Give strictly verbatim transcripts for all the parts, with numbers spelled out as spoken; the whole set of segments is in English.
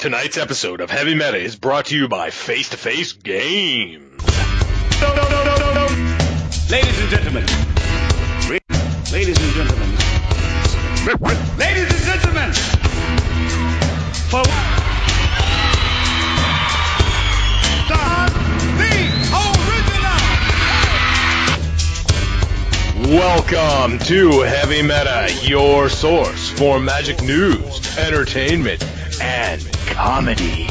Tonight's episode of Heavy Meta is brought to you by Face to Face Games. No, no, no, no, no, no. Ladies and gentlemen. Ladies and gentlemen. Ladies and gentlemen. For the original. Welcome to Heavy Meta, your source for magic news, entertainment, and comedy.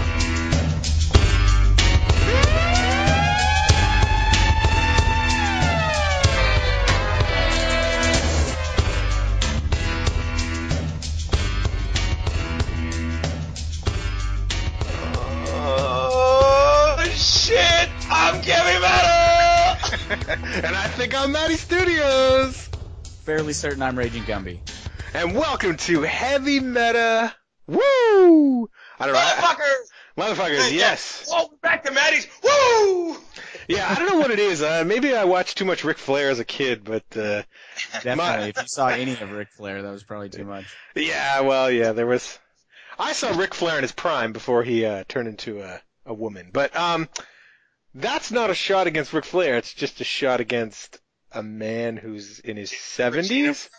Oh, shit! I'm Heavy Meta! And I think I'm Matty Studios. Fairly certain I'm Raging Gumby. And welcome to Heavy Meta. Woo! I don't know. Motherfuckers! Motherfuckers, yes. Oh, we're back to Maddie's. Woo! Yeah, I don't know what it is. Uh, maybe I watched too much Ric Flair as a kid, but uh, Definitely. my- If you saw any of Ric Flair, that was probably too much. yeah, well, yeah, there was. I saw Ric Flair in his prime before he uh, turned into a, a woman, but um, that's not a shot against Ric Flair. It's just a shot against a man who's in his seventies.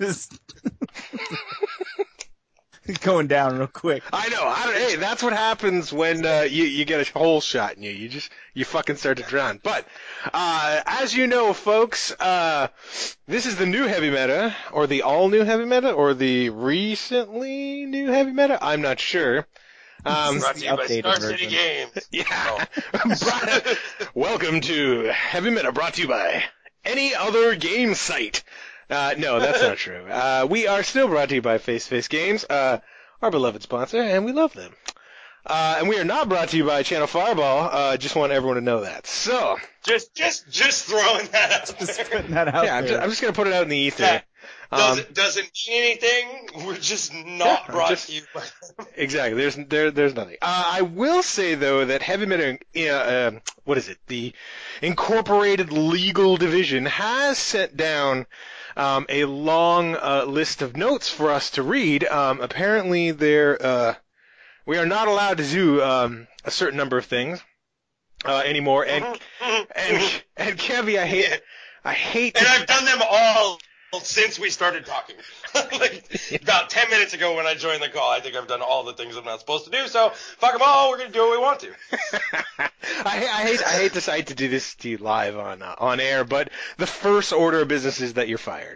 Going down real quick. I know. I don't, hey, that's what happens when uh, you you get a hole shot in you. You just you fucking start to drown. But uh, as you know, folks, uh, this is the new Heavy Meta, or the all new Heavy Meta, or the recently new Heavy Meta. I'm not sure. Um, Brought to you by Updated Star City version. Games. yeah. Brought- Welcome to Heavy Meta, brought to you by any other game site. Uh, no, that's not true. Uh, we are still brought to you by Face to Face Games, uh, our beloved sponsor, and we love them. Uh, and we are not brought to you by Channel Fireball. Uh, just want everyone to know that. So, Just, just, just throwing that out Just there. putting that out yeah, I'm there. just, I'm just gonna put it out in the ether. Yeah. Um, Doesn't, doesn't mean anything. We're just not Yeah, brought just- to you by Exactly. There's there there's nothing. Uh, I will say though that Heavy Meta, uh, uh, what is it? The Incorporated Legal Division has sent down um, a long uh, list of notes for us to read. Um, apparently, they're uh, we are not allowed to do um, a certain number of things uh, anymore. And and and Kevy, I hate Yeah. I hate And to, I've done them all since we started talking. Like, about ten minutes ago when I joined the call, I think I've done all the things I'm not supposed to do, so fuck them all, we're going to do what we want to. I, I hate I hate decide to do this to you live on uh, on air, but the first order of business is that you're fired,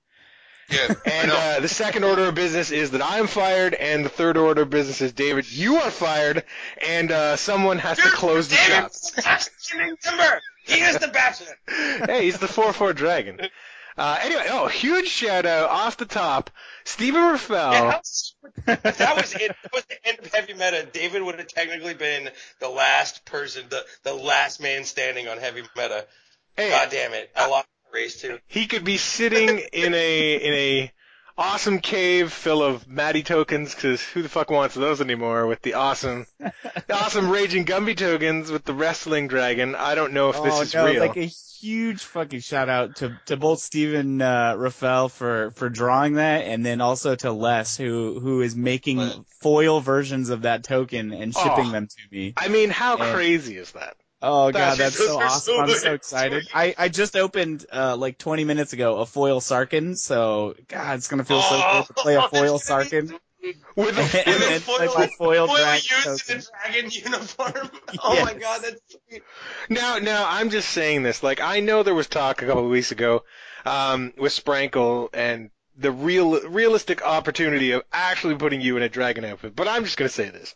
Yeah. and uh, the second order of business is that I'm fired, and the third order of business is David, you are fired, and uh, someone has to close the shop. Timber! He is the bachelor! Hey, he's the four four dragon. Uh, anyway, oh, huge shout out off the top, Stephen Raffel. Yeah, that was, if that was it. That was the end of Heavy Meta. David would have technically been the last person, the, the last man standing on Heavy Meta. Hey, God damn it. I lost the race too. he could be sitting in a in a awesome cave full of Matty tokens, because who the fuck wants those anymore? With the awesome, the awesome Raging Gumby tokens with the wrestling dragon. I don't know if oh, this is no, real. like a huge fucking shout out to, to both Stephen uh, Raffel for, for drawing that, and then also to Les who who is making Les. foil versions of that token and shipping Oh. them to me. I mean, how And- crazy is that? Oh That's- god, that's those so are awesome! so I'm so good. excited. I, I just opened uh, like twenty minutes ago a foil Sarkin, so god, it's gonna feel so Oh, good to play a foil that's gonna be Sarkin. With And a, then with foil- like my foil Foil drag used in token. a dragon uniform. Oh my Yes. god, that's sweet. a, now, now, I'm just saying this. Like, I know there was talk a couple of weeks ago um, with Sprankle and the real, realistic opportunity of actually putting you in a dragon outfit. But I'm just gonna say this.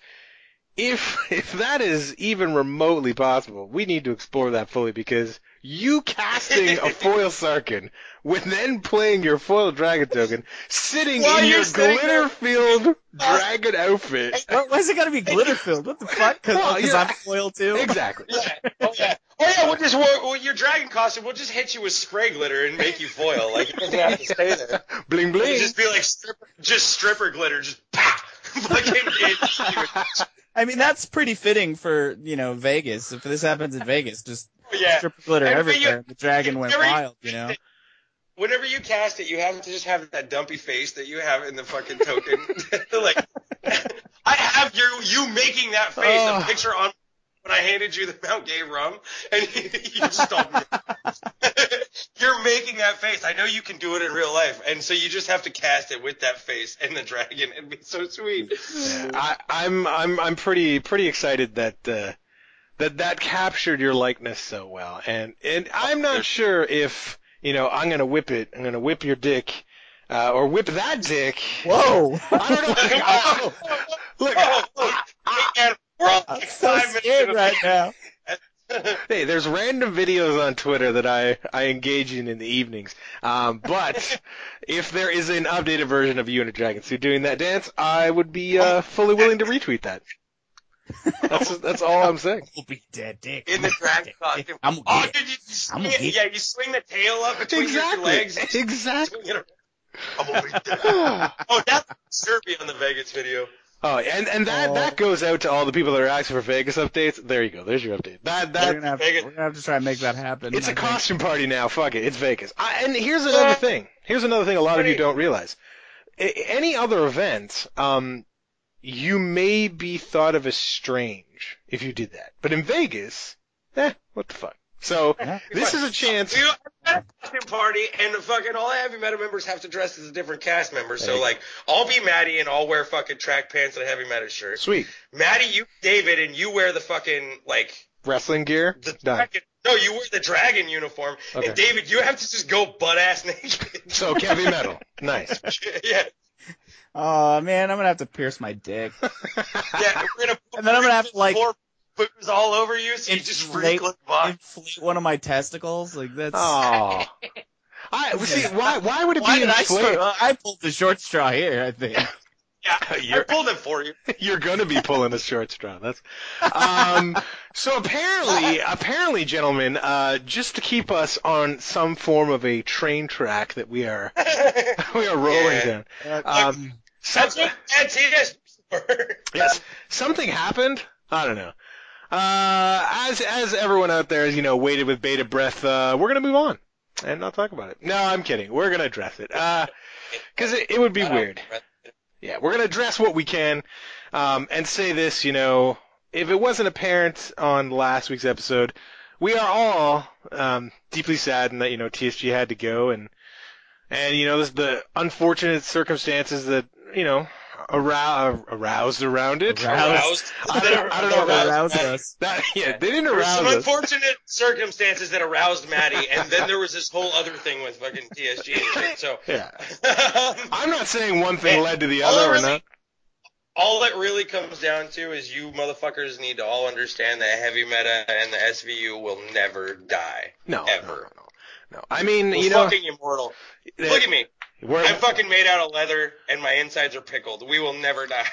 If if that is even remotely possible, we need to explore that fully, because you casting a foil Sarkin with then playing your foil dragon token, sitting While in you're your sitting there- glitter-filled dragon outfit. What, why is it gotta be glitter filled? What the fuck? Because Well, yeah. I'm foil too. Exactly. Yeah. Oh yeah. Oh yeah. We'll just we'll, well, your dragon costume. We'll just hit you with spray glitter and make you foil. Like, it doesn't have to stay there. Bling It'll bling. just be like stripper, just stripper glitter. Just pah. Fucking it. I mean, that's pretty fitting for, you know, Vegas. If this happens in Vegas, just Yeah. strip of glitter Whenever everywhere. you- the dragon went whenever you- wild, you know? Whenever you cast it, you have to just have that dumpy face that you have in the fucking token. Like, I have your you making that face, Oh. a picture on when I handed you the Mount Gay rum, and you just don't. You're making that face. I know you can do it in real life, and so you just have to cast it with that face and the dragon. It'd be so sweet. Yeah, I, I'm I'm I'm pretty pretty excited that uh, that that captured your likeness so well, and and I'm not sure if you know I'm gonna whip it. I'm gonna whip your dick, uh, or whip that dick. Whoa! I don't know. I- look, Oh, look, and we're on I'm like so five minutes scared into- right now. hey, there's random videos on Twitter that I, I engage in in the evenings. Um, but if there is an updated version of you in a dragon suit doing that dance, I would be uh, fully willing to retweet that. That's that's all I'm saying. We'll be dead, dick. in the dragon costume. I'm gonna Oh, get it. did you swing I'm gonna it? get Yeah, you swing the tail up between your Exactly. legs. Exactly. Swing it around. I'm gonna be dead. Oh, that's Serbia on the Vegas video. Oh, and and that Oh. that goes out to all the people that are asking for Vegas updates. There you go. There's your update. That We're that gonna, have, Vegas. we're gonna have to try and make that happen. it's I a think. costume party now. Fuck it. It's Vegas. I, and here's another thing. Here's another thing a lot of you don't realize. I, any other event, um, you may be thought of as strange if you did that. But in Vegas, eh, what the fuck? So Yeah. this is a chance. We have a costume party, and the fucking all the Heavy Metal members have to dress as a different cast member. There So, you go. like, I'll be Maddie, and I'll wear fucking track pants and a Heavy Metal shirt. Sweet Maddie, you David, and you wear the fucking, like, wrestling gear. the Done. dragon. No, you wear the dragon uniform. Okay. And David, you have to just go butt-ass naked. So heavy metal. Nice. yeah. Oh man, I'm gonna have to pierce my dick. Yeah, we're gonna And then I'm gonna have to, like, pour booze all over you, so you just inflate- freak like fuck. Inflate one of my testicles, like that's. Oh. I well, see. Why? Why would it Why be did I inflated? start? I pulled the short straw here. I think. Yeah, I You're- pulled it for you. You're gonna be pulling a short straw. That's um. So apparently, apparently, gentlemen, uh, just to keep us on some form of a train track that we are we are rolling Yeah. down. Um. That's some- what that's it. yes. Something happened. I don't know. Uh, as as everyone out there, you know, waited with bated breath, uh, we're gonna move on and not talk about it. No, I'm kidding. We're gonna address it. Uh, because it, it would be weird. Yeah, we're gonna address what we can, um, and say this, you know, if it wasn't apparent on last week's episode, we are all um, deeply saddened that you know T S G had to go, and and you know this, the unfortunate circumstances that you know arou- aroused around it. Aroused. I don't, I don't know That about aroused us. that. Yeah, they didn't There were some arouse us. unfortunate circumstances that aroused Maddie, and then there was this whole other thing with fucking T S G and shit. So, Yeah, I'm not saying one thing And led to the all other I or really- not. all it really comes down to is you motherfuckers need to all understand that Heavy Meta and the S V U will never die. No, ever. no, no, no. I mean, We're you know, fucking immortal. that- Look at me. we're- I'm fucking made out of leather, and my insides are pickled. We will never die.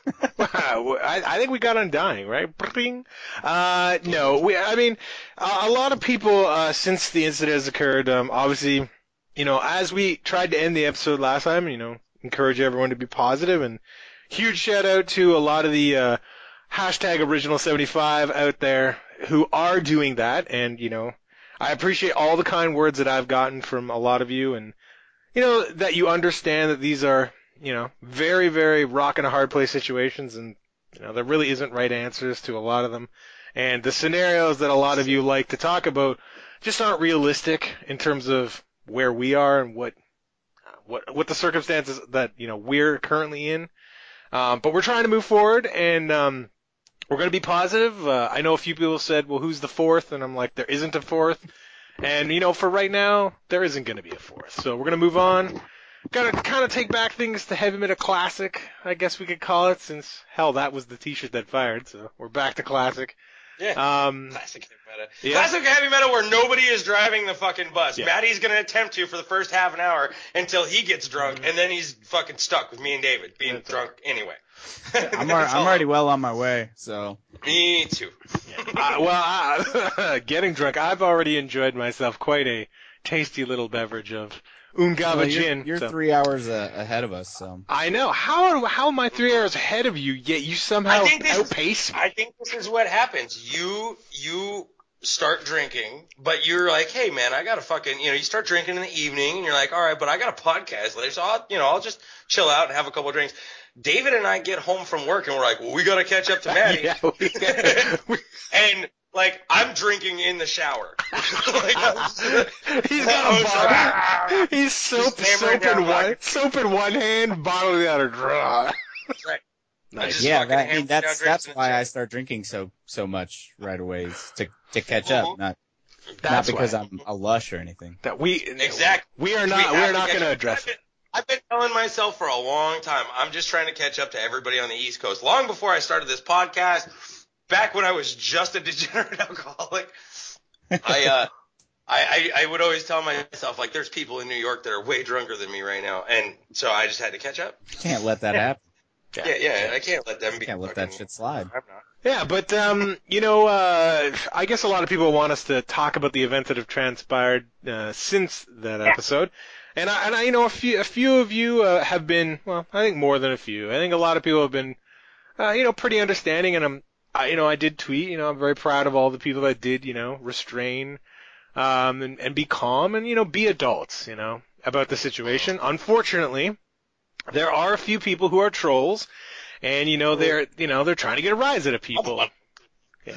Wow, I, I think we got undying, right? Bing. Uh, no, we. I mean, a, a lot of people uh, since the incident has occurred. Um, obviously, you know, as we tried to end the episode last time, you know, encourage everyone to be positive, and huge shout out to a lot of the uh, hashtag original seventy-five out there who are doing that, and you know, I appreciate all the kind words that I've gotten from a lot of you, and you know that you understand that these are. You know, very, very rock and a hard place situations, and you know there really isn't right answers to a lot of them. And the scenarios that a lot of you like to talk about just aren't realistic in terms of where we are and what what what the circumstances that you know we're currently in. Um, but we're trying to move forward, and um, we're going to be positive. Uh, I know a few people said, "Well, who's the fourth?" And I'm like, "There isn't a fourth." And you know, for right now, there isn't going to be a fourth. So we're going to move on. Gotta kind of take back things to Heavy Metal Classic, I guess we could call it, since, hell, that was the t-shirt that fired, so we're back to Classic. Yeah. Um, Classic Heavy Meta. Yeah. Classic Heavy Meta where nobody is driving the fucking bus. Yeah. Maddie's gonna attempt to for the first half an hour until he gets drunk, and then he's fucking stuck with me and David being That's drunk anyway. I'm, ar- I'm already well on my way. So Me too. uh, well, uh, getting drunk, I've already enjoyed myself quite a tasty little beverage of Ungava Well, you're, gin. you're so- three hours uh, ahead of us. So I know. How how am I three hours ahead of you, yet you somehow I think this is- outpace me? I think this is what happens. You you start drinking, but you're like, hey man, I gotta fucking, you know, you start drinking in the evening and you're like, all right, but I got a podcast later, so I'll, you know, I'll just chill out and have a couple of drinks. David and I get home from work and we're like, well, we gotta catch up to Maddie. Yeah, we- And like, I'm drinking in the shower. Like, I'm just, He's got a bottle. He's soap, Just hammering soap in down one, vodka. soap in one hand, bottle in the other. Right. Right. Nice. just Yeah, fucking that, I hammer mean, that's down drinks that's in the why I chair. start drinking so so much right away is to to catch Mhm. up, not not That's because why. I'm a lush or anything. That we Exactly. We are We not. have We are to not catch going to up. address I've been, it. I've been telling myself for a long time, I'm just trying to catch up to everybody on the East Coast. Long before I started this podcast, back when I was just a degenerate alcoholic, I, uh, I, I, I would always tell myself, like, there's people in New York that are way drunker than me right now. And so I just had to catch up. You can't let that happen. Yeah, yeah, I can't let them be. You can't let that fucking- shit slide. I'm not. Yeah, but um, you know, uh, I guess a lot of people want us to talk about the events that have transpired uh, since that episode, and I, and I, you know, a few, a few of you uh, have been, well, I think more than a few. I think a lot of people have been, uh, you know, pretty understanding, and I'm, I, you know, I did tweet, you know, I'm very proud of all the people that did, you know, restrain, um, and, and be calm, and you know, be adults, you know, about the situation. Unfortunately, there are a few people who are trolls. And you know they're you know they're trying to get a rise out of people. Yeah.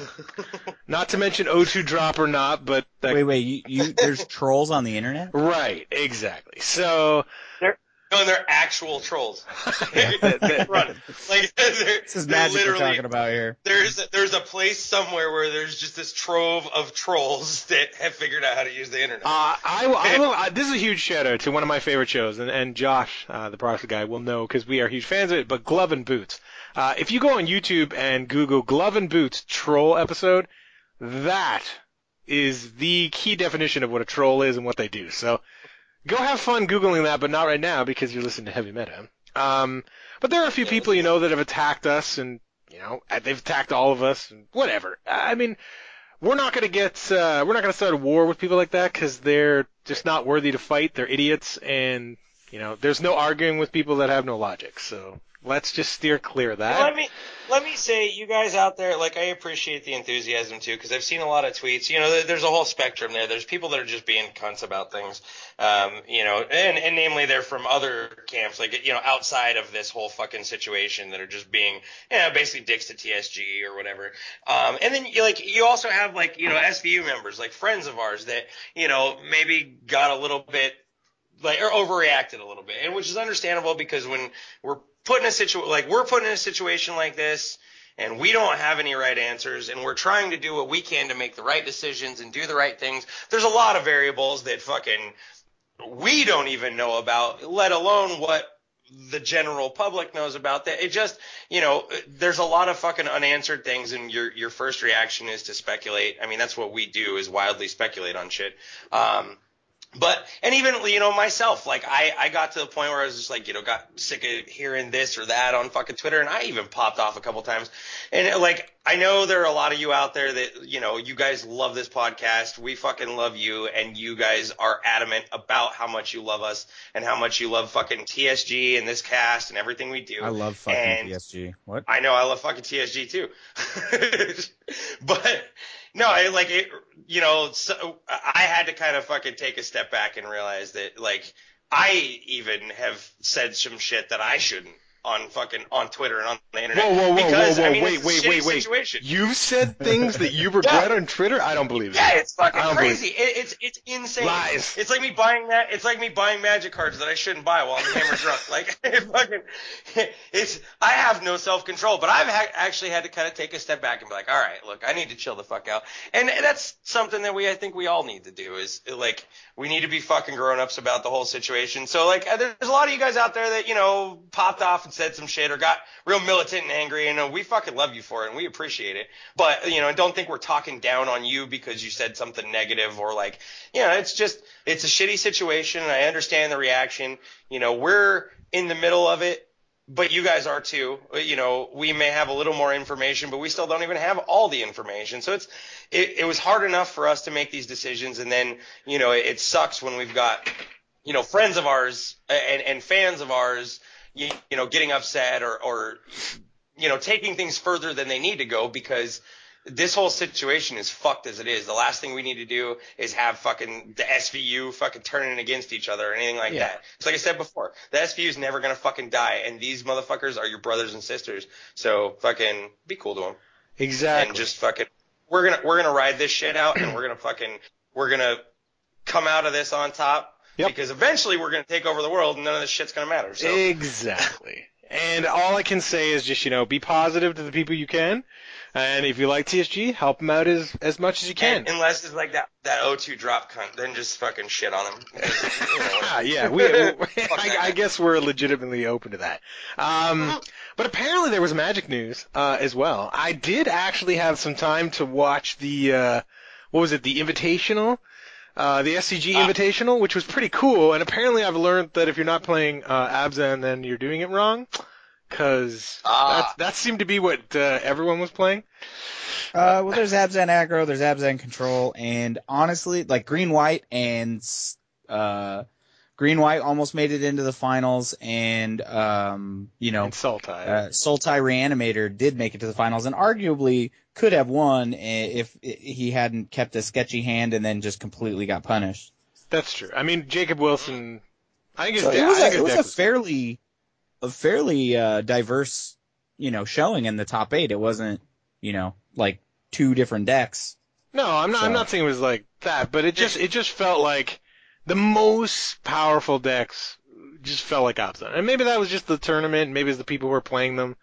Not to mention O two drop or not, but that, Wait, wait, you, you there's trolls on the internet? right, exactly. So No, and they're actual trolls. yeah, that- that- Run. Like, they're, This is they're magic we're literally, talking about here. There's a, there's a place somewhere where there's just this trove of trolls that have figured out how to use the internet. Uh, I, will- I will, uh, this is a huge shout out to one of my favorite shows, and, and Josh, uh, the product guy, will know because we are huge fans of it. But Glove and Boots. Uh, if you go on YouTube and Google Glove and Boots troll episode, that is the key definition of what a troll is and what they do. So go have fun Googling that, but not right now because you're listening to Heavy Meta. Um, but there are a few people, you know, that have attacked us and, you know, they've attacked all of us and whatever. I mean, we're not going to get, uh, we're not going to start a war with people like that because they're just not worthy to fight. They're idiots and, you know, there's no arguing with people that have no logic. So let's just steer clear of that. Let me let me say, you guys out there, like, I appreciate the enthusiasm too, because I've seen a lot of tweets. You know, there- there's a whole spectrum there. There's people that are just being cunts about things, um, you know, and, and namely they're from other camps, like, you know, outside of this whole fucking situation that are just being, you know, basically dicks to T S G or whatever. Um, and then you like you also have like, you know, S V U members, like friends of ours that, you know, maybe got a little bit like or overreacted a little bit, and which is understandable because when we're put in a situ like we're put in a situation like this and we don't have any right answers and we're trying to do what we can to make the right decisions and do the right things, there's a lot of variables that fucking we don't even know about, let alone what the general public knows about that. It just, you know, there's a lot of fucking unanswered things, and your your first reaction is to speculate. I mean, that's what we do, is wildly speculate on shit. Um But, and even, you know, myself, like, I, I got to the point where I was just like, you know, got sick of hearing this or that on fucking Twitter, and I even popped off a couple times. And, like, I know there are a lot of you out there that, you know, you guys love this podcast. We fucking love you, and you guys are adamant about how much you love us and how much you love fucking T S G and this cast and everything we do. I love fucking And P S G. What? I know I love fucking T S G too. But no, I like it, you know, so I had to kind of fucking take a step back and realize that, like, I even have said some shit that I shouldn't on fucking on Twitter and on the internet. Whoa, whoa, whoa, because, whoa, whoa, I mean, wait, it's a wait, shitty wait, wait. situation. You've said things that you regret on Twitter? I don't believe it. Yeah, it's fucking I don't crazy. It, it's it's insane. Lies. It's like me buying that. It's like me buying Magic cards that I shouldn't buy while I'm hammered drunk. Like, it fucking, it's. I have no self control, but I've ha- actually had to kind of take a step back and be like, all right, look, I need to chill the fuck out. And that's something that we, I think, we all need to do. Is like, we need to be fucking grown ups about the whole situation. So like, there's a lot of you guys out there that, you know, popped off and said some shit or got real militant and angry, and uh, we fucking love you for it and we appreciate it. But, you know, don't think we're talking down on you because you said something negative or like, you know, it's just, it's a shitty situation. And I understand the reaction. You know, we're in the middle of it, but you guys are too. You know, we may have a little more information, but we still don't even have all the information. So it's, it, it was hard enough for us to make these decisions. And then, you know, it, it sucks when we've got, you know, friends of ours and, and fans of ours, you, you know, getting upset or, or, you know, taking things further than they need to go because, this whole situation is fucked as it is. The last thing we need to do is have fucking the S V U fucking turning against each other or anything like Yeah. that. It's like I said before, the S V U is never gonna fucking die, and these motherfuckers are your brothers and sisters. So fucking be cool to them. Exactly. And just fucking, we're gonna we're gonna ride this shit out, and we're gonna fucking we're gonna come out of this on top. Yep. Because eventually we're gonna take over the world, and none of this shit's gonna matter. So. Exactly. And all I can say is just, you know, be positive to the people you can. And if you like T S G, help them out as as much as you can. And, unless it's like that that O two drop cunt, then just fucking shit on him. Because, you know, Ah, yeah, we, we I, I guess we're legitimately open to that. Um, but apparently there was magic news uh, as well. I did actually have some time to watch the uh, what was it, the Invitational, uh, the S C G Ah. Invitational, which was pretty cool. And apparently I've learned that if you're not playing uh, Abzan, then you're doing it wrong. Because Ah. that, that seemed to be what uh, everyone was playing. Uh, well, there's Abzan aggro, there's Abzan control, and honestly, like green white and uh, green white almost made it into the finals, and um, you know, And Sultai. uh, Sultai Reanimator did make it to the finals, and arguably could have won if he hadn't kept a sketchy hand and then just completely got punished. That's true. I mean, Jacob Wilson. I think his, So de- it was I think a, his it was deck a fairly a fairly uh, diverse, you know, showing in the top eight. It wasn't, you know, like two different decks. No, I'm not. I'm So- not saying it was like that, but it just it just felt like the most powerful decks just felt like Abzan, and maybe that was just the tournament. And maybe it's the people who were playing them.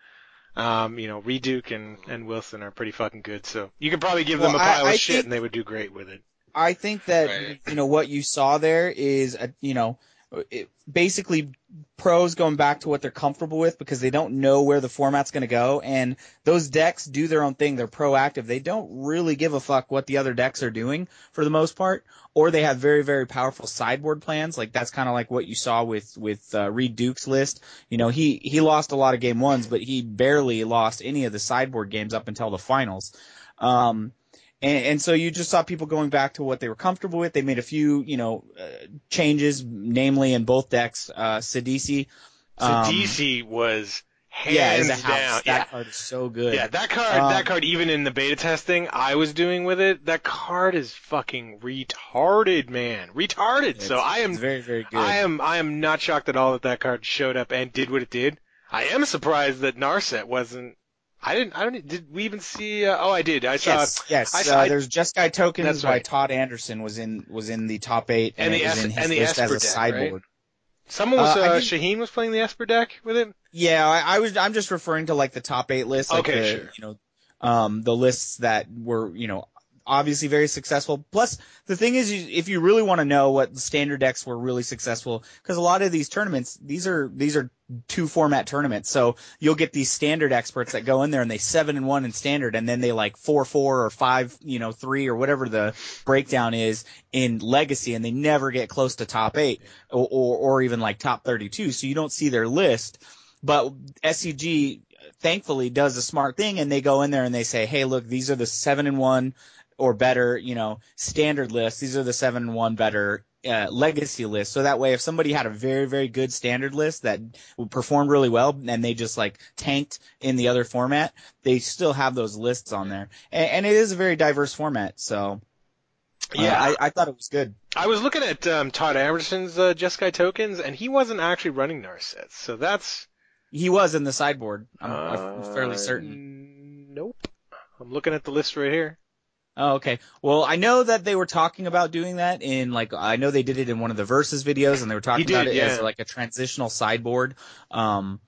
Um, you know, Reduke and and Wilson are pretty fucking good, so you could probably give them Well, a pile I- of I shit think- and they would do great with it. I think that, Right. you know, what you saw there is, a, you know, it, basically pros going back to what they're comfortable with because they don't know where the format's going to go. And those decks do their own thing. They're proactive. They don't really give a fuck what the other decks are doing for the most part. Or they have very, very powerful sideboard plans. Like that's kind of like what you saw with, with uh, Reed Duke's list. You know, he, he lost a lot of game ones, but he barely lost any of the sideboard games up until the finals. Um, And, and so you just saw people going back to what they were comfortable with. They made a few, you know, uh, changes, namely in both decks. Uh, Sidisi. So um, D C was hands yeah, is a down. house. Yeah. That card is so good. Yeah, that card, Um, that card, even in the beta testing I was doing with it, that card is fucking retarded, man, retarded. It's, so I am, it's very, very good. I am, I am not shocked at all that that card showed up and did what it did. I am surprised that Narset wasn't. I didn't. I don't. Did we even see? Uh, oh, I did. I saw. Yes, yes. I saw- uh, there's Just Guy Tokens That's by right. Todd Anderson was in was in the top eight, And and, the it was Es- in his and the list as Esper a deck, sideboard. right? Someone was. Uh, Uh, I think- Shaheen was playing the Esper deck with it. Yeah, I, I was. I'm just referring to like the top eight lists, like Okay, the, sure. you know, um, the lists that were, you know, obviously very successful. Plus, the thing is, you, if you really want to know what the standard decks were really successful, because a lot of these tournaments, these are these are two format tournaments, so you'll get these standard experts that go in there and they seven and one in standard, and then they like four four or five, you know, three or whatever the breakdown is in Legacy, and they never get close to top eight or or, or even like top thirty-two. So you don't see their list. But S C G thankfully does a smart thing, and they go in there and they say, hey, look, these are the seven and one or better, you know, standard lists. These are the seven and one better uh, legacy lists. So that way, if somebody had a very, very good standard list that performed really well and they just like tanked in the other format, they still have those lists on there. And, and it is a very diverse format. So uh, Yeah. I, I thought it was good. I was looking at um, Todd Anderson's uh, Just Guy Tokens, and he wasn't actually running Narset. So that's. He was in the sideboard. I'm, I'm uh, fairly certain. Nope. I'm looking at the list right here. Oh, okay. Well, I know that they were talking about doing that in like I know they did it in one of the Versus videos, and they were talking He about did, it as yeah. like a transitional sideboard. Um,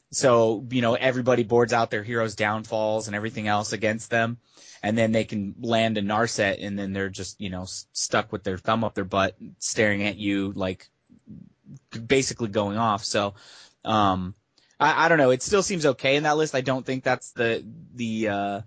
so you know everybody boards out their heroes' downfalls and everything else against them, and then they can land a Narset, and then they're just you know s- stuck with their thumb up their butt, staring at you like basically going off. So, um, I, I don't know. It still seems okay in that list. I don't think that's the the uh,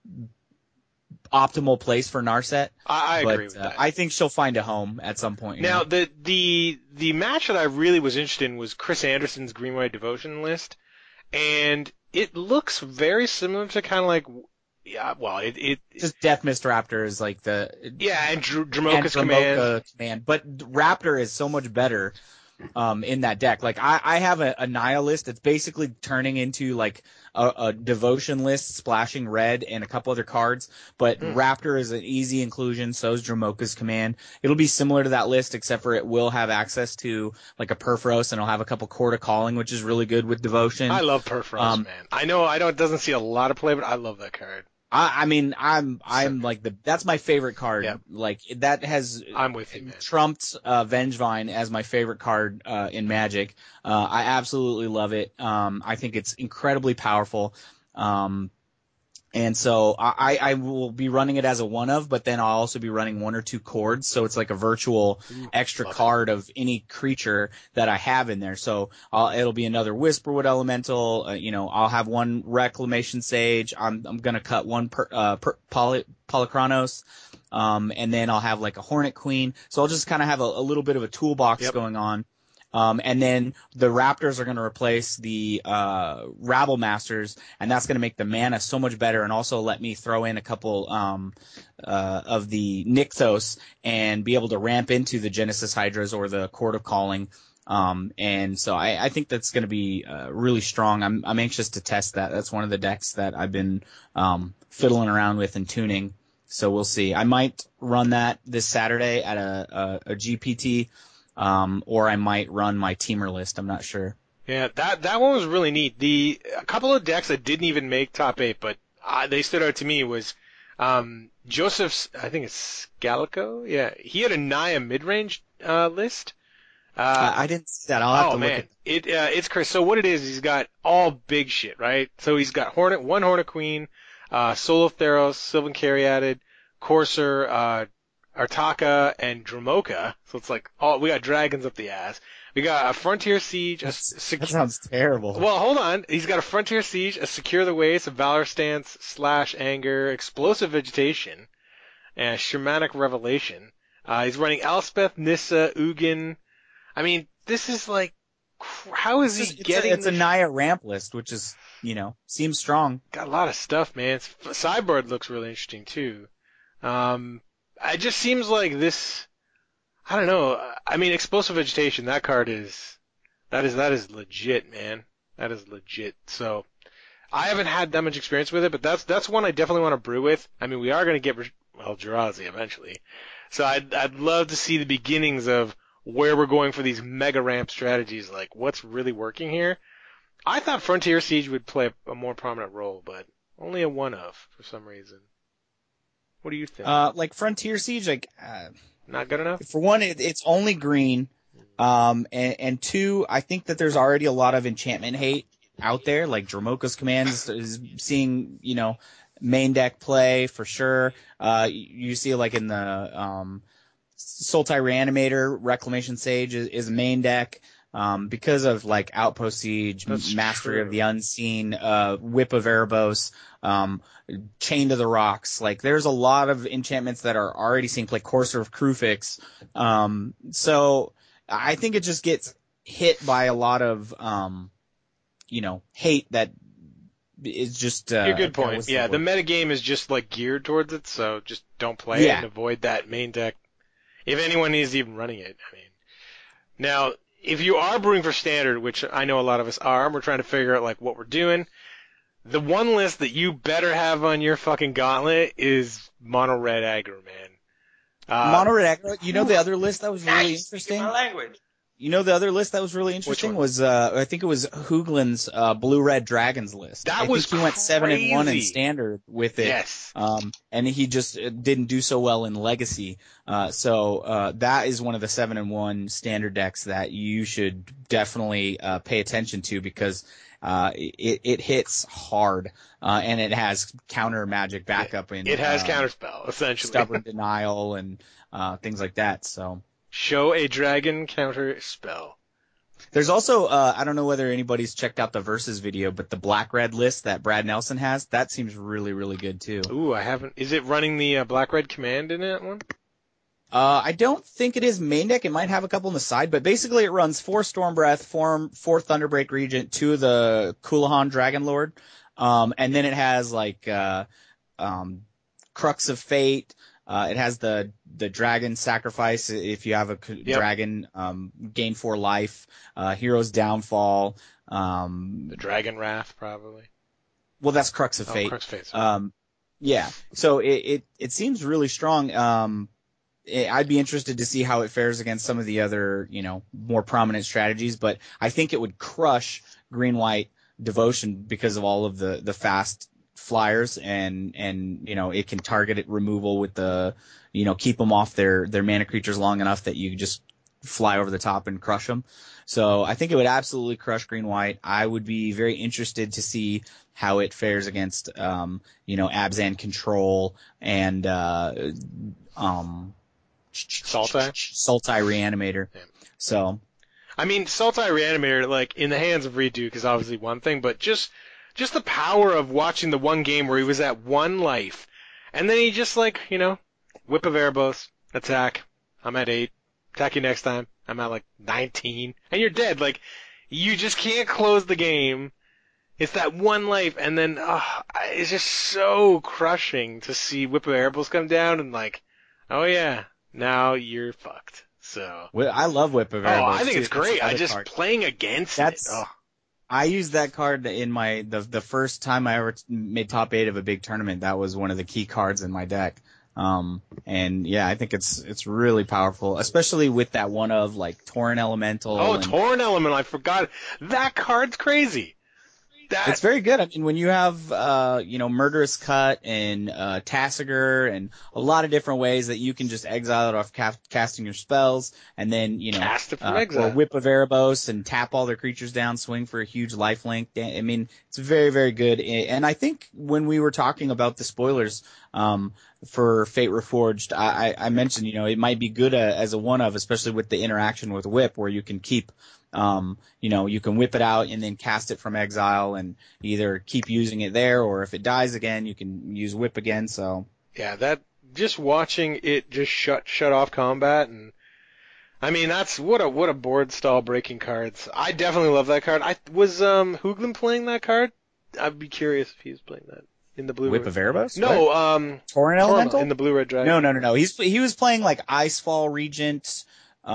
optimal place for Narset. I, I but, agree with uh, that. I think she'll find a home at some point. you Now, know? the the the match that I really was interested in was Chris Anderson's Green White Devotion list, and it looks very similar to kind of like, yeah, well, it it just Death Mist Raptor is like the yeah, and Dr- and Dramoka's Dramoka command. command, but Raptor is so much better um, in that deck. Like I, I have a, a Nihilist that's basically turning into like a, a devotion list, splashing red and a couple other cards. But Mm. Raptor is an easy inclusion. So is Dromoka's Command. It'll be similar to that list, except for it will have access to like a Perforos, and it'll have a couple Court of Calling, which is really good with devotion. I love Perforos, Um, man. I know I don't it doesn't see a lot of play, but I love that card. I, I mean, I'm I'm like the that's my favorite card. Yeah. Like that has I'm with you, man. trumped uh, Vengevine as my favorite card uh, in Magic. Uh, I absolutely love it. Um, I think it's incredibly powerful. Um, and so I, I will be running it as a one of, but then I'll also be running one or two chords. So it's like a virtual extra love it. card of any creature that I have in there. So I'll, it'll be another Whisperwood Elemental. Uh, you know, I'll have one Reclamation Sage. I'm, I'm going to cut one per, uh, per, Poly, Polychronos. Um, and then I'll have like a Hornet Queen. So I'll just kind of have a, a little bit of a toolbox Yep. going on. Um, and then the Raptors are going to replace the uh, Rabble Masters, and that's going to make the mana so much better, and also let me throw in a couple um, uh, of the Nykthos and be able to ramp into the Genesis Hydras or the Court of Calling. Um, and so I, I think that's going to be uh, really strong. I'm, I'm anxious to test that. That's one of the decks that I've been um, fiddling around with and tuning. So we'll see. I might run that this Saturday at a, a, a G P T. Um, or I might run my teamer list. I'm not sure. Yeah, that that one was really neat. The a couple of decks that didn't even make top eight, but uh, they stood out to me was um, Joseph's. I think it's Scalico. Yeah, he had a Naya mid-range uh, list. Uh, Uh, I didn't see that. I'll have oh to look man, at it uh, it's crazy. So what it is, he's got all big shit, right? So he's got Hornet, one Hornet Queen, uh, Soul of Theros, Sylvan Caryatid, Courser, uh, Artaka, and Dromoka. So it's like, oh, we got dragons up the ass. We got a Frontier Siege, a That's- sec- that sounds terrible. well, hold on. He's got a Frontier Siege, a Secure the Waste, a Valor Stance, Slash Anger, Explosive Vegetation, and Shamanic Revelation. Uh, he's running Elspeth, Nissa, Ugin. I mean, this is like, cr- how is it's he just- it's getting a, it's a this- Naya ramp list, which is, you know, seems strong. Got a lot of stuff, man. Cyborg looks really interesting too. Um, it just seems like this. I don't know. I mean, Explosive Vegetation. That card is that is that is legit, man. That is legit. So I haven't had that much experience with it, but that's that's one I definitely want to brew with. I mean, we are going to get well Jirazi eventually, so I'd I'd love to see the beginnings of where we're going for these mega ramp strategies. Like, what's really working here? I thought Frontier Siege would play a, a more prominent role, but only a one of for some reason. What do you think? Uh, like Frontier Siege, like, uh, Not good enough? for one, it, it's only green. Um, and, and two, I think that there's already a lot of enchantment hate out there. Like Dromoka's Command is, is seeing, you know, main deck play for sure. Uh, you, you see like in the, um, Sultai Reanimator, Reclamation Sage is, is main deck. Um, because of like Outpost Siege, That's Mastery true. of the Unseen, uh, Whip of Erebos, um, Chain to the Rocks. Like there's a lot of enchantments that are already seeing play. Courser of Krufix. Um, so I think it just gets hit by a lot of, um, you know, hate that is just, uh, You're a good God, point. what's Yeah, the word? metagame is just like geared towards it, so just don't play it Yeah. and avoid that main deck. If anyone is even running it, I mean. Now, if you are brewing for standard, which I know a lot of us are, and we're trying to figure out like what we're doing, the one list that you better have on your fucking gauntlet is mono red aggro, man. Uh, Mono Red Aggro. You know the other list that was really Nice. Speaking interesting? my language. You know the other list that was really interesting one? was uh I think it was Hoogland's uh Blue Red Dragons list. That I was think he went seven and one in crazy. standard with it. Yes. Um and he just uh, didn't do so well in Legacy. Uh so uh that is one of the seven and one standard decks that you should definitely uh pay attention to because uh it it hits hard. Uh and it has counter magic backup in It has uh, counterspell, essentially. stubborn denial and uh things like that. So Show a dragon counter spell. there's also, uh, I don't know whether anybody's checked out the Versus video, but the Black Red list that Brad Nelson has, that seems really, really good too. Ooh, I haven't. Is it running the uh, black red command in that one? Uh, I don't think it is main deck. It might have a couple on the side, but basically it runs four Storm Breath, four, four Thunderbreak Regent, two of the Kulahan Dragon Lord, um, and then it has like, uh, um, Crux of Fate, Uh, it has the the dragon sacrifice if you have a c- Yep. dragon, um, gain four life, uh, hero's downfall. Um, The Dragon Wrath, probably. well, that's Crux of Oh, Fate. Crux of Fate. Um, yeah. So it, it, it seems really strong. Um, it, I'd be interested to see how it fares against some of the other, you know, more prominent strategies, but I think it would crush green-white devotion because of all of the, the fast flyers and, and, you know, it can target it removal with the, you know, keep them off their, their mana creatures long enough that you just fly over the top and crush them. So I think it would absolutely crush green-white. I would be very interested to see how it fares against, um, you know, Abzan Control and, uh, um, Sultai? Sultai Reanimator. Yeah. So, I mean, Sultai Reanimator, like, in the hands of Reduke is obviously one thing, but just just the power of watching the one game where he was at one life, and then he just, like, you know, Whip of Erebos, attack, I'm at eight, attack you next time, I'm at, like, nineteen, and you're dead. Like, you just can't close the game. It's that one life, and then, uh, it's just so crushing to see Whip of Erebos come down, and, like, oh yeah, now you're fucked. So. Wh- I love Whip of Oh, Erebos. I think too. it's great. I another just card. playing against That's- it. Oh. I used that card in my the the first time I ever t- made top eight of a big tournament. That was one of the key cards in my deck. Um, and yeah, I think it's it's really powerful, especially with that one of like Tauren Elemental. Oh, and Torn Element, I forgot. That card's crazy. That, It's very good. I mean, when you have, uh, you know, Murderous Cut and, uh, Tassiger and a lot of different ways that you can just exile it off ca- casting your spells and then, you know, Cast it from uh, exile. or Whip of Erebos and tap all their creatures down, swing for a huge lifelink. I mean, it's very, very good. And I think when we were talking about the spoilers, um, for Fate Reforged, I, I mentioned, you know, it might be good uh, as a one of, especially with the interaction with Whip where you can keep, Um, you know, you can whip it out and then cast it from exile and either keep using it there or if it dies again, you can use whip again. So yeah, that, just watching it just shut, shut off combat and, I mean, that's, what a, what a board stall breaking cards. I definitely love that card. I, was, um, Hoogland playing that card? I'd be curious if he was playing that in the blue. Whip of Erebos? No, um, Tauren Elemental? in the blue red dragon. No, no, no, no. He's, he was playing like Icefall Regent,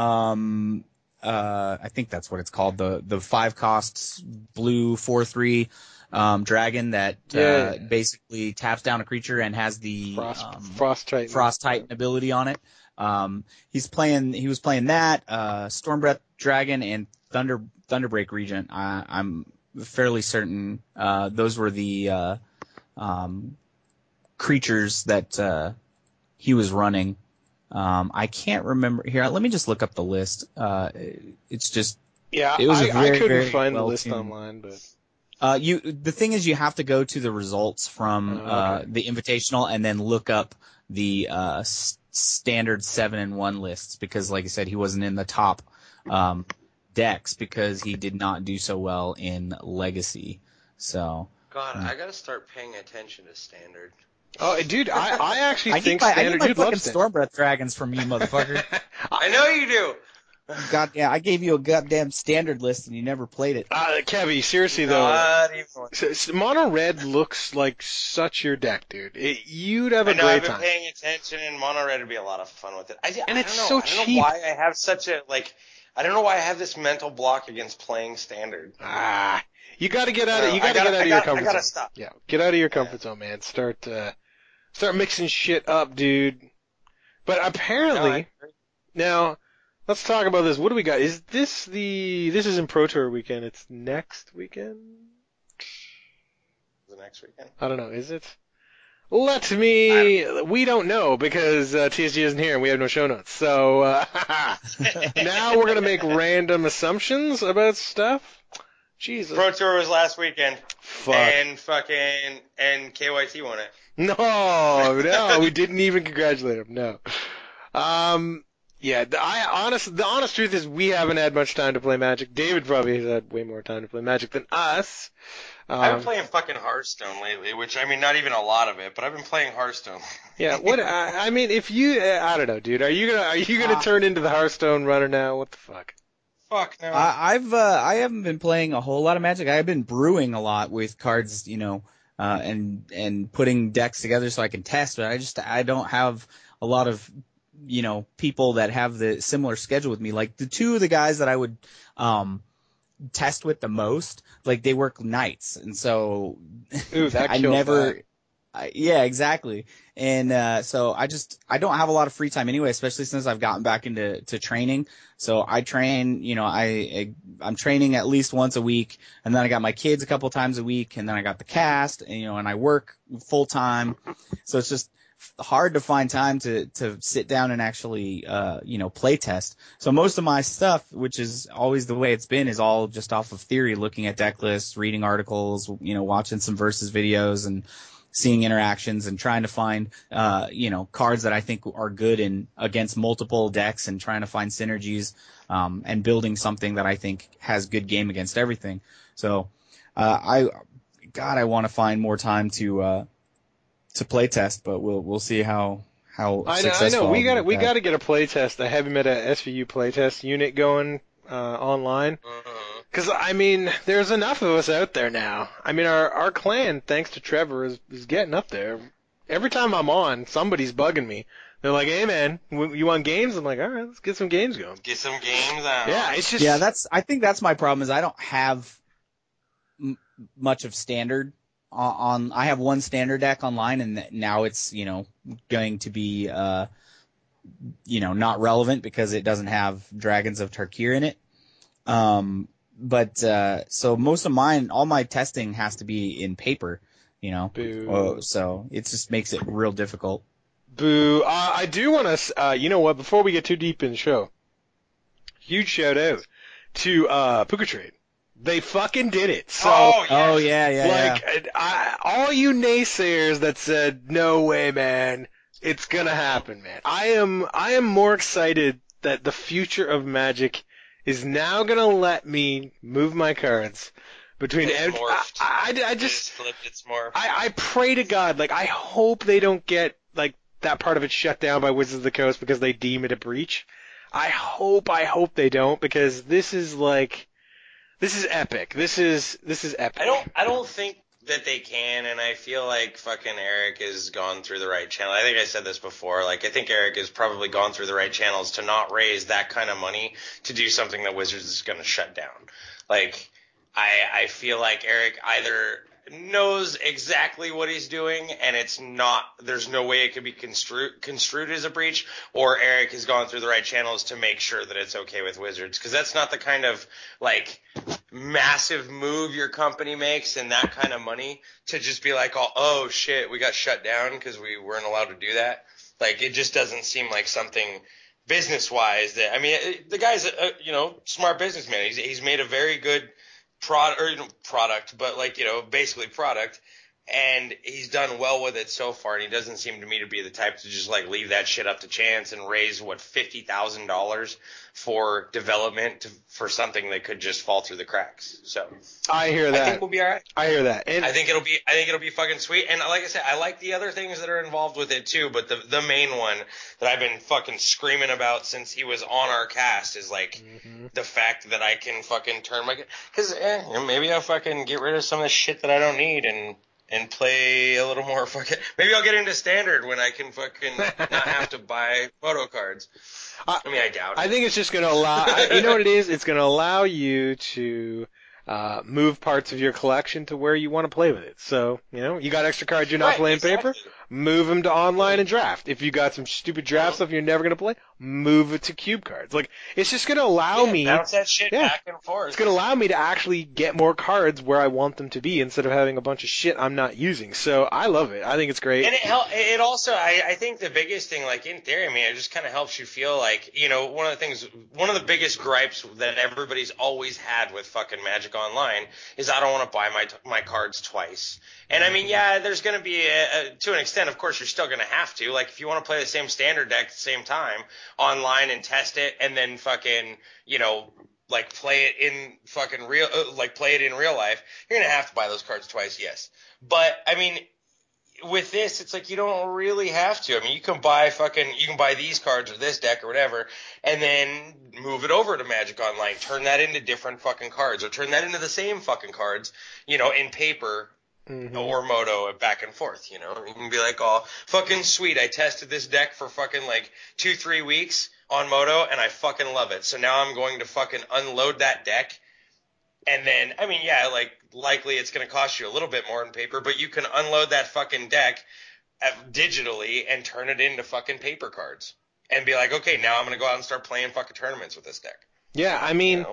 um, uh, I think that's what it's called. The, the five costs blue four, three, um, dragon that, Yeah, uh, yeah. basically taps down a creature and has the, Frost, um, Frost Titan. Frost Titan ability on it. Um, he's playing, he was playing that, uh, Stormbreath Dragon and Thunder, Thunderbreak Regent. I, I'm fairly certain, uh, those were the, uh, um, creatures that, uh, he was running. Um, I can't remember here. Let me just look up the list. Uh, it's just, Yeah, It was a I, I very, couldn't very find the list well-tuned- online, but. uh, you, the thing is you have to go to the results from, Oh, okay. uh, the invitational and then look up the, uh, s- standard seven and one lists because like I said, he wasn't in the top, um, decks because he did not do so well in Legacy. So, God, I gotta start paying attention to Standard. Oh, dude, I, I actually I think need my, I Standard, need my you'd fucking love Standard. Stormbreath Dragons from you, motherfucker. I know you do. God, yeah, I gave you a goddamn standard list and you never played it. Uh, Kevy, seriously though, Not even. s- s- Mono Red looks like such your deck, dude. It, you'd have a I know great I've been time. paying attention, and Mono Red would be a lot of fun with it. I, And I it's don't so know. I don't cheap. know why I have such a like. I don't know why I have this mental block against playing Standard. Ah, you got to get out of No, you I got to gotta- get out I of your gotta- I comfort gotta zone. stop. Yeah, get out of your comfort zone, man. Start uh, start mixing shit up, dude. But apparently, No, I agree. now let's talk about this. What do we got? Is this the this is in Pro Tour weekend? It's next weekend. the next weekend. I don't know. Is it? Let me. We don't know because uh, T S G isn't here and we have no show notes. So uh, now we're gonna make random assumptions about stuff. Jesus. Pro Tour was last weekend, Fuck. and fucking and K Y T won it. No, no, we didn't even congratulate him. No. Um. Yeah. The, I honest. The honest truth is we haven't had much time to play Magic. David probably has had way more time to play Magic than us. Um, I've been playing fucking Hearthstone lately, which I mean, not even a lot of it, but I've been playing Hearthstone. Yeah, what I, I mean, if you, uh, I don't know, dude. Are you gonna, are you gonna Uh, turn into the Hearthstone runner now? What the fuck? Fuck no. I, I've uh, I haven't been playing a whole lot of Magic. I've been brewing a lot with cards, you know, uh, and and putting decks together so I can test. But I just I don't have a lot of, you know, people that have the similar schedule with me. Like the two of the guys that I would, um, test with the most, like they work nights. And so Ooh, that I kills never, that. I, yeah, exactly. And, uh, so I just, I don't have a lot of free time anyway, especially since I've gotten back into, to training. So I train, you know, I, I, I'm training at least once a week, and then I got my kids a couple times a week, and then I got the cast, and, you know, and I work full time. So it's just hard to find time to, to sit down and actually, uh, you know, play test. So most of my stuff, which is always the way it's been, is all just off of theory, looking at deck lists, reading articles, you know, watching some versus videos and seeing interactions and trying to find, uh, you know, cards that I think are good in against multiple decks and trying to find synergies, um, and building something that I think has good game against everything. So, uh, I, God, I want to find more time to, uh, to play test, but we'll, we'll see how, how I know, I successful know. We I'll be got with we that. got to get a playtest, a Heavy Meta S V U playtest unit going uh, online. Mhm. Because, I mean, there's enough of us out there now. I mean, our our clan, thanks to Trevor, is, is getting up there. Every time I'm on, somebody's bugging me. They're like, hey, man, w- you want games? I'm like, all right, let's get some games going. Get some games out. Yeah, it's just... Yeah, that's, I think that's my problem is I don't have m- much of standard on, on, I have one standard deck online, and th- now it's, you know, going to be, uh, you know, not relevant because it doesn't have Dragons of Tarkir in it. Um, but, uh, so most of mine, all my testing has to be in paper, you know, Boo. oh, so it just makes it real difficult. Boo. Uh, I do want to, uh, you know what, before we get too deep in the show, huge shout out to uh, Puka Trade. They fucking did it. So, Oh, yes. Oh, yeah, yeah, like, yeah. I, all you naysayers that said, no way, man, it's gonna happen, man. I am, I am more excited that the future of Magic is now gonna let me move my cards between It's ev- morphed. I, I, I It's just, flipped, it's morphed. I, I pray to God, like, I hope they don't get, like, that part of it shut down by Wizards of the Coast because they deem it a breach. I hope, I hope they don't, because this is like, this is epic. This is, this is epic. I don't I don't think that they can, and I feel like fucking Eric has gone through the right channel. I think I said this before. Like, I think Eric has probably gone through the right channels to not raise that kind of money to do something that Wizards is going to shut down. Like, I I feel like Eric either knows exactly what he's doing, and it's not, there's no way it could be construed construed as a breach, or Eric has gone through the right channels to make sure that it's okay with Wizards, because that's not the kind of, like, massive move your company makes and that kind of money to just be like, oh, oh shit, we got shut down because we weren't allowed to do that. Like, it just doesn't seem like something business-wise that, I mean, it, the guy's a, a, you know, smart businessman. He's, he's made a very good product, or, you know, product, but like, you know, basically product, and he's done well with it so far, and he doesn't seem to me to be the type to just like leave that shit up to chance and raise what fifty thousand dollars for development to, for something that could just fall through the cracks. So I hear that. I think we'll be all right. I hear that. And I think it'll be I think it'll be fucking sweet. And like I said, I like the other things that are involved with it too, but the the main one that I've been fucking screaming about since he was on our cast is like mm-hmm. the fact that I can fucking turn my, cuz eh, you know, maybe I'll fucking get rid of some of the shit that I don't need and and play a little more fucking, maybe I'll get into standard when I can fucking not have to buy photo cards. I, I mean, I doubt it. I think it's just going to allow, you know what it is? It's going to allow you to uh, move parts of your collection to where you want to play with it. So, you know, you got extra cards you're not right, playing exactly. paper, move them to online and draft. If you got some stupid draft stuff you're never going to play, move it to cube cards. Like, it's just going to allow yeah, me. Bounce that shit yeah, back and forth. It's going to allow me to actually get more cards where I want them to be instead of having a bunch of shit I'm not using. So I love it. I think it's great. And it hel- it also, I, I think the biggest thing, like in theory, I mean, it just kind of helps you feel like, you know, one of the things, one of the biggest gripes that everybody's always had with fucking Magic Online is I don't want to buy my my cards twice. And I mean, yeah, there's going to be, a, a, to an extent, of course, you're still going to have to. Like, if you want to play the same standard deck at the same time online and test it, and then fucking, you know, like play it in fucking real, uh, like play it in real life, you're going to have to buy those cards twice, yes. But, I mean, with this, it's like you don't really have to. I mean, you can buy fucking, you can buy these cards or this deck or whatever, and then move it over to Magic Online, turn that into different fucking cards, or turn that into the same fucking cards, you know, in paper, Mm-hmm. or Moto back and forth, you know. You can be like, oh, fucking sweet, I tested this deck for fucking like two, three weeks on Moto, and I fucking love it. So now I'm going to fucking unload that deck, and then, I mean, yeah, like, likely it's going to cost you a little bit more in paper, but you can unload that fucking deck at, digitally and turn it into fucking paper cards. And be like, okay, now I'm going to go out and start playing fucking tournaments with this deck. Yeah, I mean, You know?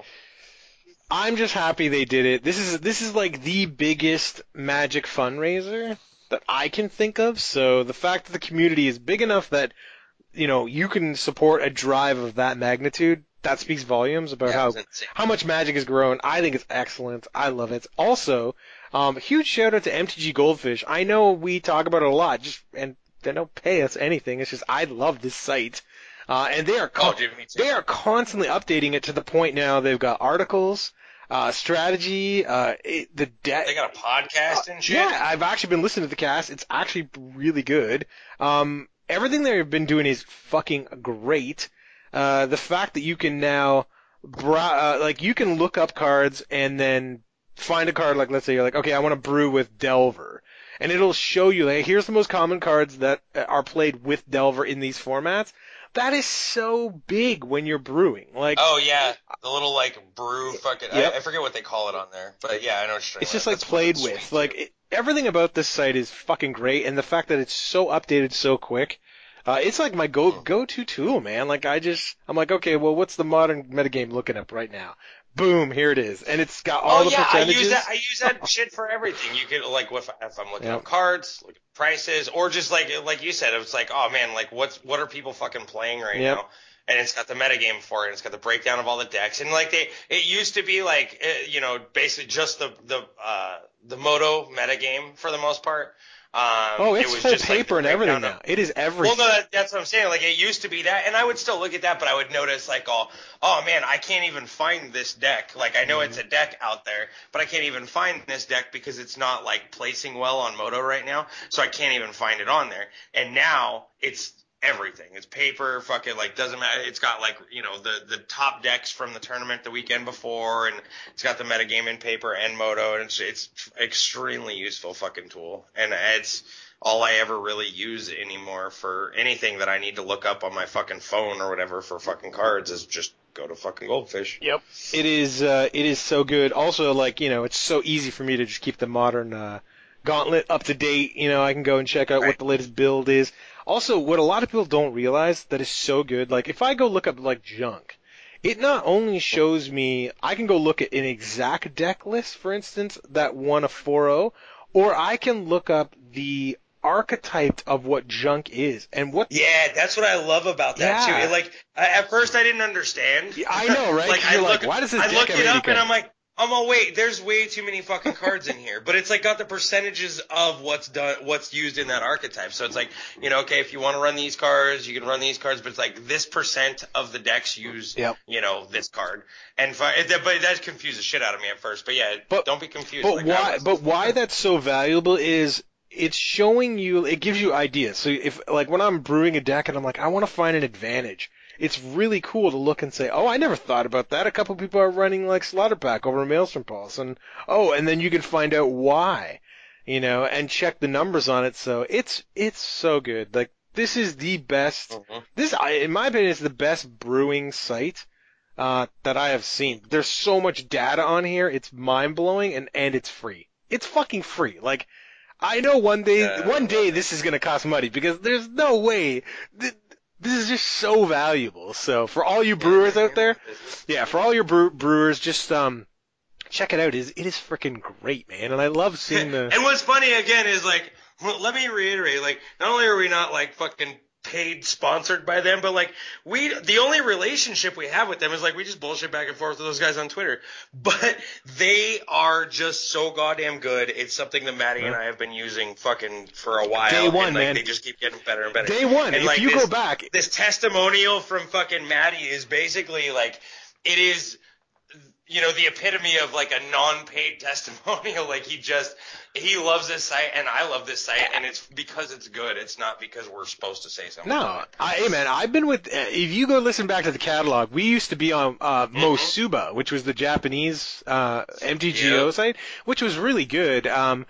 I'm just happy they did it. This is this is like the biggest Magic fundraiser that I can think of. So the fact that the community is big enough that, you know, you can support a drive of that magnitude, that speaks volumes about Yeah, it how was insane. how much Magic has grown. I think it's excellent. I love it. Also, um, huge shout out to M T G Goldfish. I know we talk about it a lot, just and they don't pay us anything. It's just I love this site. Uh, and they are Oh, con- dude, me too. they are constantly updating it to the point now they've got articles, uh, strategy, uh, it, the deck. They got a podcast and shit. Yeah, I've actually been listening to the cast. It's actually really good. Um, everything they've been doing is fucking great. Uh, the fact that you can now, brow- uh, like, you can look up cards and then find a card, like, let's say you're like, okay, I want to brew with Delver. And it'll show you, like, here's the most common cards that are played with Delver in these formats. That is so big when you're brewing. Like, Oh yeah, the little like brew fucking. Yep. I, I forget what they call it on there, but yeah, I know what you're it's talking just about. like That's played fucking with. sweet, Like, too. it, everything about this site is fucking great, and the fact that it's so updated so quick, uh, it's like my go go-to tool, man. Like, I just, I'm like, okay, well, what's the modern metagame looking up right now? Boom, here it is, and it's got all oh the yeah, I percentages. use that. I use that shit for everything. You can like if, if I'm looking Yep. up cards, look at prices, or just like like you said, it's like, oh man, like what's what are people fucking playing right Yep. now? And it's got the metagame for it. And it's got the breakdown of all the decks. And like they, it used to be like, uh, you know, basically just the the uh the Moto metagame for the most part. Um, Oh, it it's was full just, like, paper the and everything breakdown now. of- It is Well, everything. no, that, that's what I'm saying. Like, it used to be that, and I would still look at that, but I would notice, like, oh, oh man, I can't even find this deck. Like, I know Mm-hmm. it's a deck out there, but I can't even find this deck because it's not, like, placing well on Moto right now, so I can't even find it on there. And now, it's everything. It's paper, fucking, like, doesn't matter. It's got, like, you know, the, the top decks from the tournament the weekend before, and it's got the metagame in paper and Moto, and it's, it's extremely useful fucking tool. And it's all I ever really use anymore for anything that I need to look up on my fucking phone or whatever for fucking cards is just go to fucking Goldfish. Yep. It is, uh, it is so good. Also, like, you know, it's so easy for me to just keep the modern, uh, Gauntlet up to date. You know, I can go and check out what Right. the latest build is. Also, what a lot of people don't realize that is so good, like, if I go look up, like, junk, it not only shows me, I can go look at an exact deck list, for instance, that won a four oh, or I can look up the archetype of what junk is, and what Yeah, that's what I love about that Yeah. too. It, like I, at first I didn't understand. Yeah, I know, right? like 'Cause I you're look, like, why does this I deck look have it eighty up and cards? I'm like, oh my wait, there's way too many fucking cards in here. But it's like got the percentages of what's done, what's used in that archetype. So it's like, you know, okay, if you want to run these cards, you can run these cards, but it's like this percent of the decks use, Yep. you know, this card. And fi- it- but that confused the shit out of me at first. But yeah, But- don't be confused. But like I why? was. But why that's so valuable is it's showing you. It gives you ideas. So if like when I'm brewing a deck and I'm like, I want to find an advantage. It's really cool to look and say, oh, I never thought about that. A couple people are running like Slaughter Pack over Maelstrom Pulse, and oh, and then you can find out why, you know, and check the numbers on it. So it's it's so good. Like this is the best. Mhm. This, I- in my opinion, is the best brewing site uh, that I have seen. There's so much data on here. It's mind blowing, and and it's free. It's fucking free. Like I know one day, Yeah. one day this is gonna cost money because there's no way. Th- This is just so valuable. So for all you brewers out there, yeah, for all your brew- brewers, just um, check it out. It is it is freaking great, man, and I love seeing the. And what's funny again is like, well, let me reiterate, like, not only are we not like fucking paid sponsored by them, but like we, the only relationship we have with them is like we just bullshit back and forth with those guys on Twitter. But they are just so goddamn good. It's something that Maddie and I have been using fucking for a while. Day one, and, like, man. They just keep getting better and better. Day one, And, if like, you this- go back, This testimonial from fucking Maddie is basically like, it is, you know, the epitome of like a non-paid testimonial. Like he just, he loves this site and I love this site and it's because it's good. It's not because we're supposed to say something. no, I, hey man, I've been with. Uh, if you go listen back to the catalog, we used to be on uh, Mosuba, which was the Japanese uh, M T G O Yeah. site, which was really good. Um,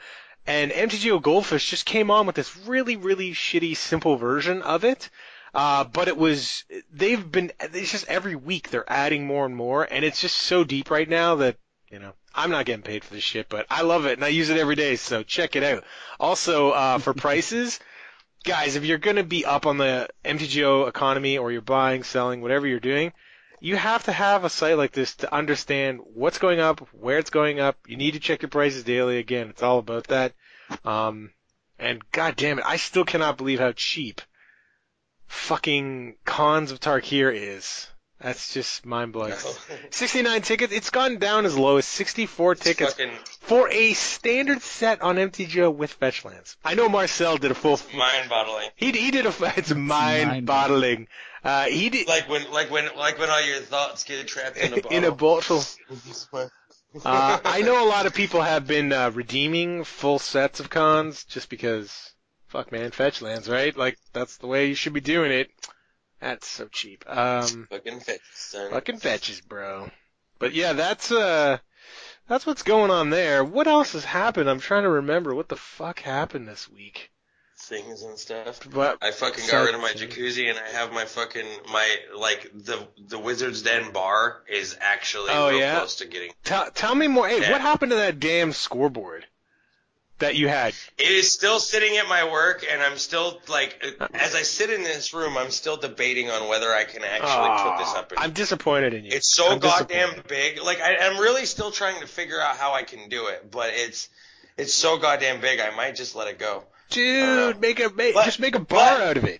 And M T G O Goldfish just came on with this really, really shitty, simple version of it. Uh, but it was, they've been, it's just every week they're adding more and more, and it's just so deep right now that, you know, I'm not getting paid for this shit, but I love it, and I use it every day, so check it out. Also, uh, for prices, guys, if you're gonna be up on the M T G O economy, or you're buying, selling, whatever you're doing, you have to have a site like this to understand what's going up, where it's going up. You need to check your prices daily. Again, it's all about that. Um, and god damn it, I still cannot believe how cheap fucking Khans of Tarkir is. That's just mind-blowing. No. sixty-nine tickets. It's gone down as low as sixty-four It's tickets fucking for a standard set on M T G O with Fetchlands. I know Marcel did a full. mind-boggling. He he did a. It's mind-boggling. Uh, he did Like when, like when, like when all your thoughts get trapped in a bottle. in a bottle. Uh, I know a lot of people have been uh, redeeming full sets of cons just because, fuck man, Fetchlands, right? Like that's the way you should be doing it. That's so cheap. Um, Fucking fetches, son. fucking fetches, bro. But yeah, that's uh, that's what's going on there. What else has happened? I'm trying to remember what the fuck happened this week. Things and stuff. But I fucking got rid of my jacuzzi and I have my fucking, my, like, the the Wizard's Den bar is actually Oh, real yeah? close to getting. tell tell me more. Hey, Yeah. what happened to that damn scoreboard that you had? It is still sitting at my work and I'm still, like, as I sit in this room, I'm still debating on whether I can actually put this up. In. I'm disappointed in you. It's so I'm goddamn disappointed. big. Like, I, I'm really still trying to figure out how I can do it, but it's, it's so goddamn big, I might just let it go. Dude, make a make, But- just make a bar but- out of it.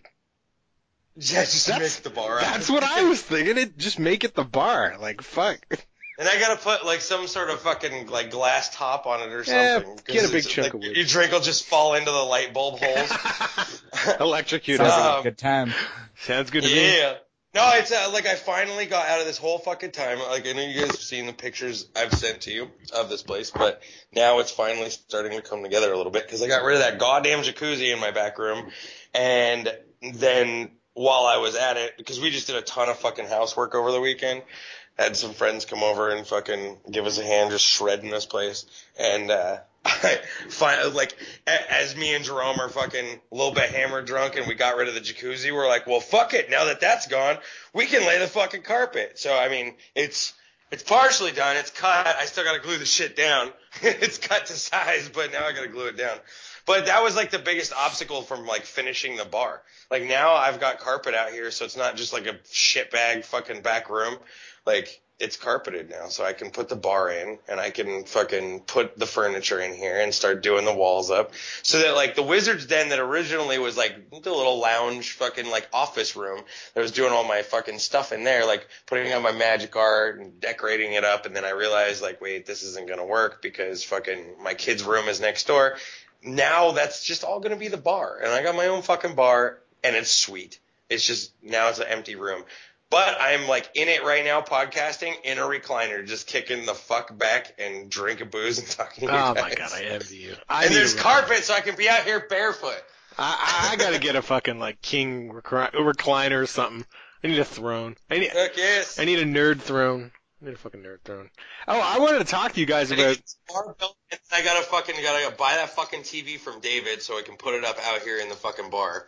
Yeah, just That's- make the bar out. That's what I was thinking. It just make it the bar. Like fuck. And I gotta put like some sort of fucking like glass top on it or Yeah, something. 'cause get a big it's, chunk like, of wood. Your drink will just fall into the light bulb holes. Electrocute. Sounds everyone. like Um, a good time. Sounds good to me. Yeah. No, it's uh, like I finally got out of this whole fucking time. Like I know you guys have seen the pictures I've sent to you of this place, but now it's finally starting to come together a little bit because I got rid of that goddamn jacuzzi in my back room, and then while I was at it, because we just did a ton of fucking housework over the weekend, had some friends come over and fucking give us a hand just shredding this place, and uh I find, like, a- as me and Jerome are fucking a little bit hammered drunk and we got rid of the jacuzzi, we're like, well, fuck it. Now that that's gone, we can lay the fucking carpet. So, I mean, it's, it's partially done. It's cut. I still gotta glue the shit doit It's cut to size, but now I gotta glue it down. But that was like the biggest obstacle from like finishing the bar. Like now I've got carpet out here, so it's not just like a shitbag fucking back room. Like, it's carpeted now, so I can put the bar in and I can fucking put the furniture in here and start doing the walls up. So that like the Wizard's Den that originally was like the little lounge fucking like office room that was doing all my fucking stuff in there, like putting out my magic art and decorating it up. And then I realized like, wait, this isn't going to work because fucking my kid's room is next door. Now that's just all going to be the bar. And I got my own fucking bar and it's sweet. It's just, now it's an empty room. But I'm like in it right now, podcasting in a recliner, just kicking the fuck back and drinking booze and talking to you Oh guys. my god, I envy you. I And need there's a- carpet, so I can be out here barefoot. I, I, I gotta get a fucking like king recri- recliner or something. I need a throne. I need, Heck yes. I need a nerd throne. I need a fucking nerd throne. Oh, I wanted to talk to you guys I gotta about. get this bar built, and I gotta fucking gotta buy that fucking T V from David so I can put it up out here in the fucking bar.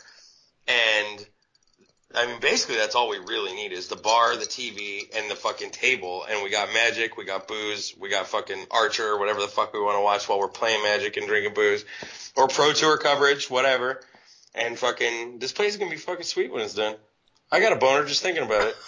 And I mean, basically that's all we really need is the bar, the T V, and the fucking table. And we got Magic, we got booze, we got fucking Archer, whatever the fuck we want to watch while we're playing Magic and drinking booze, or Pro Tour coverage, whatever. And fucking, this place is gonna be fucking sweet when it's done. I got a boner just thinking about it.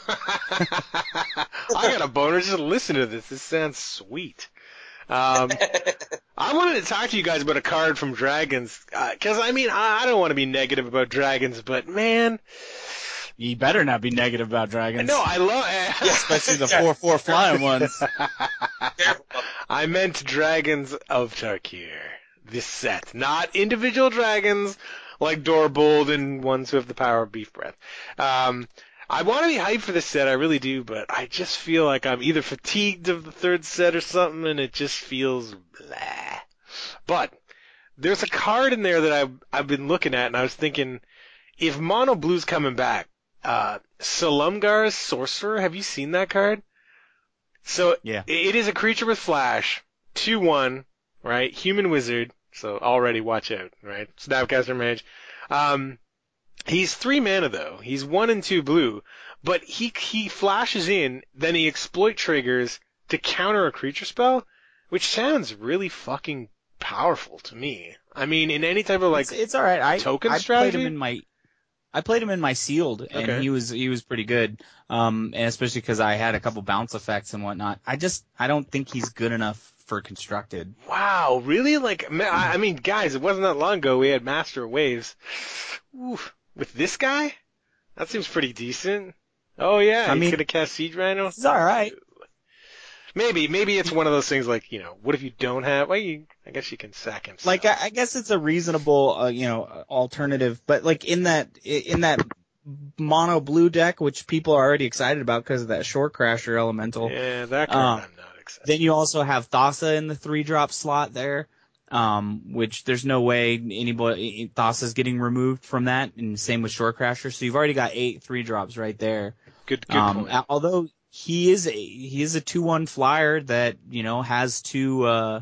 I got a boner just listen to this. This sounds sweet. Um, I wanted to talk to you guys about a card from Dragons, because, uh, I mean, I, I don't want to be negative about Dragons, but, man, You better not be negative about dragons. no, I love Especially the four four flying ones. Careful. I meant Dragons of Tarkir, this set, not individual dragons like Dorbold and ones who have the power of beef breath. Um, I want to be hyped for this set, I really do, but I just feel like I'm either fatigued of the third set or something, and it just feels blah. But there's a card in there that I've, I've been looking at, and I was thinking, if Mono Blue's coming back, uh, Salumgar's Sorcerer, have you seen that card? So Yeah. it is a creature with flash, two one, right? Human wizard, So already watch out, right? Snapcaster Mage. Um, he's three mana though. He's one and two blue, but he he flashes in, then he exploit triggers to counter a creature spell, which sounds really fucking powerful to me. I mean, in any type of like it's, it's all right. I token I strategy. played him in my I played him in my sealed, and Okay. he was he was pretty good. Um, and especially because I had a couple bounce effects and whatnot. I just I don't think he's good enough for constructed. Wow, really? Like, ma- I I mean, guys, it wasn't that long ago we had Master of Waves. Oof. With this guy? That seems pretty decent. Oh yeah, I he's mean- gonna cast Siege Rhino? He's all right. Maybe, maybe it's one of those things like, you know, what if you don't have, well, you, I guess you can sack him. Like I, I guess it's a reasonable, uh, you know, alternative. But like in that in that mono blue deck, which people are already excited about because of that Shore Crasher elemental. Yeah, that card Um, I'm not excited. Then you also have Thassa in the three drop slot there, um, which there's no way anybody Thassa's getting removed from that, and same with Shore Crasher. So you've already got eight three drops right there. Good, good Um, point. a- although he is a he is a two one flyer that you know has two uh,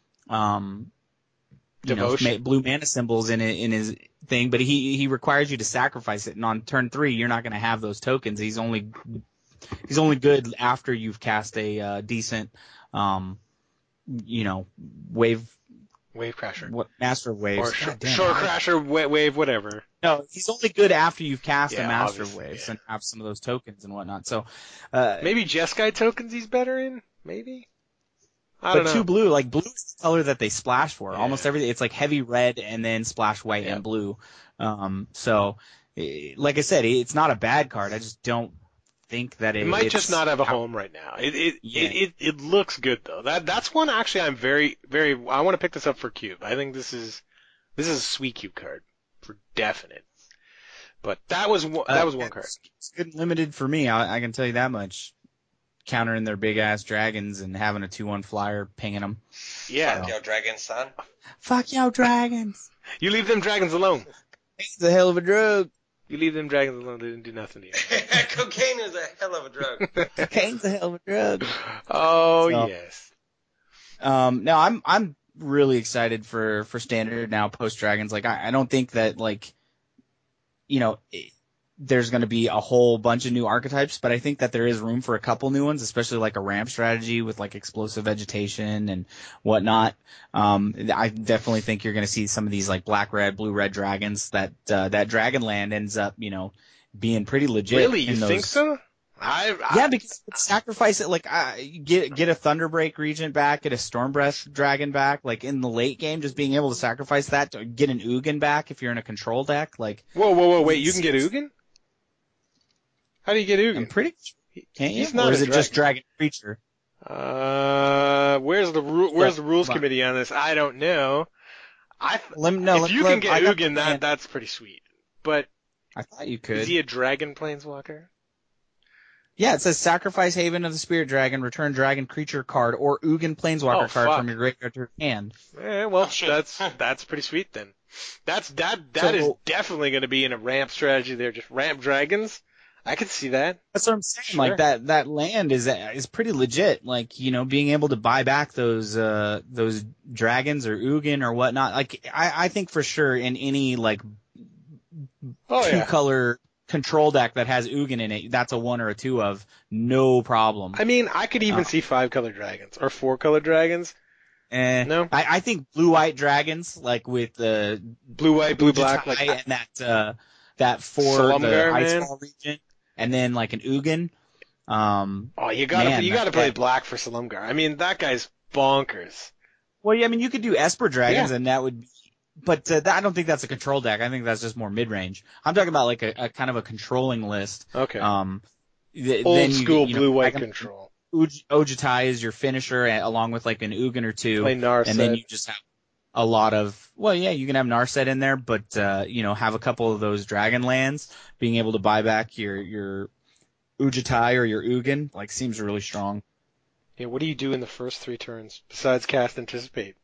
um, you know Devotion. ma- blue mana symbols in it, in his thing, but he he requires you to sacrifice it, and on turn three you're not going to have those tokens. He's only he's only good after you've cast a uh, decent um, you know wave Wave Crasher. what master of waves. Or sh- God damn it. Shore Crasher, wa- Wave, whatever. No, he's only good after you've cast Yeah, a Master of obviously, Waves yeah. and have some of those tokens and whatnot. So, uh, Maybe Jeskai tokens he's better in? Maybe? I but don't know. two blue, like blue is the color that they splash for. Yeah. Almost everything. It's like heavy red and then splash white Yeah. and blue. Um, so, eh, like I said, it's not a bad card. I just don't think that it, It might it's just not have a how- home right now. It it, Yeah. it it it looks good though. That that's one actually I'm very very I want to pick this up for Cube. I think this is this is a sweet Cube card for definite. But that was one, that Uh, was one card. It's, it's good and limited for me. I, I can tell you that much. Countering their big ass dragons and having a two one flyer pinging them. Yeah. Fuck yo, Dragon Son. Fuck y'all dragons. You leave them dragons alone. It's a hell of a drug. You leave them dragons alone. They didn't do nothing to you. Cocaine is a hell of a drug. Cocaine's a hell of a drug. Oh So- yes. Um, no, I'm I'm really excited for for standard now post dragons. Like I, I don't think that like, you know, it, there's going to be a whole bunch of new archetypes, but I think that there is room for a couple new ones, especially like a ramp strategy with like explosive vegetation and whatnot. Um, I definitely think you're going to see some of these like black red, blue red dragons that uh, that Dragonland ends up, you know, being pretty legit. Really, you in those... think so? I, I Yeah, because sacrifice it like uh, get get a Thunderbreak Regent back, get a Stormbreath Dragon back. Like in the late game, just being able to sacrifice that to get an Ugin back if you're in a control deck. Like Whoa, whoa, whoa! Wait, you can get Ugin? How do you get I'm Ugin? pretty can't you? He's not or is a it just Dragon Creature? Uh, where's the ru- where's the rules Come on. committee on this? I don't know. I Let me know. if let- you let- can get I got the Ugin, that plan. that's pretty sweet. But I thought you is could. he a dragon planeswalker? Yeah, it says sacrifice Haven of the Spirit Dragon, return Dragon Creature card or Ugin Planeswalker Oh, card fuck. from your graveyard to your hand. Eh, well, Oh, shit. that's that's pretty sweet then. That's that that is So- definitely going to be in a ramp strategy there. Just ramp dragons. I could see that. That's what I'm saying. Sure. Like that, that land is is pretty legit. Like you know, being able to buy back those uh those dragons or Ugin or whatnot. Like I, I think for sure in any like Oh two yeah. color control deck that has Ugin in it, that's a one or a two of no problem. I mean, I could even Uh, see five color dragons or four color dragons. Eh, No? I, I think blue white dragons like with the Blue, white, blue, black. Ujitai Like and that uh that for Slumgar, the man. Icefall region, and then like an Ugin. Um, oh, you gotta Man, you that- gotta play that- black for Salumgar. I mean, that guy's bonkers. well, yeah, I mean you could do Esper dragons and that would be. But uh, that, I don't think that's a control deck. I think that's just more mid-range. I'm talking about like a, a kind of a controlling list. Okay. Um, th- Old then you, school you know, blue white Dragon- control. Uj- Ojitai is your finisher, a- along with like an Ugin or two, Play Narset. and then you just have a lot of. Well, yeah, you can have Narset in there, but uh, you know, have a couple of those Dragon lands. Being able to buy back your your Ujitai or your Ugin like seems really strong. Yeah, what do you do in the first three turns besides cast Anticipate?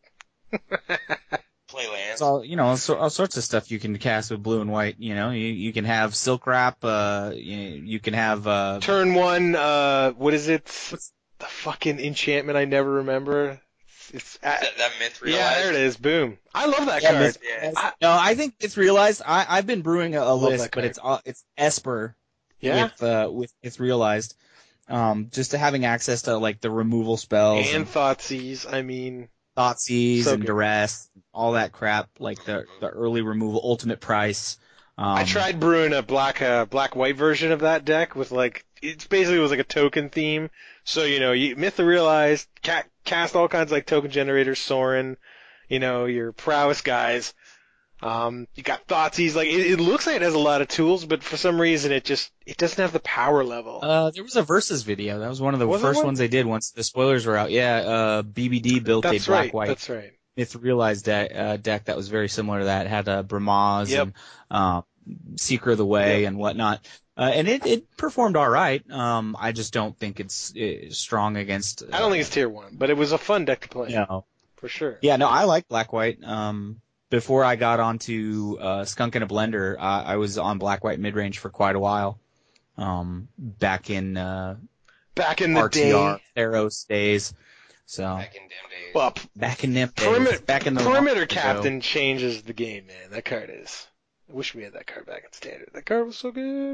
Play lands. It's all you know, all, so- all sorts of stuff you can cast with blue and white. You know, you you can have Silk Wrap. Uh, you, you can have uh, Turn one, uh, what is it? The fucking enchantment I never remember. it's uh, that, that myth realized. yeah, there it is. Boom. I love that Yeah, card. Myth- Yeah. I- No, I think it's realized. I, I've been brewing a, a Love list, that but card. it's uh, it's Esper Yeah. with uh with it's realized. Um, just to having access to like the removal spells And and, Thoughtseize. I mean, Thoughtseize so and good. Duress, all that crap, like the the early removal, ultimate price. Um, I tried brewing a black uh, black white version of that deck with like it basically was like a token theme. So you know, you Myth of Realized, ca- cast all kinds of like token generators, Sorin, you know, your prowess guys. Um, you got Thoughtseize. Like it, it looks like it has a lot of tools, but for some reason it just it doesn't have the power level. Uh, there was a versus video. That was one of the Was there first one? ones they did once the spoilers were out. Yeah, uh, B B D built That's a black right. white That's right. Myth Realized deck, uh, deck that was very similar to that. It had uh, Bramaz Yep. and uh, Seeker of the Way Yep. and whatnot. Uh, and it, it performed all right. Um, I just don't think it's, it's strong against. Uh, I don't think it's tier one, but it was a fun deck to play No. for sure. Yeah, no, I like black white. Um, before I got onto uh, Skunk in a Blender, uh, I was on black white mid range for quite a while. Um, back in uh, Back in the R T R, day, Theros days. So Back in damn days. well, back in them days, perimeter, back in the perimeter long ago. captain changes the game, man. That card is. I wish we had that card back in standard. That card was so good.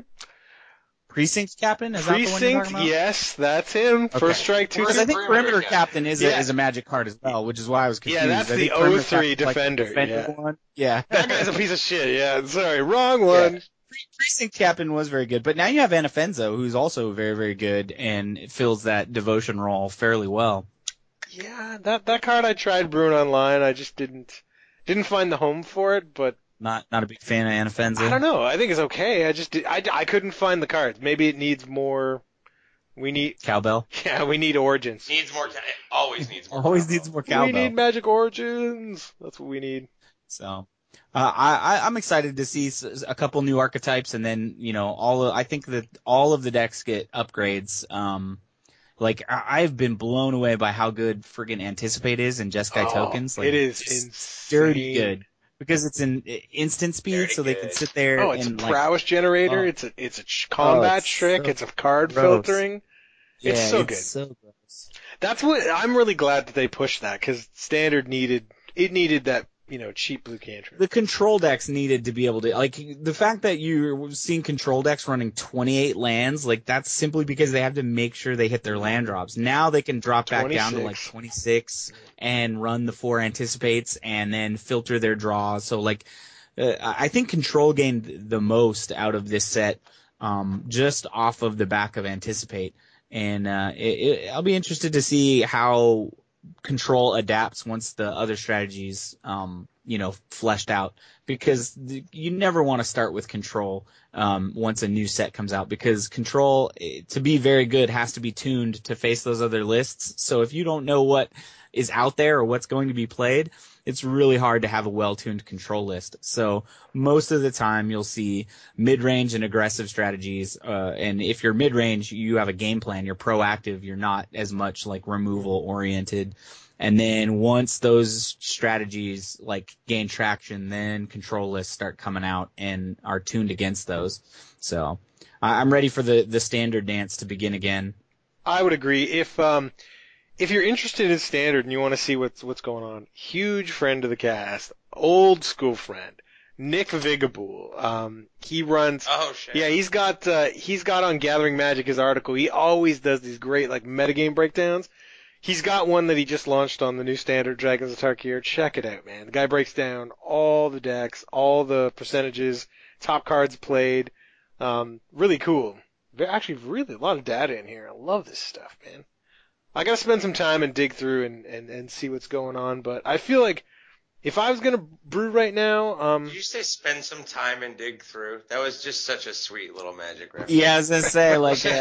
Precinct captain is that the one you're Precinct, talking about? yes, that's him. Okay. First strike, two. Because I think Perimeter perimeter captain. captain is Yeah. a, is a magic card as well, which is why I was confused. Yeah, that's I the think perimeter oh three captain's like the defender, defender yeah. one. Yeah. That guy's a piece of shit. Yeah, sorry, wrong one. Pre- Precinct captain was very good, but now you have Anafenzo, who's also very, very good and fills that devotion role fairly well. Yeah, that that card I tried brewing online. I just didn't didn't find the home for it, but Not not a big fan of Anafenzo. I don't know. I think it's okay. I just did, I, I couldn't find the cards. Maybe it needs more. We need Cowbell. yeah, we need origins. Needs more. Ca- always needs more. Always combo. needs more cowbell. We need magic origins. That's what we need. So, uh, I, I, I'm excited to see s- a couple new archetypes, and then you know, all of, I think that all of the decks get upgrades. Um, like I, I've been blown away by how good friggin' Anticipate is in Jeskai Oh, tokens. Like, it is it's insane. dirty good because it's in instant speed, Dirty so they good. can sit there. Oh, it's and a like, prowess generator. oh. It's a it's a ch- combat it's trick. so it's a card gross. filtering. yeah, it's so it's good. So gross. That's what I'm really glad that they pushed that because standard needed it needed that you know cheap blue cantrip. The control decks needed to be able to, like, the fact that you're seeing control decks running twenty-eight lands, like, that's simply because they have to make sure they hit their land drops. Now they can drop back down to, like, twenty-six. twenty-six and run the four anticipates and then filter their draws. So, like, uh, I think control gained the most out of this set, um, just off of the back of anticipate. And, uh, it, it, I'll be interested to see how control adapts once the other strategies, um, you know, fleshed out, because th- you never want to start with control, um, once a new set comes out, because control, eh, to be very good, has to be tuned to face those other lists. So if you don't know what is out there or what's going to be played, it's really hard to have a well-tuned control list. So most of the time you'll see mid-range and aggressive strategies. Uh, and if you're mid-range, you have a game plan. You're proactive. You're not as much like removal-oriented. And then once those strategies like gain traction, then control lists start coming out and are tuned against those. So I- I'm ready for the, the standard dance to begin again. I would agree. If um, if you're interested in standard and you want to see what's what's going on, huge friend of the cast, old school friend, Nick Vigabool. Um, he runs. Oh shit. Yeah, he's got uh, he's got on Gathering Magic his article. He always does these great like metagame breakdowns. He's got one that he just launched on the new standard Dragons of Tarkir. Check it out, man. The guy breaks down all the decks, all the percentages, top cards played. Um, really cool. There actually really a lot of data in here. I love this stuff, man. I gotta spend some time and dig through and, and, and see what's going on, but I feel like if I was gonna brew right now, um, Did you say spend some time and dig through? That was just such a sweet little magic reference. Yeah, I was gonna say, like, uh,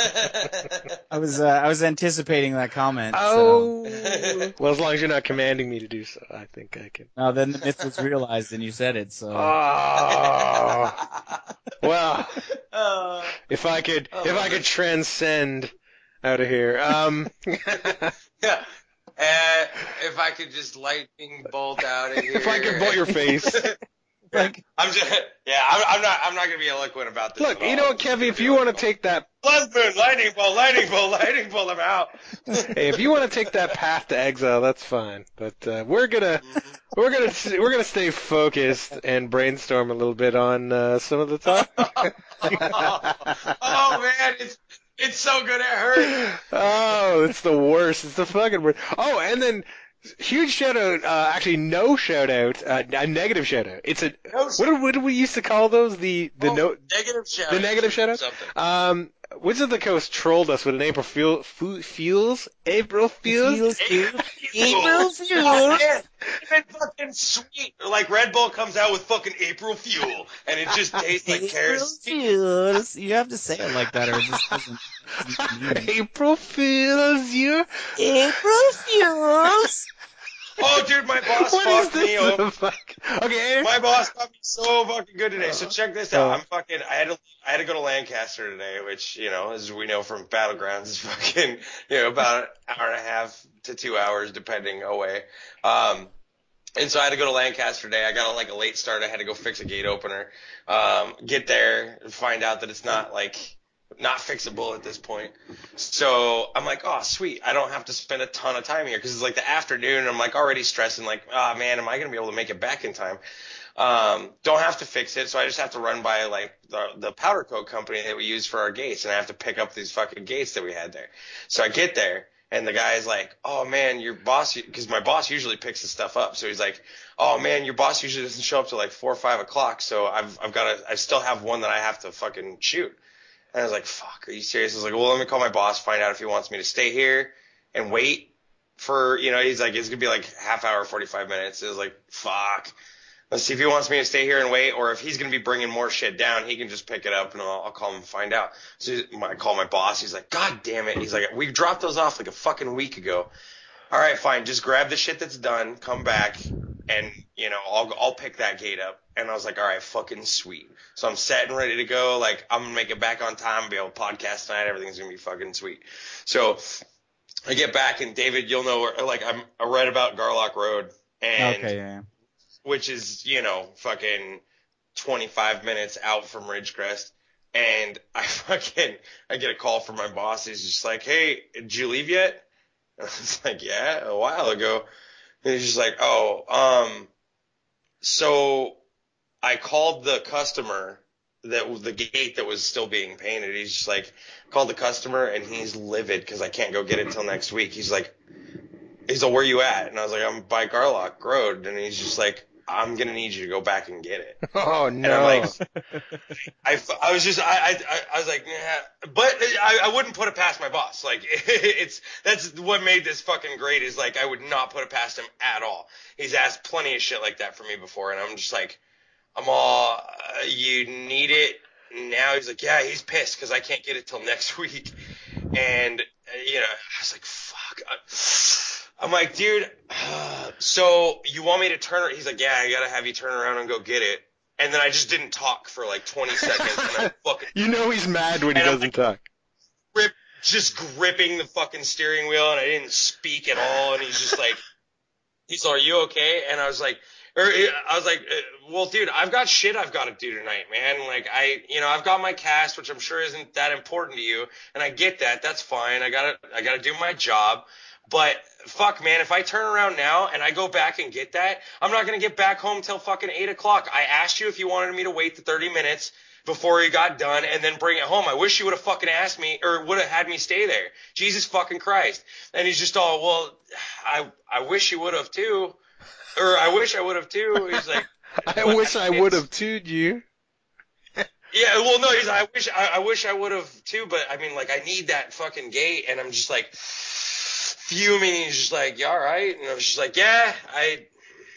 I was uh, I was anticipating that comment. oh, So. well, as long as you're not commanding me to do so, I think I can. No, then the myth was realized, and you said it. So Oh, well, Uh, if I could, I if I love could it. transcend out of here, um, yeah. Uh, if I could just lightning bolt out of here. if I could bolt your face. Like, I'm just, yeah, I'm, I'm not, I'm not gonna be eloquent about this. Look, at you all. know what, Kevin, if you want to take that, Blood moon, lightning bolt, lightning bolt, lightning bolt, I'm out. hey, if you want to take that path to exile, that's fine. But uh, we're gonna, we're gonna, we're gonna stay focused and brainstorm a little bit on uh, some of the talk. Oh man, it's it's so good it hurts. Oh, it's the worst. It's the fucking worst. Oh, and then huge shout out. Uh, actually, no shout out. Uh, a negative shout out. It's a No what did, what did we used to call those? The the Oh, no negative shout. the negative shout out. Something. Um, Wizards of the Coast trolled us with an April Fool, Fool, Fuels. April Fuels. Fuels, April Fuel. It's fucking sweet. Like Red Bull comes out with fucking April Fuel, and it just tastes like kerosene. Fuels. You have to say it like that, or it just doesn't. April Fuels. You. April Fuels. Oh, dude, my boss What is fucked me this? up. The fuck? Okay. My boss got me so fucking good today. So check this out. Oh. I'm fucking. I had to. I had to go to Lancaster today, which you know, as we know from Battlegrounds, is fucking. You know, about an hour and a half to two hours, depending away. Um, and so I had to go to Lancaster today. I got a, like a late start. I had to go fix a gate opener. Um, get there and find out that it's not like. Not fixable at this point. So I'm like, oh, sweet. I don't have to spend a ton of time here because it's like the afternoon and I'm like already stressing like, oh man, am I going to be able to make it back in time? Um, don't have to fix it. So I just have to run by like the, the powder coat company that we use for our gates and I have to pick up these fucking gates that we had there. So I get there and the guy's like, oh man, your boss, because my boss usually picks the stuff up. So he's like, oh man, your boss usually doesn't show up till like four or five o'clock. So I've, I've got to, I still have one that I have to fucking shoot. And I was like, fuck, are you serious? I was like, well, let me call my boss, find out if he wants me to stay here and wait for, you know, he's like, it's going to be like half hour, forty-five minutes. It was like, fuck. Let's see if he wants me to stay here and wait, or if he's going to be bringing more shit down, he can just pick it up and I'll, I'll call him and find out. So I call my boss. He's like, God damn it. He's like, we dropped those off like a fucking week ago. All right, fine. Just grab the shit that's done, come back, and, you know, I'll, I'll pick that gate up. And I was like, all right, fucking sweet. So I'm set and ready to go. Like, I'm going to make it back on time, be able to podcast tonight. Everything's going to be fucking sweet. So I get back, and David, you'll know, where, like, I'm, I read about Garlock Road, and Okay, yeah. which is, you know, fucking twenty-five minutes out from Ridgecrest. And I fucking, I get a call from my boss. He's just like, hey, did you leave yet? And I was like, yeah, a while ago. And he's just like, oh, um, so I called the customer that the gate that was still being painted. He's just like, called the customer and he's livid because I can't go get it till next week. He's like, he's like, where you at? And I was like, I'm by Garlock Road. And he's just like, I'm going to need you to go back and get it. Oh, And no. I'm like, I, I was just, I, I, I was like, yeah, but I, I wouldn't put it past my boss. Like, it's, that's what made this fucking great is like, I would not put it past him at all. He's asked plenty of shit like that for me before. And I'm just like, I'm all, uh, you need it now. He's like, yeah, he's pissed because I can't get it till next week. And, uh, you know, I was like, fuck. I'm like, dude, uh, so you want me to turn, he's like, yeah, I gotta have you turn around and go get it. And then I just didn't talk for like twenty seconds and I fucking, You know he's mad when he And I'm doesn't like- talk. grip, just gripping the fucking steering wheel and I didn't speak at all. And he's just like, he's like, are you okay? And I was like, or I was like, uh, well, dude, I've got shit I've got to do tonight, man. Like I, you know, I've got my cast, which I'm sure isn't that important to you. And I get that. That's fine. I gotta, I gotta do my job. But fuck, man, if I turn around now and I go back and get that, I'm not going to get back home till fucking eight o'clock. I asked you if you wanted me to wait the thirty minutes before you got done and then bring it home. I wish you would have fucking asked me or would have had me stay there. Jesus fucking Christ. And he's just all, well, I, I wish you would have too. Or I wish I would have too. He's like, I wish I would have tooed you. yeah, well, no, he's like, I wish, I, I wish I would have too, but I mean, like, I need that fucking gate. And I'm just like, fuming. He's just like, you all right? And I was just like, yeah, I,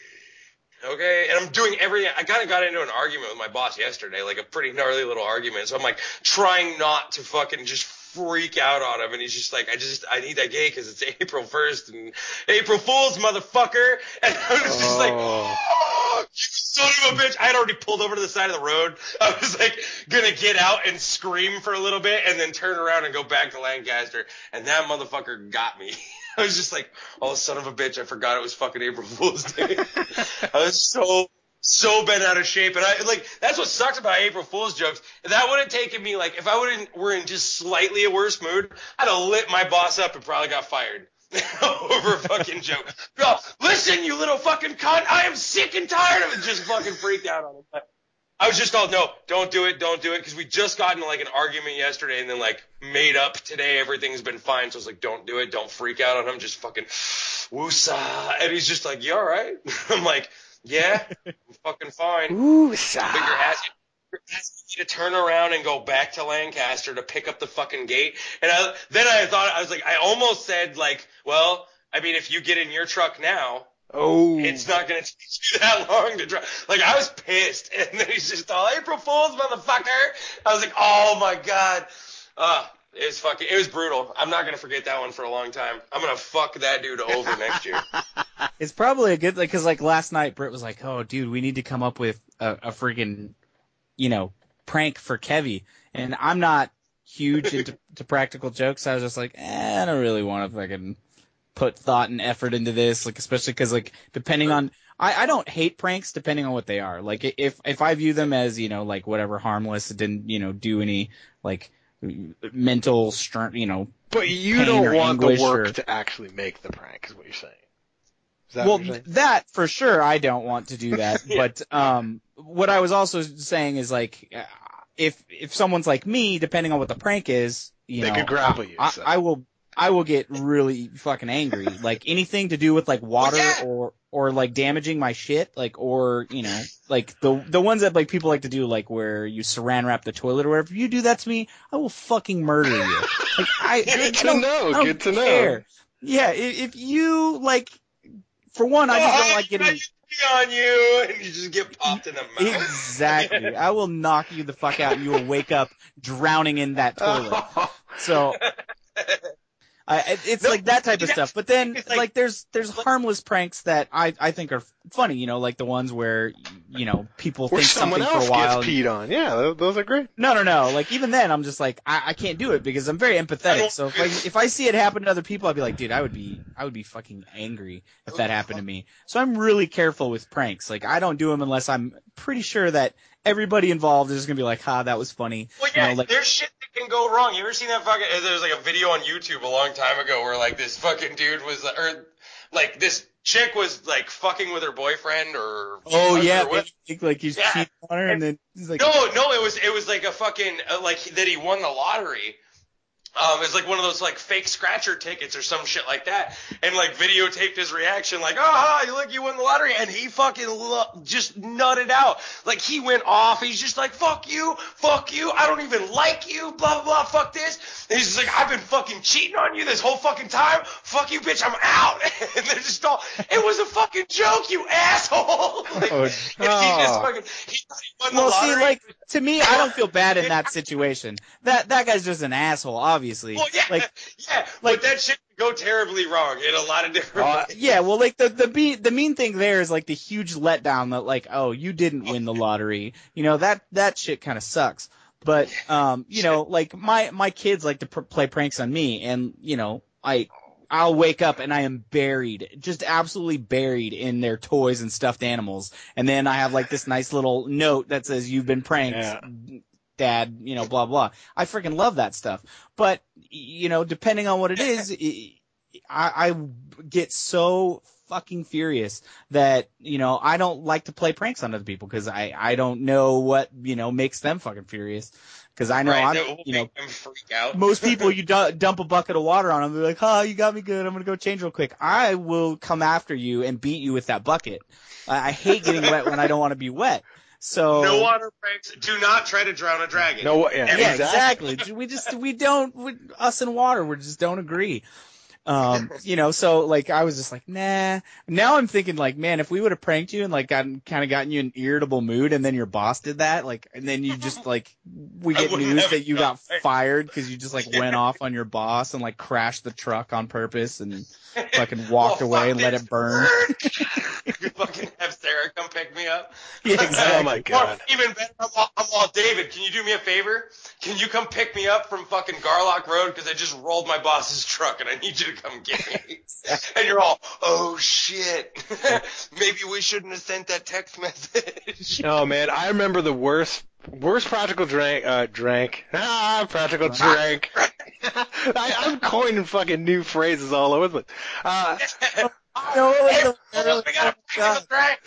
okay. And I'm doing everything. I kind of got into an argument with my boss yesterday, like a pretty gnarly little argument. So I'm like trying not to fucking just freak out on him. And he's just like, I just, I need that gate because it's April first and April Fool's, motherfucker. And I was just like, oh, you son of a bitch. I had already pulled over to the side of the road. I was like gonna get out and scream for a little bit and then turn around and go back to Lancaster. And that motherfucker got me. I was just like, oh, son of a bitch, I forgot it was fucking April Fool's Day. I was so so bent out of shape. And I like that's what sucks about April Fool's jokes. That would have taken me like if I would have were in just slightly a worse mood, I'd have lit my boss up and probably got fired over a fucking joke. Bro, listen, you little fucking cunt, I am sick and tired of it. Just fucking freaked out on him. I was just all, no, don't do it, don't do it, because we just got into like an argument yesterday and then like made up today. Everything's been fine, so I was like, don't do it, don't freak out on him, just fucking woosah. And he's just like, you all right? I'm like, yeah, I'm fucking fine. Woosah. But you're asking, you're asking me to turn around and go back to Lancaster to pick up the fucking gate. And I, then I thought, I was like, I almost said like, well, I mean, if you get in your truck now, Oh. it's not going to take you that long to drive. Like, I was pissed. And then he's just all, April Fool's, motherfucker. I was like, oh, my God. Uh, it was fucking, it was brutal. I'm not going to forget that one for a long time. I'm going to fuck that dude over next year. It's probably a good, like, because, like, last night, Britt was like, oh, dude, we need to come up with a, a freaking, you know, prank for Kevy. And I'm not huge into to practical jokes. I was just like, eh, I don't really want to fucking put thought and effort into this, like especially because like depending on I, I don't hate pranks depending on what they are. Like if if I view them as, you know, like whatever, harmless, it didn't, you know, do any like mental strength, you know. But you don't want the work or, to actually make the prank, is what you're saying. Is that well, what you're saying? that for sure I don't want to do that. Yeah. But um, what I was also saying is like if if someone's like me, depending on what the prank is, you they know, could grapple you. I, so. I will. I will get really fucking angry. Like anything to do with like water Yeah. or or like damaging my shit, like or you know, like the the ones that like people like to do, like where you saran wrap the toilet or whatever. If you do that to me, I will fucking murder you. Like I Good I to don't- know, I don't good to know. care. Yeah, if, if you like, for one, I just don't like getting. on you, and you just get popped in the mouth. Exactly. I will knock you the fuck out, and you will wake up drowning in that toilet. So. I, it's No, like that type of yeah, stuff. But then, it's like, like- there's there's harmless pranks that I, I think are funny. You know, like the ones where, you know, people Where think someone something for else a while. gets peed on. Yeah, those, those are great. No, no, no. Like even then, I'm just like, I, I can't do it because I'm very I empathetic. don't- So if I if I see it happen to other people, I'd be like, dude, I would be I would be fucking angry if that happened to me. So I'm really careful with pranks. Like I don't do them unless I'm pretty sure that everybody involved is gonna be like, ha, that was funny. Well, yeah, you know, like, there's shit that can go wrong. You ever seen that fucking? There's like a video on YouTube a long time ago where like this fucking dude was, or like this chick was like fucking with her boyfriend or. oh yeah, or what- they think, like he's Yeah. cheating on her, and then he's like, No, no, it was it was like a fucking uh, like that he won the lottery. Um, it's like one of those like fake scratcher tickets or some shit like that, and like videotaped his reaction, like, "Ah, you look, you won the lottery," and he fucking lo- just nutted out, like he went off. He's just like, "Fuck you, fuck you, I don't even like you, blah blah blah, fuck this." And he's just like, "I've been fucking cheating on you this whole fucking time. Fuck you, bitch, I'm out." And they're just all, "It was a fucking joke, you asshole." Like, Oh, and he just oh. fucking he, thought he won well, the lottery. see, like to me, I don't feel bad in that situation. That that guy's just an asshole, obviously. Well, yeah, Like, yeah, like- but that shit can go terribly wrong in a lot of different Uh, ways. yeah, well, like the the be, the mean thing there is like the huge letdown that like, oh, you didn't win the lottery. You know that that shit kind of sucks. But um, you know, like my my kids like to pr- play pranks on me, and you know, I. I'll wake up and I am buried, just absolutely buried in their toys and stuffed animals. And then I have like this nice little note that says, "You've been pranked, Yeah. Dad," you know, blah, blah. I freaking love that stuff. But, you know, depending on what it is, it, I, I get so fucking furious that, you know, I don't like to play pranks on other people because I, I don't know what, you know, makes them fucking furious. Because I know Right, I'm, that will you know, make them freak out. most people, you du- dump a bucket of water on them, they're like, "Oh, you got me good. I'm gonna go change real quick." I will come after you and beat you with that bucket. I, I hate getting wet when I don't want to be wet. So No water pranks. Do not try to drown a dragon. No, yeah, yeah, exactly. exactly. We just we don't we, us and water, we just don't agree. Um, you know, so like I was just like, nah. Now I'm thinking like, man, if we would have pranked you and like gotten kind of gotten you in an irritable mood, and then your boss did that, like, and then you just like we I get wouldn't news have that you gone got there. fired because you just like went off on your boss and like crashed the truck on purpose and fucking walked Oh, away fuck and let this. it burn. You fucking have Sarah come pick me up. Yeah, exactly. Oh my god. Or even better, I'm all, I'm all, David, can you do me a favor? can you come pick me up from fucking Garlock Road? Because I just rolled my boss's truck and I need you to come get me. And you're all, oh shit. Maybe we shouldn't have sent that text message. Oh man, I remember the worst, worst practical drank, uh, drank. Ah, practical drank. I, I'm coining fucking new phrases all over the place. Uh, No, what was Hey, the, we got a practical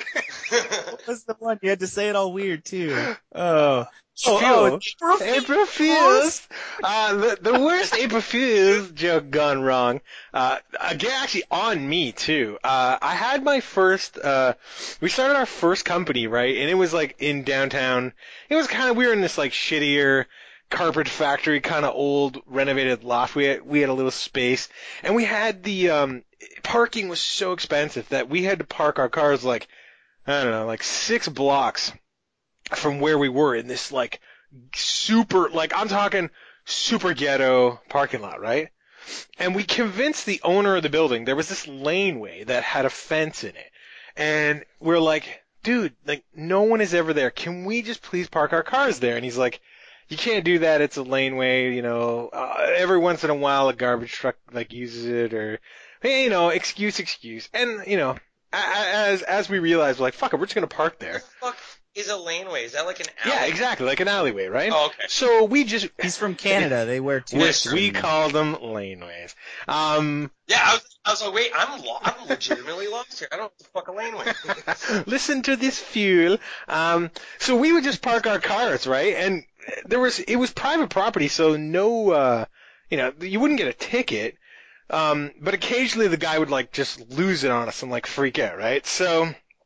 drank. what was the one? You had to say it all weird too. Oh. Oh, Oh, oh, April Fools. Uh, the, the worst April Fools joke gone wrong. Uh, again, actually on me too. Uh, I had my first, uh, we started our first company, right? And it was like in downtown. It was kind of, we were in this like shittier carpet factory, kind of old renovated loft. We had, we had a little space and we had the, um, parking was so expensive that we had to park our cars like, I don't know, like six blocks from where we were in this like super, like I'm talking super ghetto parking lot, right? And we convinced the owner of the building there was this laneway that had a fence in it. And we're like, dude, like no one is ever there. Can we just please park our cars there? And he's like, you can't do that. It's a laneway, you know, uh, every once in a while a garbage truck like uses it or, you know, excuse, excuse. And, you know, as, as we realized, we're like, fuck it, we're just going to park there. What the fuck is a laneway? Is that like an alley? Yeah, exactly, like an alleyway, right? Oh, okay. So we just He's from Canada. They wear we, t-shirts. we call them laneways. Um, Yeah, I was, I was like, wait, I'm lo- I'm legitimately lost here. I don't know what the fuck a laneway is. listen to this fuel. Um, so we would just park our cars, right? And there was it was private property, so no, uh, you know, you wouldn't get a ticket. Um, but occasionally the guy would like just lose it on us and like freak out, right? So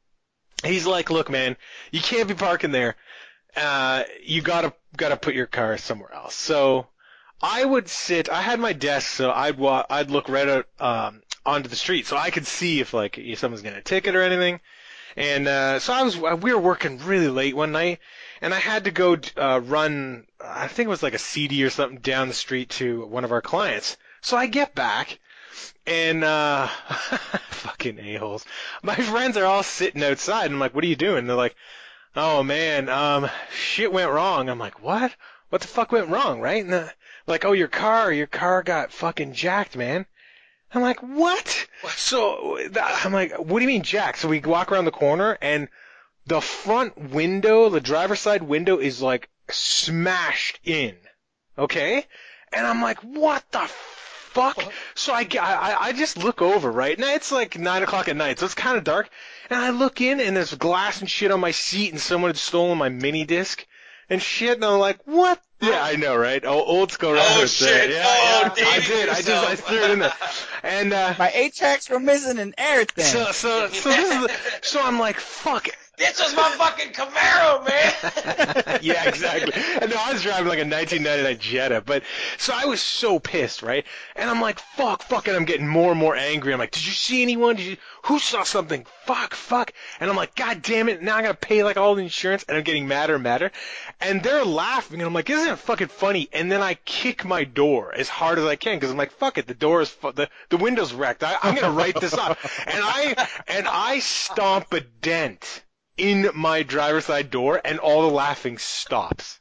he's like, look, man, you can't be parking there. Uh, you gotta, gotta put your car somewhere else. So I would sit, I had my desk, so I'd walk, I'd look right out, um, onto the street so I could see if like, if someone's gonna ticket or anything. And, uh, so I was, we were working really late one night and I had to go, uh, run, I think it was like a C D or something down the street to one of our clients. So I get back, and, uh, fucking a-holes. My friends are all sitting outside, and I'm like, what are you doing? They're like, oh man, um, shit went wrong. I'm like, what? What the fuck went wrong, right? And they're like, oh, your car, your car got fucking jacked, man. I'm like, what? So, I'm like, what do you mean jacked? So we walk around the corner, and the front window, the driver's side window is like smashed in. Okay? And I'm like, what the fuck? So I, I, I just look over, right? Now it's like nine o'clock at night, so it's kind of dark. And I look in, and there's glass and shit on my seat, and someone had stolen my mini disc and shit. And I'm like, what? Yeah, I know, right? Oh, old school. Oh shit! Yeah, Oh, yeah. I dating did. I just I yourself. threw it in there. And uh, My eight tracks were missing and everything. so so so this is the, so I'm like, fuck. This was my fucking Camaro, man. Yeah, exactly. And no, I was driving like a nineteen ninety-nine Jetta, but so I was so pissed, right? And I'm like, fuck, fuck, and I'm getting more and more angry. I'm like, did you see anyone? Did you? Who saw something? Fuck, fuck. And I'm like, god damn it! Now I gotta pay like all the insurance, and I'm getting madder and madder. And they're laughing, and I'm like, isn't it fucking funny? And then I kick my door as hard as I can because I'm like, fuck it, the door is fu- the the window's wrecked. I, I'm gonna write this up, and I and I stomp a dent in my driver's side door, and all the laughing stops.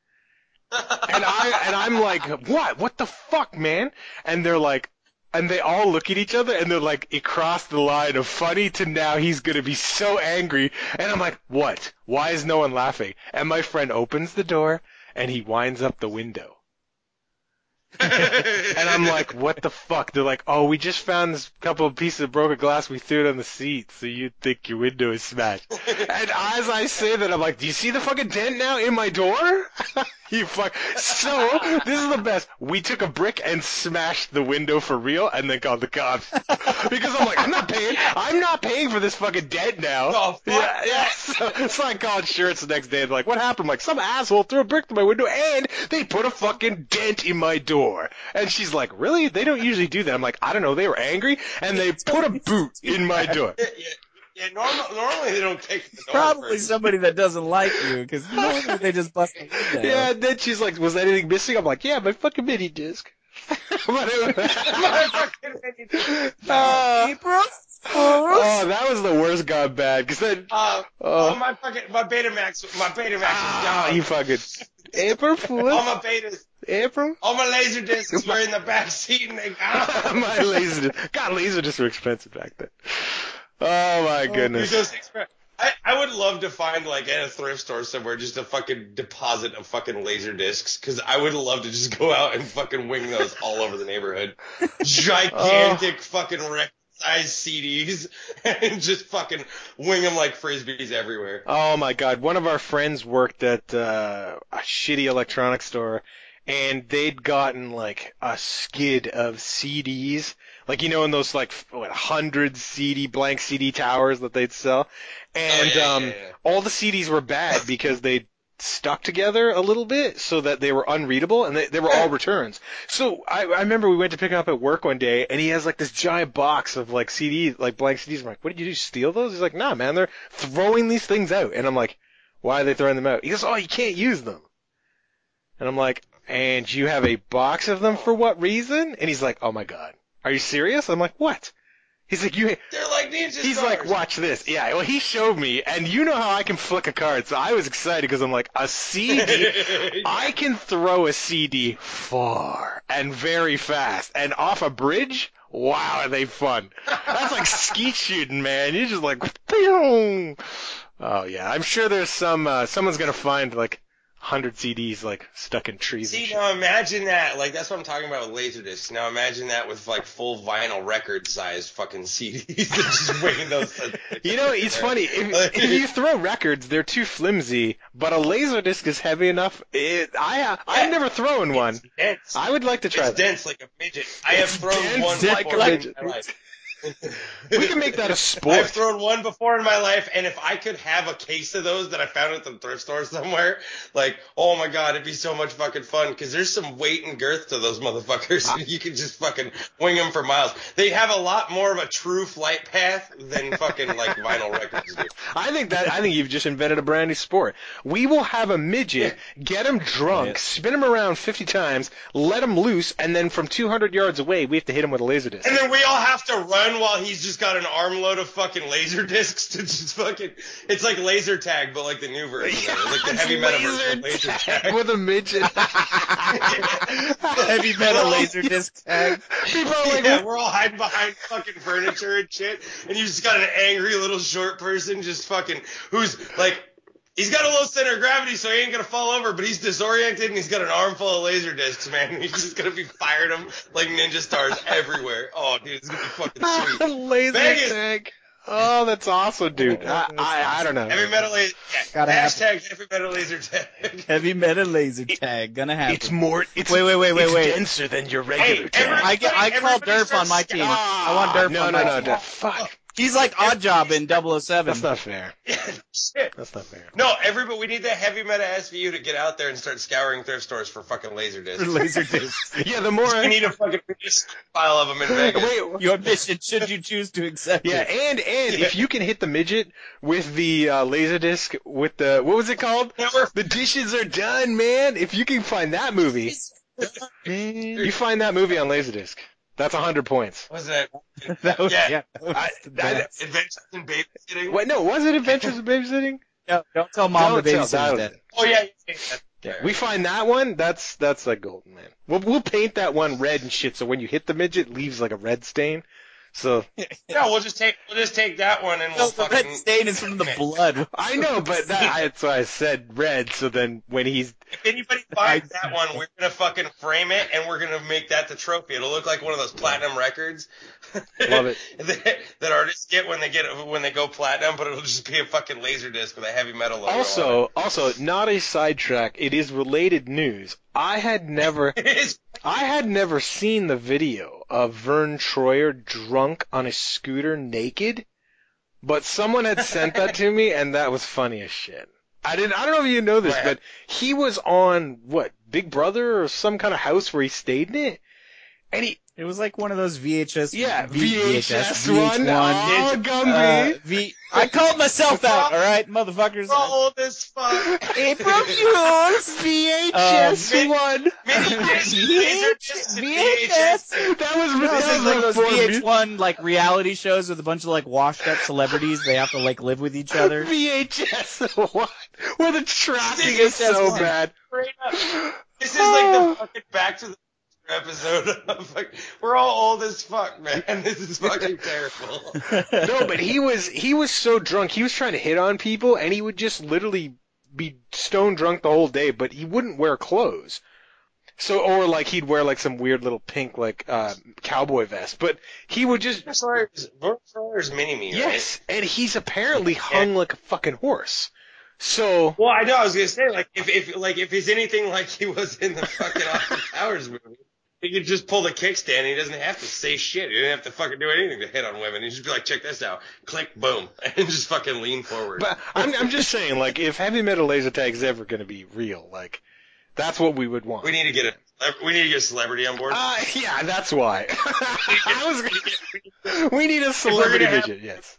And I and I'm like, what? What the fuck, man? And they're like, and they all look at each other, and they're like, it crossed the line of funny to now he's gonna be so angry. And I'm like, what? Why is no one laughing? And my friend opens the door, and he winds up the window. And I'm like, what the fuck? They're like, oh, we just found this couple of pieces of broken glass. We threw it on the seat, so you'd think your window is smashed. And as I say that, I'm like, do you see the fucking dent now in my door? You fuck. So, this is the best. We took a brick and smashed the window for real and then called the cops. Because I'm like, I'm not paying, I'm not paying for this fucking dent now. Oh, fuck yeah, yeah. So, so I called insurance the next day and like, what happened? I'm like, some asshole threw a brick through my window and they put a fucking dent in my door. And she's like, really? They don't usually do that. I'm like, I don't know. They were angry and they put a boot in my door. Yeah, yeah. Normal, normally they don't take the door Probably first. somebody that doesn't like you, because normally they just bust the window. Yeah, and then she's like, was anything missing? I'm like, yeah, my fucking mini disc. But it was- Uh, April? oh, that was the worst gone bad. Cause then, Uh, Oh. oh, my fucking my Betamax, my Betamax ah, was you down. fucking, April Fool. All my betas, April. all my laser discs were in the back seat, and they got My laser disc. God, laser discs were expensive back then. Oh my goodness. They're so expensive. I, I would love to find, like, at a thrift store somewhere, just a fucking deposit of fucking laser discs, because I would love to just go out and fucking wing those all over the neighborhood. Gigantic fucking record-sized C Ds, and just fucking wing them like frisbees everywhere. Oh my God. One of our friends worked at uh, a shitty electronics store, and they'd gotten like a skid of C Ds. Like, you know, in those like, what, hundred C D, blank C D towers that they'd sell. And, Oh, yeah, um, yeah, yeah. all the C Ds were bad because they stuck together a little bit so that they were unreadable, and they, they were all returns. So I, I remember we went to pick them up at work one day, and he has like this giant box of like C Ds, like blank C Ds. I'm like, what did you do, steal those? He's like, nah, man, they're throwing these things out. And I'm like, why are they throwing them out? He goes, oh, you can't use them. And I'm like, and you have a box of them for what reason? And he's like, oh my God, are you serious? I'm like, what? He's like, you. They're like ninja He's stars. like, watch this. Yeah, well, he showed me, and you know how I can flick a card, so I was excited because I'm like, a C D. I can throw a C D far and very fast, and off a bridge. Wow, are they fun? That's like skeet shooting, man. You're just like, pew! Oh yeah, I'm sure there's some. Uh, someone's gonna find like hundred C Ds like stuck in trees. and See, shit. now imagine that. Like, that's what I'm talking about with Laserdiscs. Now imagine that with, like, full vinyl record-sized fucking C Ds that just weighing those. You know, it's funny. If, if you throw records, they're too flimsy, but a laser disc is heavy enough. It, I, I've never thrown one. It's dense. I would like to try It's that. dense like a midget. I have It's thrown dense one like before a in midget. my life. We can make that a sport. I've thrown one before in my life, and if I could have a case of those that I found at the thrift store somewhere, like, oh my God, it'd be so much fucking fun, because there's some weight and girth to those motherfuckers, and you can just fucking wing them for miles. They have a lot more of a true flight path than fucking, like, vinyl records do. I think that I think you've just invented a brand new sport. We will have a midget, get him drunk, spin him around fifty times, let him loose, and then from two hundred yards away, we have to hit him with a laser disc. And then we all have to run while he's just got an armload of fucking laser discs to just fucking. It's like laser tag, but like the new version. of it. Like the heavy metal version of laser tag. with a midget. Heavy metal laser disc tag. People are like, Yeah, we're all hiding behind fucking furniture and shit, and you just got an angry little short person just fucking who's like. He's got a low center of gravity, so he ain't gonna fall over, but he's disoriented and he's got an armful of laser discs, man. He's just gonna be firing them like ninja stars everywhere. Oh, dude, it's gonna be fucking sweet. laser Vegas. tag. Oh, that's awesome, dude. I, I, I don't know. Heavy metal laser, yeah. Gotta Hashtag heavy metal laser tag. Heavy metal laser tag. Gonna happen. It's more. It's, Wait, wait, wait, wait, it's wait. denser than your regular Hey, tag. every- I, get, I call Everybody Derp on starts my team. scouting. I want Derp no, on no, my no, team. no. Fuck. He's like Oddjob in double oh seven. That's not fair. Shit. That's not fair. No, everybody, we need that heavy meta S V U to get out there and start scouring thrift stores for fucking laser discs. laser discs. Yeah, the more. We need a fucking pile of them in Vegas. Wait. Your mission, should you choose to accept Yeah, it. and and if you can hit the midget with the uh, laser disc with the what was it called? Yeah, we're- The dishes are done, man. If you can find that movie, you find that movie on Laserdisc. That's a hundred points. What's that? That was, Yeah. yeah. that was I- the I- best. Adventures in Babysitting? Wait, no, was it Adventures of Babysitting? No, don't tell mom Don't the tell- babysitter's that was dead. it. Oh, yeah. yeah, yeah. Yeah, we find that one. That's that's like golden, man. We'll we'll paint that one red and shit. So when you hit the midget, it leaves like a red stain. So Yeah, we'll just take we'll just take that one and No, we'll the fucking. red stain is from the blood. I know, but that, that's why I said red. So then when he's If anybody finds that one, we're gonna fucking frame it and we're gonna make that the trophy. It'll look like one of those platinum records. Love it. that, that artists get when they get when they go platinum, but it'll just be a fucking laser disc with a heavy metal logo. also also not a sidetrack. It is related news. I had never on it. It's I had never seen the video of Vern Troyer drunk on a scooter naked, but someone had sent that to me, and that was funny as shit. I didn't. I don't know if you know this, Right. but he was on what Big Brother or some kind of house where he stayed in it, and he It was like one of those V H S. yeah V- V H S V H one. Oh, Gumby. Uh, v- I called myself out, alright, motherfuckers. old as fuck. April Fools! V H S Um, one. Laser discs and V H S. That was This is like that those was V H one like reality shows with a bunch of like washed up celebrities. They have to like live with each other. V H S one, where the tracking V H is S so one. bad. Straight up. like the fucking Back to the episode of like, we're all old as fuck, man. This is fucking terrible. No, but he was he was so drunk. He was trying to hit on people, and he would just literally be stone drunk the whole day. But he wouldn't wear clothes. So, or like he'd wear like some weird little pink like uh cowboy vest. But he would just Vern Troyer's mini-me, right? yes, and he's apparently hung like a fucking horse. So well, I know. I was gonna say like if if like if he's anything like he was in the fucking Austin Powers movie. He could just pull the kickstand. And he doesn't have to say shit. He doesn't have to fucking do anything to hit on women. He just be like, check this out. Click, boom. And just fucking lean forward. But I'm, I'm just saying, like, if heavy metal laser tag is ever going to be real, like, that's what we would want. We need to get a, we need to get a celebrity on board. Uh, yeah, that's why. I was gonna, we need a celebrity vision, yes.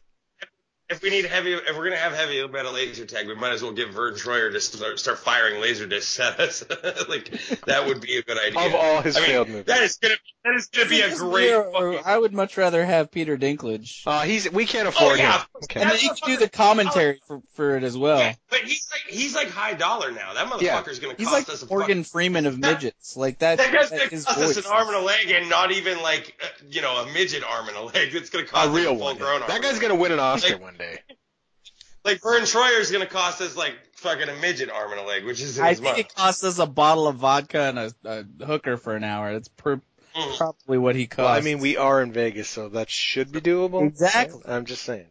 If we need heavy, if we're gonna have heavy metal laser tag, we might as well give Vern Troyer to start, start firing laser discs at us. Like that would be a good idea. Of all his I mean, failed movies, that is gonna that is gonna be a great. Or, or fucking... I would much rather have Peter Dinklage. uh, he's we can't afford oh, yeah. him. Okay. And then he can do the commentary for, for it as well. Yeah, but he's like he's like high dollar now. That motherfucker's Yeah. gonna He's cost like us a Morgan fucking, Freeman of midgets. Like that. that guy's that gonna his cost voice. us an arm and a leg, and not even like uh, you know a midget arm and a leg. It's gonna cost A real us a full one. grown arm. That guy's gonna win an Oscar Like- one day. Like Vern Troyer's gonna cost us like fucking a midget arm and a leg, which isn't I as think much. it costs us a bottle of vodka and a, a hooker for an hour. That's per, Mm. probably what he costs. Well, I mean, we are in Vegas, so that should be doable. Exactly. I'm just saying.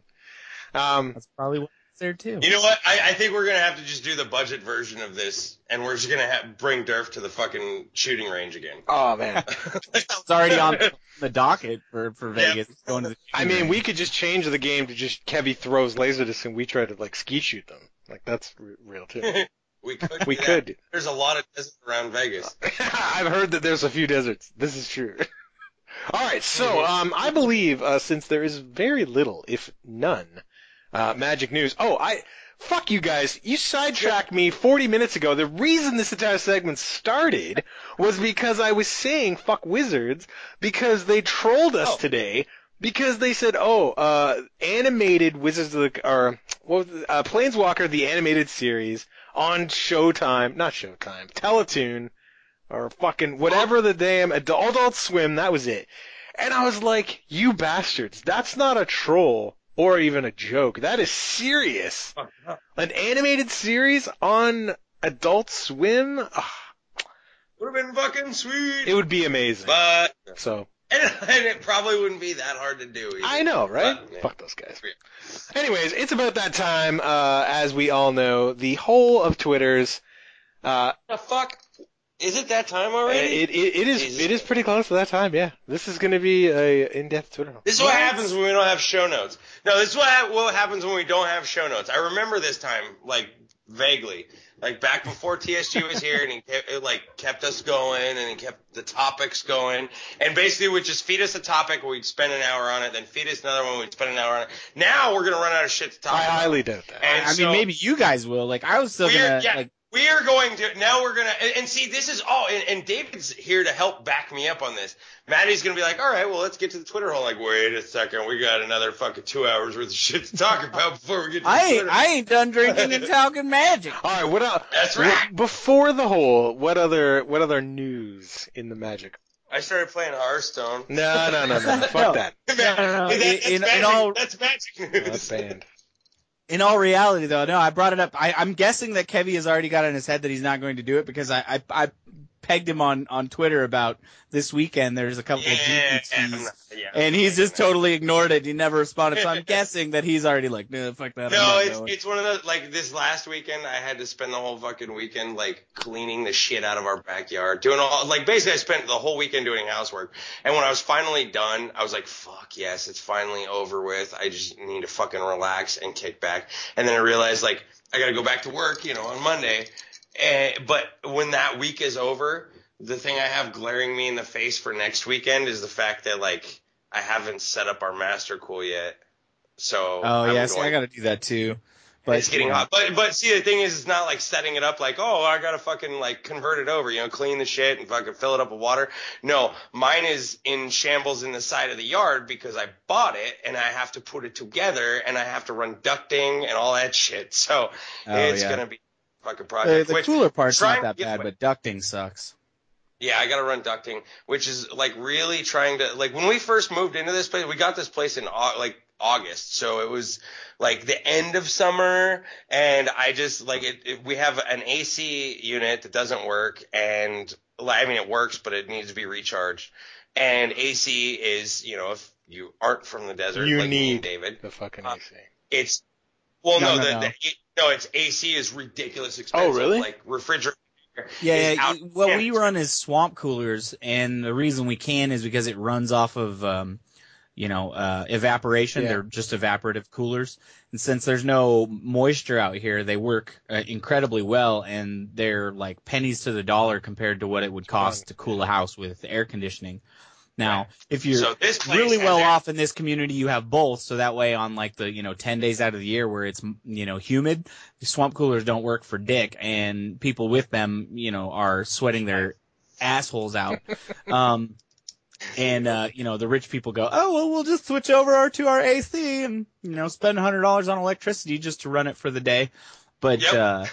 Um, That's probably what it's there too. You know what? I, I think we're gonna have to just do the budget version of this, and we're just gonna have, bring Durf to the fucking shooting range again. oh man. It's already on the docket for, for Vegas. It's going to the I mean, we could just change the game to just Kevy throws laser discs and we try to like skeet shoot them. Like that's r- real too. we could. We do that. could. There's a lot of desert around Vegas. I've heard that there's a few deserts. This is true. All right, so um, I believe uh, since there is very little, if none, uh, magic news. Oh, I fuck you guys. You sidetracked me forty minutes ago. The reason this entire segment started was because I was saying fuck wizards because they trolled us Oh. today. Because they said, oh, uh, animated Wizards of the, or, what was it, uh, Planeswalker, the animated series, on Showtime, not Showtime, Teletoon, or fucking whatever the damn, Adult, Adult Swim, that was it. And I was like, you bastards, that's not a troll, or even a joke, that is serious. An animated series on Adult Swim? Ugh, Would have been fucking sweet. it would be amazing. But So, and, and it probably wouldn't be that hard to do. Either. I know, right? But, yeah. Fuck those guys. Anyways, it's about that time, uh, as we all know, the whole of Twitter's, uh, The fuck? Is it that time it, already? it, it is, Jesus. it is pretty close to that time, yeah. This is gonna be a in-depth Twitter. This is what happens when we don't have show notes. No, this is what, ha- what happens when we don't have show notes. I remember this time, like, vaguely. Like, back before T S G was here, and he kept, it, like, kept us going, and he kept the topics going. And basically would just feed us a topic, we'd spend an hour on it, then feed us another one, we'd spend an hour on it. Now we're gonna run out of shit to talk I about. highly doubt that. And I so- mean, maybe you guys will. Like, I was still We're, gonna yeah, like. we are going to, now we're going to, and, and see, this is all, and, and David's here to help back me up on this. Maddie's going to be like, all right, well, let's get to the Twitter hole. Like, wait a second, we got another fucking two hours worth of shit to talk about before we get to the I ain't, Twitter. I ain't done drinking and talking magic. All right, what else? That's right. Before the whole, what other, what other news in the Magic? I started playing Hearthstone. No, no, no, no. Fuck No. that. no, no. That- that's, In- in magic, all- that's magic That's news. banned. In all reality, though, no, I brought it up. I, I'm guessing that Kevy has already got in his head that he's not going to do it because I, I, I pegged him on, on Twitter about this weekend. There's a couple Yeah, of I'm D not- yeah. and he's just totally ignored it. He never responded. So I'm guessing that he's already like, no, fuck that. I'm No, not it's going. it's one of those, like, this last weekend, I had to spend the whole fucking weekend, like, cleaning the shit out of our backyard, doing all, like, basically I spent the whole weekend doing housework, and when I was finally done, I was like, fuck yes, it's finally over with, I just need to fucking relax and kick back, and then I realized, like, I gotta go back to work, you know, on Monday, and, but when that week is over, the thing I have glaring me in the face for next weekend is the fact that, like, I haven't set up our master cool yet. So Oh, I'm yeah, see, going, I got to do that too. But it's getting hot. But but see, the thing is, it's not like setting it up like, oh, I gotta fucking like convert it over, you know, clean the shit and fucking fill it up with water. No, mine is in shambles in the side of the yard because I bought it and I have to put it together and I have to run ducting and all that shit. So Oh, it's yeah. gonna be a fucking The, project. the Which, cooler part's trying not that to get bad, my- but ducting sucks. Yeah, I got to run ducting, which is like really trying to, like when we first moved into this place, we got this place in au- like August. So it was like the end of summer, and I just like it, it we have an A C unit that doesn't work, and I mean it works, but it needs to be recharged. And A C is, you know, if you aren't from the desert, You like me and need David, the fucking uh, A C. it's well, No, no, no, the, no. the it, no, it's A C is ridiculous expensive. really? Like refrigerator. Yeah, is yeah. out- you- What yeah, we run is swamp coolers, and the reason we can is because it runs off of, um, you know, uh, evaporation. Yeah. They're just evaporative coolers, and since there's no moisture out here, they work uh, incredibly well, and they're like pennies to the dollar compared to what it would cost Fun. to cool a house with air conditioning. Now, if you're So this place really has well air- off in this community, you have both. So that way, on like the you know ten days out of the year where it's you know humid, the swamp coolers don't work for dick, and people with them you know are sweating their assholes out. Um, and uh, you know the rich people go, oh well, we'll just switch over our to our A C and you know spend a hundred dollars on electricity just to run it for the day. But Yep. uh,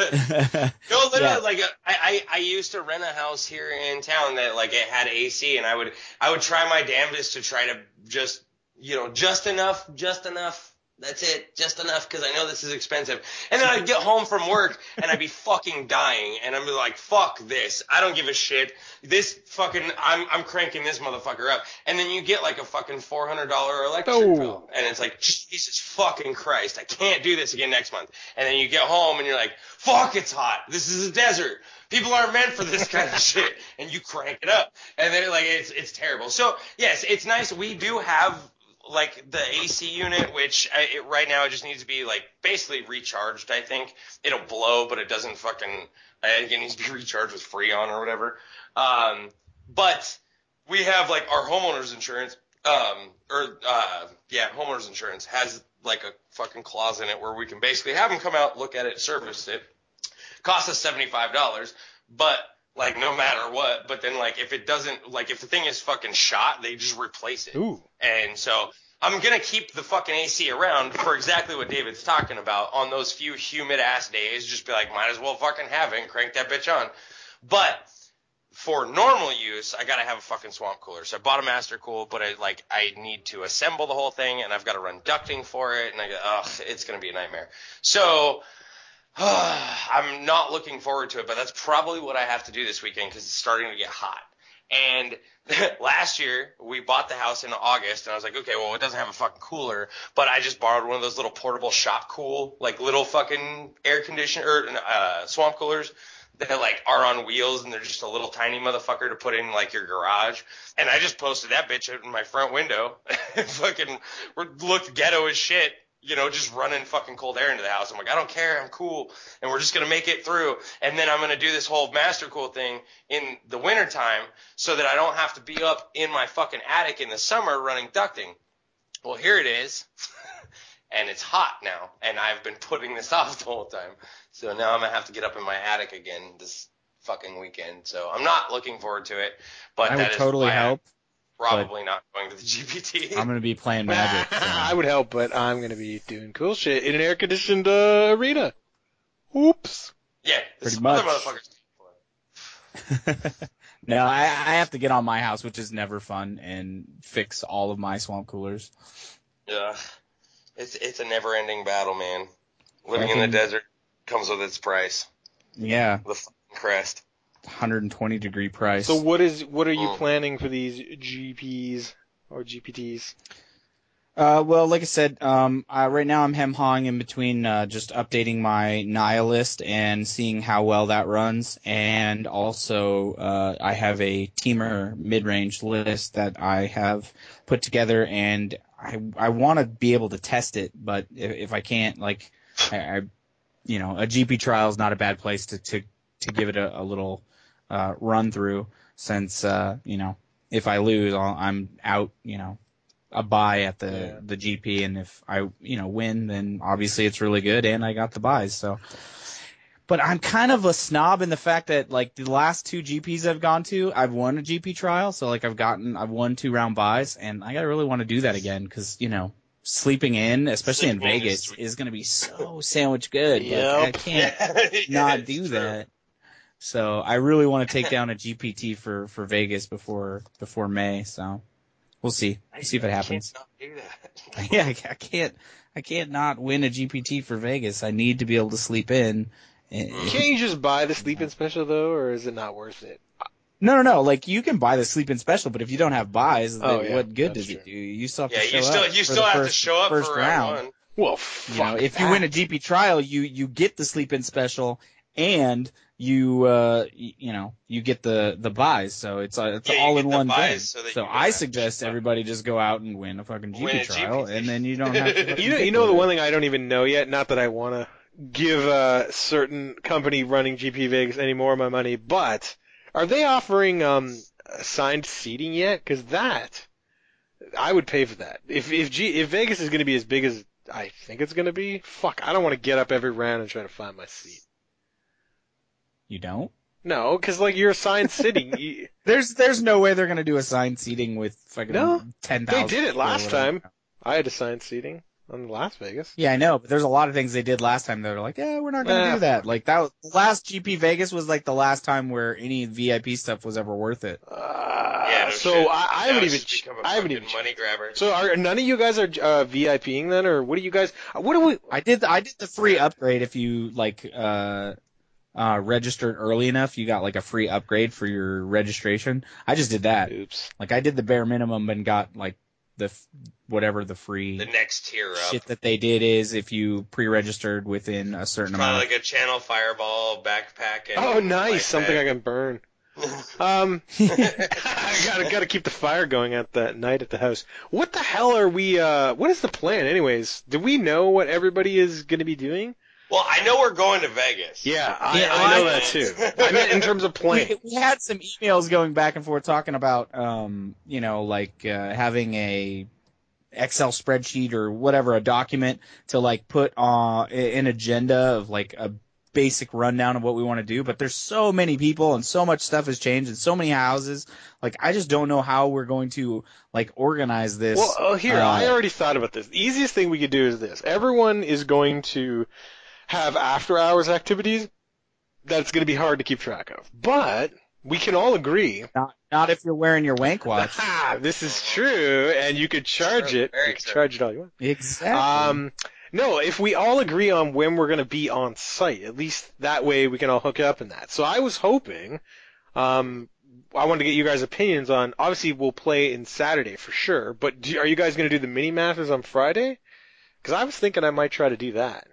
No, literally, Yeah. like I, I, I used to rent a house here in town that like it had A C, and I would, I would try my damnedest to try to just, you know, just enough, just enough. That's it, just enough, because I know this is expensive. And then I'd get home from work, and I'd be fucking dying, and I'm like, fuck this. I don't give a shit. This fucking, I'm, I'm cranking this motherfucker up. And then you get like a fucking four hundred dollars electric Oh. bill, and it's like, Jesus fucking Christ, I can't do this again next month. And then you get home, and you're like, fuck, it's hot. This is a desert. People aren't meant for this kind of shit. And you crank it up. And then like, it's, it's terrible. So, yes, it's nice. We do have like the A C unit, which I, it, right now it just needs to be like basically recharged. I think it'll blow, but it doesn't fucking. I think it needs to be recharged with Freon or whatever. Um, but we have like our homeowners insurance, um, or uh, yeah, homeowners insurance has like a fucking clause in it where we can basically have them come out, look at it, service it. Costs us seventy-five dollars, but like no matter what. But then like if it doesn't, like if the thing is fucking shot, they just replace it. Ooh. And so I'm going to keep the fucking A C around for exactly what David's talking about on those few humid ass days. Just be like, might as well fucking have it and crank that bitch on. But for normal use, I got to have a fucking swamp cooler. So I bought a Master Cool, but I like I need to assemble the whole thing, and I've got to run ducting for it, and I go, ugh, it's going to be a nightmare. So I'm not looking forward to it, but that's probably what I have to do this weekend because it's starting to get hot. And last year, we bought the house in August, and I was like, okay, well, it doesn't have a fucking cooler, but I just borrowed one of those little portable shop cool, like little fucking air conditioner, or uh, swamp coolers that like are on wheels, and they're just a little tiny motherfucker to put in like your garage. And I just posted that bitch out in my front window. Fucking looked ghetto as shit. You know, just running fucking cold air into the house. I'm like, I don't care. I'm cool. And we're just going to make it through. And then I'm going to do this whole Master Cool thing in the wintertime so that I don't have to be up in my fucking attic in the summer running ducting. Well, here it is. And it's hot now. And I've been putting this off the whole time. So now I'm going to have to get up in my attic again this fucking weekend. So I'm not looking forward to it. But I that would is totally why I'm help. Probably not going to the G P T. I'm gonna be playing Magic. So. I would help, but I'm going to be doing cool shit in an air-conditioned uh, arena. Oops. Yeah, this Pretty other much. motherfuckers. No, I, I have to get on my house, which is never fun, and fix all of my swamp coolers. Yeah, it's it's a never-ending battle, man. Living in the Fucking- desert comes with its price. Yeah, The fucking crest. one hundred twenty degree price. So what is what are you Mm. planning for these G Ps or G P Ts? Uh, well, like I said, um, uh, right now I'm hem-hawing in between uh, just updating my Nihilist and seeing how well that runs, and also uh, I have a Teamer mid-range list that I have put together, and I I want to be able to test it, but if, if I can't, like, I, I, you know, a G P trial is not a bad place to to, to give it a, a little uh, run through, since uh, you know, if I lose, I'll, I'm out, you know. A buy at the Yeah. the G P, and if I you know win, then obviously it's really good, and I got the buys. So, but I'm kind of a snob in the fact that like the last two G Ps I've gone to, I've won a G P trial, so like I've gotten I've won two round buys, and I gotta really want to do that again because you know sleeping in, especially Sleeping in in is Vegas, sweet. is gonna be so sandwich good. Like, Yep. I can't Yeah, not it's do true. that. So I really want to take down a G P T for, for Vegas before before May. So we'll see. We'll see if it happens. I can't not do that. Yeah, I, I can't. I can't not win a G P T for Vegas. I need to be able to sleep in. Can't you just buy the sleep-in special though, or is it not worth it? No, no, no. Like you can buy the sleep-in special, but if you don't have buys, Oh, then yeah, what good that's does it true. do? You still have Yeah, to show you still up you for still the have first, to show up first for round. round one. Well, You fuck know, if that. you win a G P trial, you you get the sleep-in special and you uh you, you know you get the the buys. So it's a, it's Yeah, you all get in the one buys thing. so that So you don't I have to suggest show up. everybody just go out and win a fucking G P Win a trial, G P T. and then you don't have to. You know, you know the one thing I don't even know yet. Not that I want to give a certain company running G P Vegas any more of my money, but are they offering um assigned seating yet? Because that I would pay for that. If if G, if Vegas is going to be as big as I think it's going to be, fuck, I don't want to get up every round and try to find my seat. You don't. No, because like you're assigned sitting. You, There's there's no way they're gonna do assigned seating with fucking No, ten they thousand. did it last time. I had assigned seating on Las Vegas. Yeah, I know, but there's a lot of things they did last time that are like, yeah, we're not gonna Nah, do that. Like that was, the last G P Vegas was like the last time where any V I P stuff was ever worth it. Uh, Yeah, no so shit. I, I Now haven't it's even. just become a I haven't fucking even. money grabber. So are none of you guys are uh, VIPing then, or what do you guys? What do we? I did the, I did the free upgrade if you like uh uh registered early enough, you got like a free upgrade for your registration. I just did that. Oops. Like I did the bare minimum and got like the f- whatever the free The next tier up. shit that they did is if you pre-registered within a certain Probably amount. like a Channel Fireball backpack. And Oh, nice. Something I can burn. Um, I gotta gotta keep the fire going at that night at the house. What the hell are we? Uh, what is the plan, anyways? Do we know what everybody is going to be doing? Well, I know we're going to Vegas. Yeah, I, Yeah, I know I- that too. I meant in terms of plan. we, we had some emails going back and forth talking about, um, you know, like uh, having a Excel spreadsheet or whatever, a document to like put uh, an agenda of like a basic rundown of what we want to do. But there's so many people and so much stuff has changed and so many houses. Like I just don't know how we're going to like organize this. Well, uh, here, uh, I already thought about this. The easiest thing we could do is this. Everyone is going to have after-hours activities that's going to be hard to keep track of. But we can all agree. not not if you're wearing your wank watch. Ah, this is true, and you could charge True, it. very You could true. charge it all you want. Exactly. Um, no, if we all agree on when we're going to be on site, at least that way we can all hook up in that. So I was hoping, um, I wanted to get you guys' opinions on, obviously we'll play in Saturday for sure, but do, are you guys going to do the mini masters on Friday? Because I was thinking I might try to do that.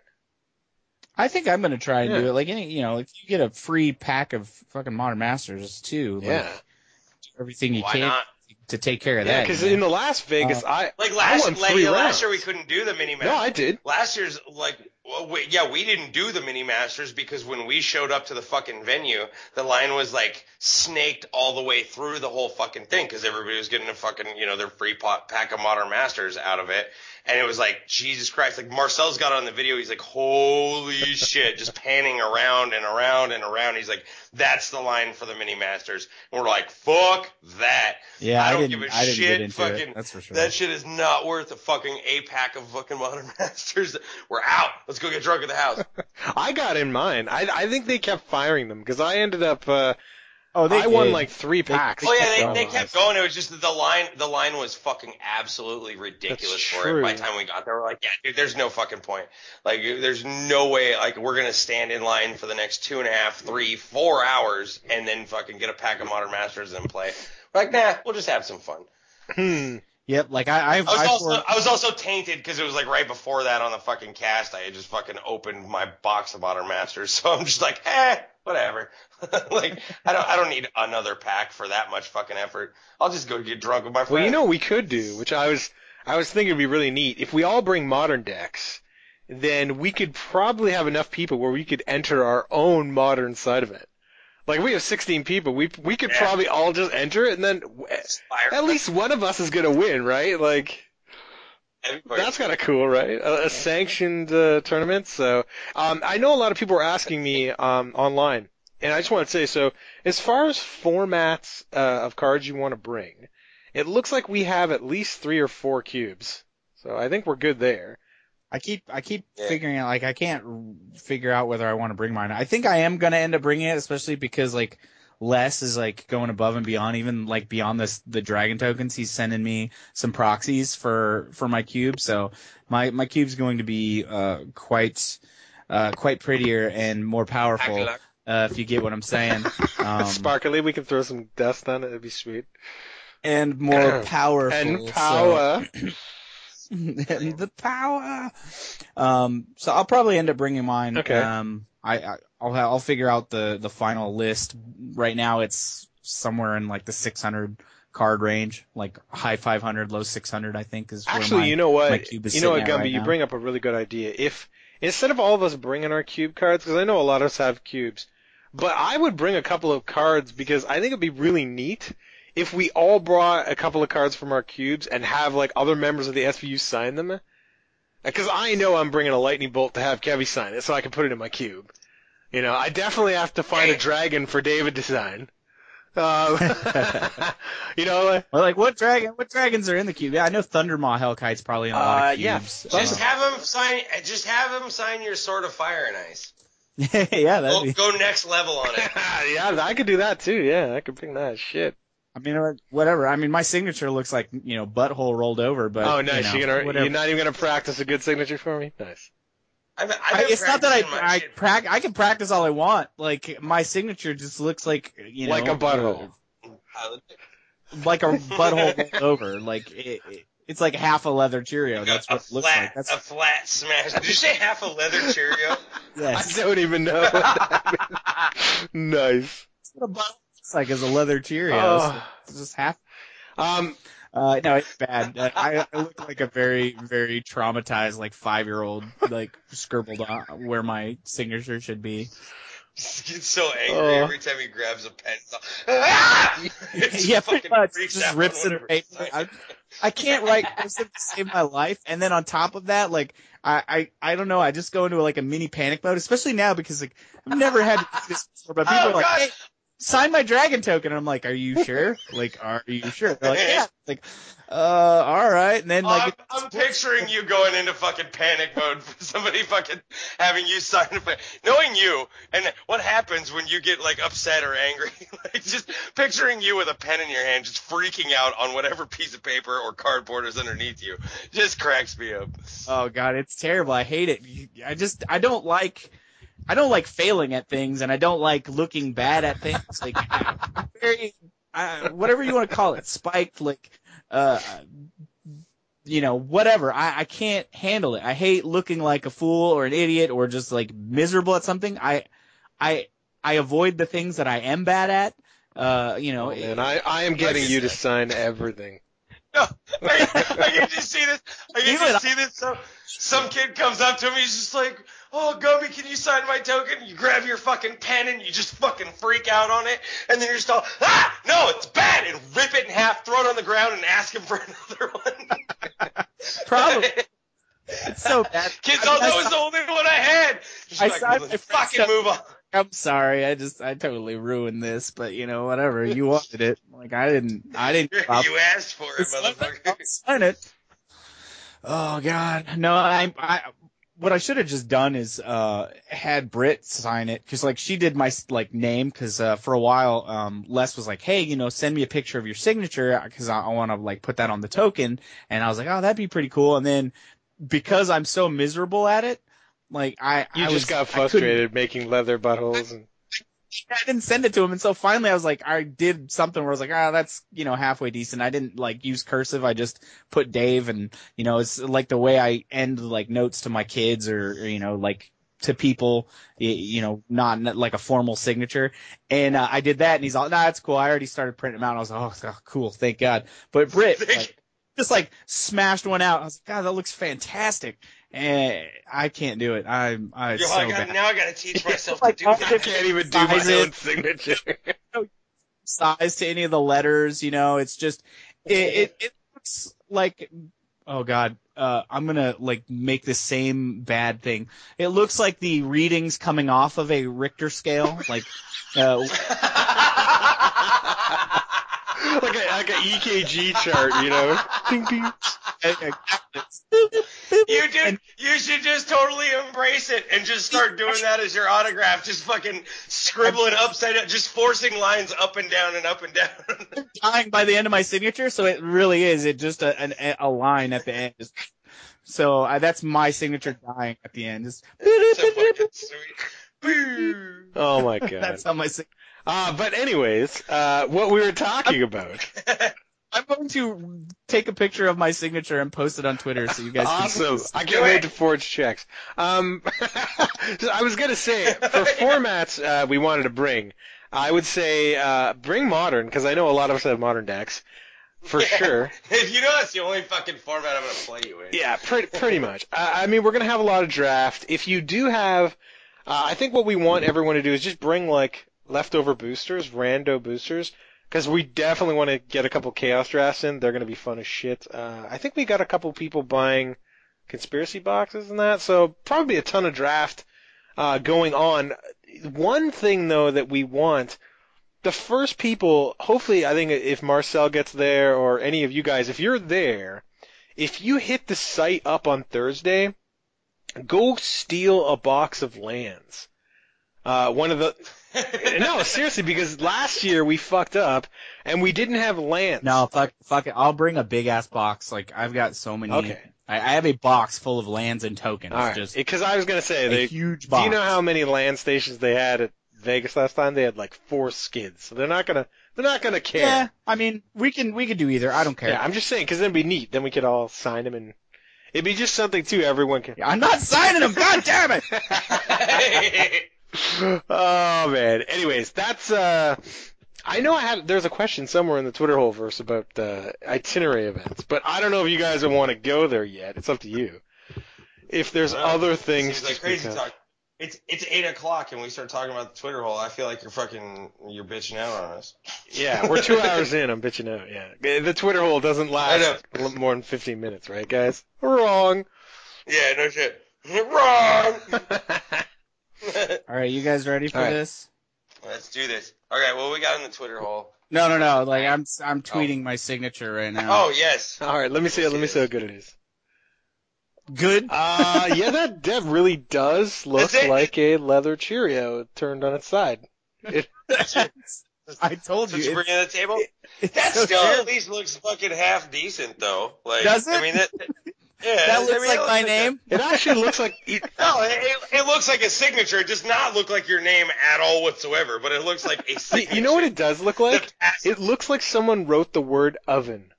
I think I'm gonna try and Yeah. do it. Like any, you know, if you get a free pack of fucking Modern Masters too, like, Yeah. do everything you Why can not? to take care of Yeah, that. because you know? in the Las Vegas, I Like I last, won like, three yeah, rounds. last year we couldn't do the mini masters. No, I did. Last year's like, well, we, yeah, we didn't do the mini masters because when we showed up to the fucking venue, the line was like snaked all the way through the whole fucking thing because everybody was getting a fucking, you know, their free pot, pack of Modern Masters out of it. And it was like, Jesus Christ, like Marcel's got on the video, he's like, holy shit, just panning around and around and around. He's like, that's the line for the mini masters. And we're like, fuck that. yeah, I I, don't didn't. give a I didn't shit, get into fucking- it. That's for sure. That shit is not worth a fucking a pack of fucking Modern Masters. We're out. Let's go get drunk at the house. I got in mine. I I think they kept firing them because I ended up. Uh, oh, they I won did. like three They- packs. Oh kept yeah, going. they, they kept going. It was just that the line, the line was fucking absolutely ridiculous That's for true. it. By the time we got there, we're like, yeah, dude, there's no fucking point. Like, there's no way. Like, we're gonna stand in line for the next two and a half, three, four hours, and then fucking get a pack of Modern Masters and play. We're like, nah, we'll just have some fun. Hmm. Yep. Like I, I, I was I also, for- I was also tainted because it was like right before that on the fucking cast. I had just fucking opened my box of Modern Masters, so I'm just like, eh, whatever. Like, I don't, I don't need another pack for that much fucking effort. I'll just go get drunk with my friends. Well, you know what we could do, which I was I was thinking would be really neat. If we all bring modern decks, then we could probably have enough people where we could enter our own modern side of it. Like we have sixteen people, we we could Yeah. probably all just enter it, and then Fire. at least one of us is gonna win, right? Like Everybody- that's kind of cool, right? A, a sanctioned uh, tournament. So um, I know a lot of people are asking me um, online, and I just want to say so. As far as formats uh, of cards you want to bring, it looks like we have at least three or four cubes. So I think we're good there. I keep I keep Yeah. figuring out, like, I can't r- figure out whether I want to bring mine. I think I am gonna end up bringing it, especially because like Les is like going above and beyond, even like beyond this the dragon tokens. He's sending me some proxies for for my cube, so my my cube's going to be uh quite uh quite prettier and more powerful. Hack-a-lack. Uh, if you get what I'm saying. Um, Sparkly, we can throw some dust on it. It'd be sweet. and more powerful. And so- power. and the power. Um, so I'll probably end up bringing mine. Okay. Um, I, I I'll ha- I'll figure out the the final list. Right now, it's somewhere in like the six hundred card range, like high five hundred, low six hundred. I think is where Actually, my, you know my what? cube is You know what, sitting at Gumby? right You now. bring up a really good idea. If instead of all of us bringing our cube cards, because I know a lot of us have cubes, but I would bring a couple of cards because I think it'd be really neat if we all brought a couple of cards from our cubes and have like other members of the S V U sign them. Because I know I'm bringing a lightning bolt to have Kevy sign it, so I can put it in my cube. You know, I definitely have to find a dragon for David to sign. Um, you know, Well, like what dragon? What dragons are in the cube? Yeah, I know Thundermaw Hellkite's probably in a lot Uh, of yeah. cubes. Just Uh, have him sign. Just have him sign your Sword of Fire and Ice. yeah, that'd Go, be. go next level on it. yeah, I could do that too. Yeah, I could bring that shit. I mean, whatever. I mean, my signature looks like, you know, butthole rolled over, but Oh, nice. You know, you're gonna, whatever. you're not even gonna practice a good signature for me. Nice. I've, I've I, been it's not that I practicing my I shit. prac I can practice all I want. Like my signature just looks like, you know, Like a butthole. like a butthole rolled over. Like it, it, it's like half a leather Cheerio. That's a what it looks flat, like. That's a flat smash. Did you say half a leather Cheerio? yes. I don't even know what that means. Nice. That's what a butthole looks like is a leather Cheerio. Oh. So it's just half. Um, Uh, no, it's bad. Uh, I, I look like a very, very traumatized, like five year old, like scribbled on where my signature should be. He gets so angry Oh. every time he grabs a pen. Ah! It's Yeah, fucking pretty much. freaks Just out rips it whenever away. he signs I, it. I can't write cursive to save my life, and then on top of that, like I, I, I don't know. I just go into like a mini panic mode, especially now because like I've never had to do this before. But people Oh, are like, God. "Hey, sign my dragon token." And I'm like, "Are you sure? Like, are you sure?" They're like, "Yeah." Like, uh, all right. And then Oh, like, I'm, I'm picturing you going into fucking panic mode for somebody fucking having you sign a pen. Knowing you and what happens when you get like upset or angry, like just picturing you with a pen in your hand, just freaking out on whatever piece of paper or cardboard is underneath you, just cracks me up. oh god, it's terrible. I hate it. I just, I don't like. I don't like failing at things, and I don't like looking bad at things. Like, I'm very, uh, whatever you want to call it, spiked, like, uh, you know, whatever. I, I can't handle it. I hate looking like a fool or an idiot or just like miserable at something. I, I, I avoid the things that I am bad at. Uh, you know, and I, I am getting you to sign everything. No, I, I can just see this. I can Do it. just see this. So, some kid comes up to me, he's just like, "Oh, Gumby, can you sign my token?" You grab your fucking pen and you just fucking freak out on it, and then you're just all, "Ah, no, it's bad," and rip it in half, throw it on the ground, and ask him for another one. probably. It's so bad. Kids, I oh, mean, I that was saw- the only one I had. Just I like, saw well, my then fucking friends- move on. I'm sorry. I just, I totally ruined this, but you know, whatever. You wanted it. Like, I didn't, I didn't. You asked for it, motherfucker. Sign it. Oh God, no! I, I, what I should have just done is uh had Britt sign it because like she did my like name because uh, for a while um Les was like, hey, you know, send me a picture of your signature because I, I want to like put that on the token, and I was like, oh, that'd be pretty cool. And then because I'm so miserable at it, like I, You I just was, got I couldn't- frustrated making leather buttholes. And I didn't send it to him, and so finally I was like, I did something where I was like, ah, that's, you know, halfway decent. I didn't like use cursive. I just put Dave, and you know, it's like the way I end like notes to my kids or, or you know, like to people, you, you know, not, not like a formal signature. And uh, I did that, and he's all, nah, it's cool. I already started printing them out. And I was like, oh, cool, thank God. But Britt like, just like smashed one out. I was like, God, that looks fantastic. And I can't do it. I'm, I Yo, it's so I got, bad. now I gotta teach myself Like, to do all that. I can't even do my Size it. own signature. Size to any of the letters, you know, it's just it it, it looks like, oh God, uh I'm gonna like make the same bad thing. It looks like the readings coming off of a Richter scale, like uh like a like a E K G chart, you know. Ding, ding. You dude, you should just totally embrace it and just start doing that as your autograph. Just fucking scribbling upside down, just forcing lines up and down and up and down. dying by the end of my signature, so it really is it just a an, a line at the end. Just, so I, that's my signature dying at the end. Just, So fucking sweet. Oh my god. that's how my signature. Uh, but anyways, uh, what we were talking about. I'm going to take a picture of my signature and post it on Twitter so you guys Awesome. can I can't wait to forge checks. Um, so I was going to say, for formats uh, we wanted to bring, I would say uh, bring Modern, because I know a lot of us have Modern decks, for Yeah. sure. You know that's the only fucking format I'm gonna play you in. Yeah, pretty, pretty much. Uh, I mean, we're going to have a lot of draft. If you do have, uh, I think what we want everyone to do is just bring, like, leftover boosters, rando boosters, because we definitely want to get a couple Chaos drafts in. They're going to be fun as shit. Uh, I think we got a couple people buying conspiracy boxes and that, so probably a ton of draft uh, going on. One thing, though, that we want, the first people, hopefully, I think if Marcel gets there or any of you guys, if you're there, if you hit the site up on Thursday, go steal a box of lands. Uh, one of the... No, seriously, because last year we fucked up and we didn't have lands. No, fuck, fuck it. I'll bring a big ass box. Like I've got so many. Okay. I, I have a box full of lands and tokens. All right. Just Because I was going to say, a they, huge do box. you know how many land stations they had at Vegas last time? They had like four skids, so they're not gonna, they're not gonna care. Yeah, I mean, we can we could do either. I don't care. Yeah, I'm just saying, because it'd be neat. Then we could all sign them, and it'd be just something too. Everyone can. I'm not signing them. God damn it! Oh man. Anyways, that's uh I know I had there's a question somewhere in the Twitter hole verse about uh itinerary events, but I don't know if you guys want to go there yet. It's up to you. If there's Well, other things Seems like to crazy speak of. talk. It's it's eight o'clock and we start talking about the Twitter hole. I feel like you're fucking you're bitching out on us. Yeah, we're two hours in, I'm bitching out, yeah. The Twitter hole doesn't last more than fifteen minutes, right guys? Wrong. Yeah, no shit. Wrong. All right, you guys ready for All right. this? Let's do this. Okay, what we got in the Twitter hole? No, no, no. Like I'm I'm tweeting my signature right now. Oh yes. Alright, let me see let me see how good it is. Good. Uh yeah, that that really does look That's it. like a leather Cheerio turned on its side. It, I told Did you. you bring it to the table? It's That so still good. at least looks fucking half decent though. Like, Does it? I mean that. Yeah, That I looks mean, it like looks my a- name. it actually looks like it, No, it, it, it looks like a signature. It does not look like your name at all whatsoever. But it looks like a you, signature. you know what it does look like? The pass- It looks like someone wrote the word oven.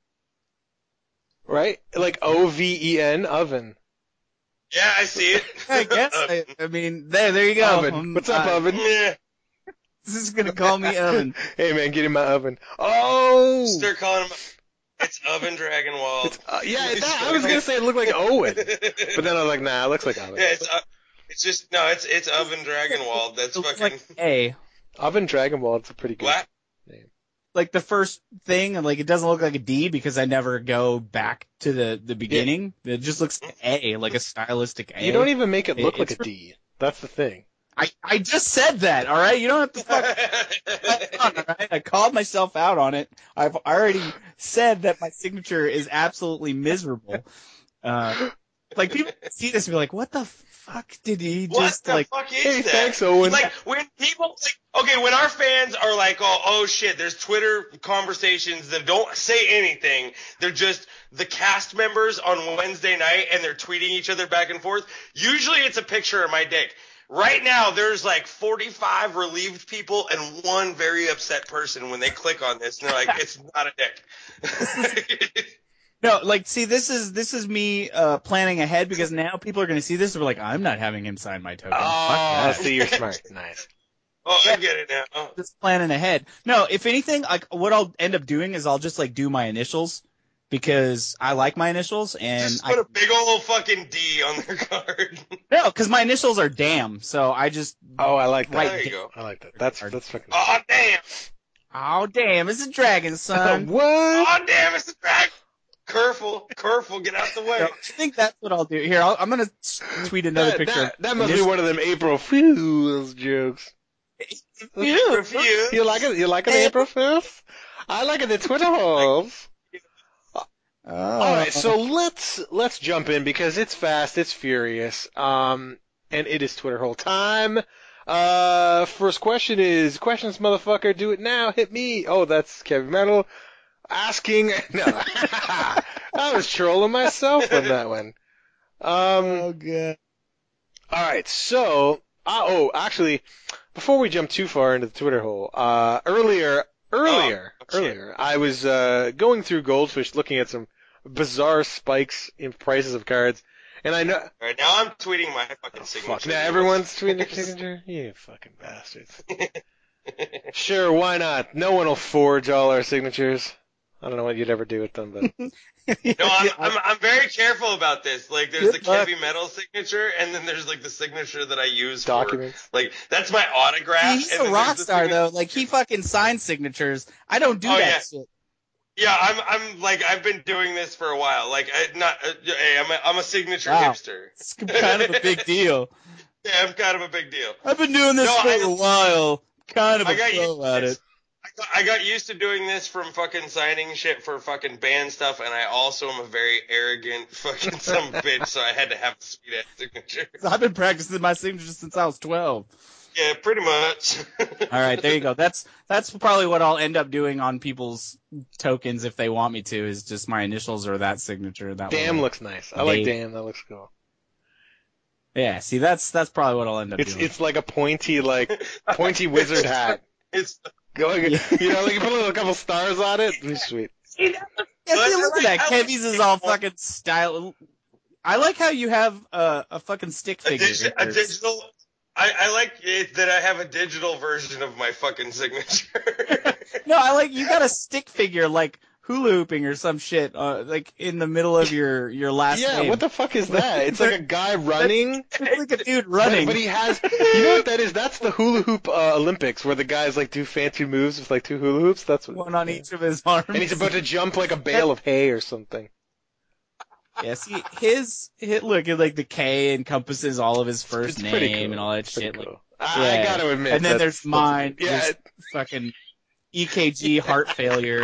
Right? Like O V E N, oven. Yeah, I see it. I guess. I, I mean, there, there you go. Oven. Um, What's up, uh, oven? Yeah. This is gonna call me Oven. Hey man, get in my oven. Oh! Start calling him. It's Oven Dragonwald. It's, uh, yeah, that, I was gonna say it looked like Owen. But then I was like, nah, it looks like oven. Yeah, it's uh, it's just no, it's it's Oven Dragonwald. That's It looks fucking like A. Oven Dragon Ball, it's a pretty good what? name. Like the first thing, and like it doesn't look like a D because I never go back to the the beginning. It just looks A, like a stylistic A. You don't even make it look It- like a it's- D. That's the thing. I I just said that. All right, you don't have to fuck. on, all right? I called myself out on it. I've already said that my signature is absolutely miserable. Uh, like people see this and be like, "What the fuck did he What just the like?" fuck is Hey, that? thanks, Owen. Like when people like okay, when our fans are like, oh, oh shit, there's Twitter conversations that don't say anything. They're just the cast members on Wednesday night and they're tweeting each other back and forth. Usually it's a picture of my dick. Right now, there's like forty-five relieved people and one very upset person when they click on this, and they're like, "It's not a dick." No, like, see, this is this is me uh, planning ahead because now people are going to see this and be like, "I'm not having him sign my token." Fuck Oh, that. see, you're smart. Nice. Oh, I get it now. Just planning ahead. No, if anything, like what I'll end up doing is I'll just like do my initials because I like my initials and Just I, put a big old fucking D on their card. no, because my initials are damn. So I just Oh, I like that. Right. There you go. I like that. That's that's fucking. Oh damn! oh damn, it's a dragon, son. what? Oh damn! It's a drag. Careful, careful, get out the way. So I think that's what I'll do. Here, I'll, I'm gonna tweet another That, picture. that, that must be one of them April Fools jokes. Refuse. You like it? You like it, April Fools? I like it. The Twitter holes. Oh. All right, so let's let's jump in because it's fast, it's furious, um, and it is Twitter hole time. Uh, first question is questions, motherfucker. Do it now. Hit me. Oh, that's Kevin Metal asking. No, I was trolling myself on that one. Um, Oh god. all right, so uh, oh, actually, before we jump too far into the Twitter hole, uh, earlier, earlier, Oh, shit. earlier, I was uh going through Goldfish, looking at some bizarre spikes in prices of cards, and I know. All right, now I'm tweeting my fucking signature. Fuck, now everyone's tweeting their signature? You fucking bastards. Sure, why not? No one will forge all our signatures. I don't know what you'd ever do with them, but No, I'm, I'm I'm very careful about this. Like, there's Good the luck. heavy metal signature, and then there's like the signature that I use documents. for like that's my autograph. He's and a then rock there's the star signature- though. Like he fucking signs signatures. I don't do Oh, that yeah. shit. Yeah, I'm I'm like I've been doing this for a while. Like, I, not uh, hey, I'm a, I'm a signature Wow. hipster. It's kind of a big deal. Yeah, I'm kind of a big deal. I've been doing this No, for I- a while. Kind of I a got pro used to at this. it. I got, I got used to doing this from fucking signing shit for fucking band stuff, and I also am a very arrogant fucking some bitch, so I had to have a sweet ass signature. I've been practicing my signature since I was twelve. Yeah, pretty much. All right, there you go. That's that's probably what I'll end up doing on people's tokens if they want me to. Is just my initials or that signature. That Damn little- looks nice. I like Dave. Damn, that looks cool. Yeah, see, that's that's probably what I'll end up It's doing. it's like a pointy, like, pointy wizard hat. It's Going, Yeah. you know, like you put a little couple stars on it. It's sweet. Yeah, see, look at that. I like- Kevy's is all fucking style. I like how you have uh, a fucking stick a, figure. dig- a digital. I, I like it that I have a digital version of my fucking signature. No, I like you got a stick figure like hula hooping or some shit, uh, like in the middle of your your last Yeah, name. what the fuck is that? It's like a guy running. It's like a dude But, running. but he has, you know what that is? That's the hula hoop uh, Olympics, where the guys like do fancy moves with like two hula hoops. That's what. one on each of his arms. And he's about to jump like a bale of hay or something. Yeah, see, his, his look at like the K encompasses all of his first It's pretty name cool. and all that It's pretty shit. Like, cool. I, I yeah. gotta admit. and then that's- there's mine. Yeah, There's fucking E K G heart failure.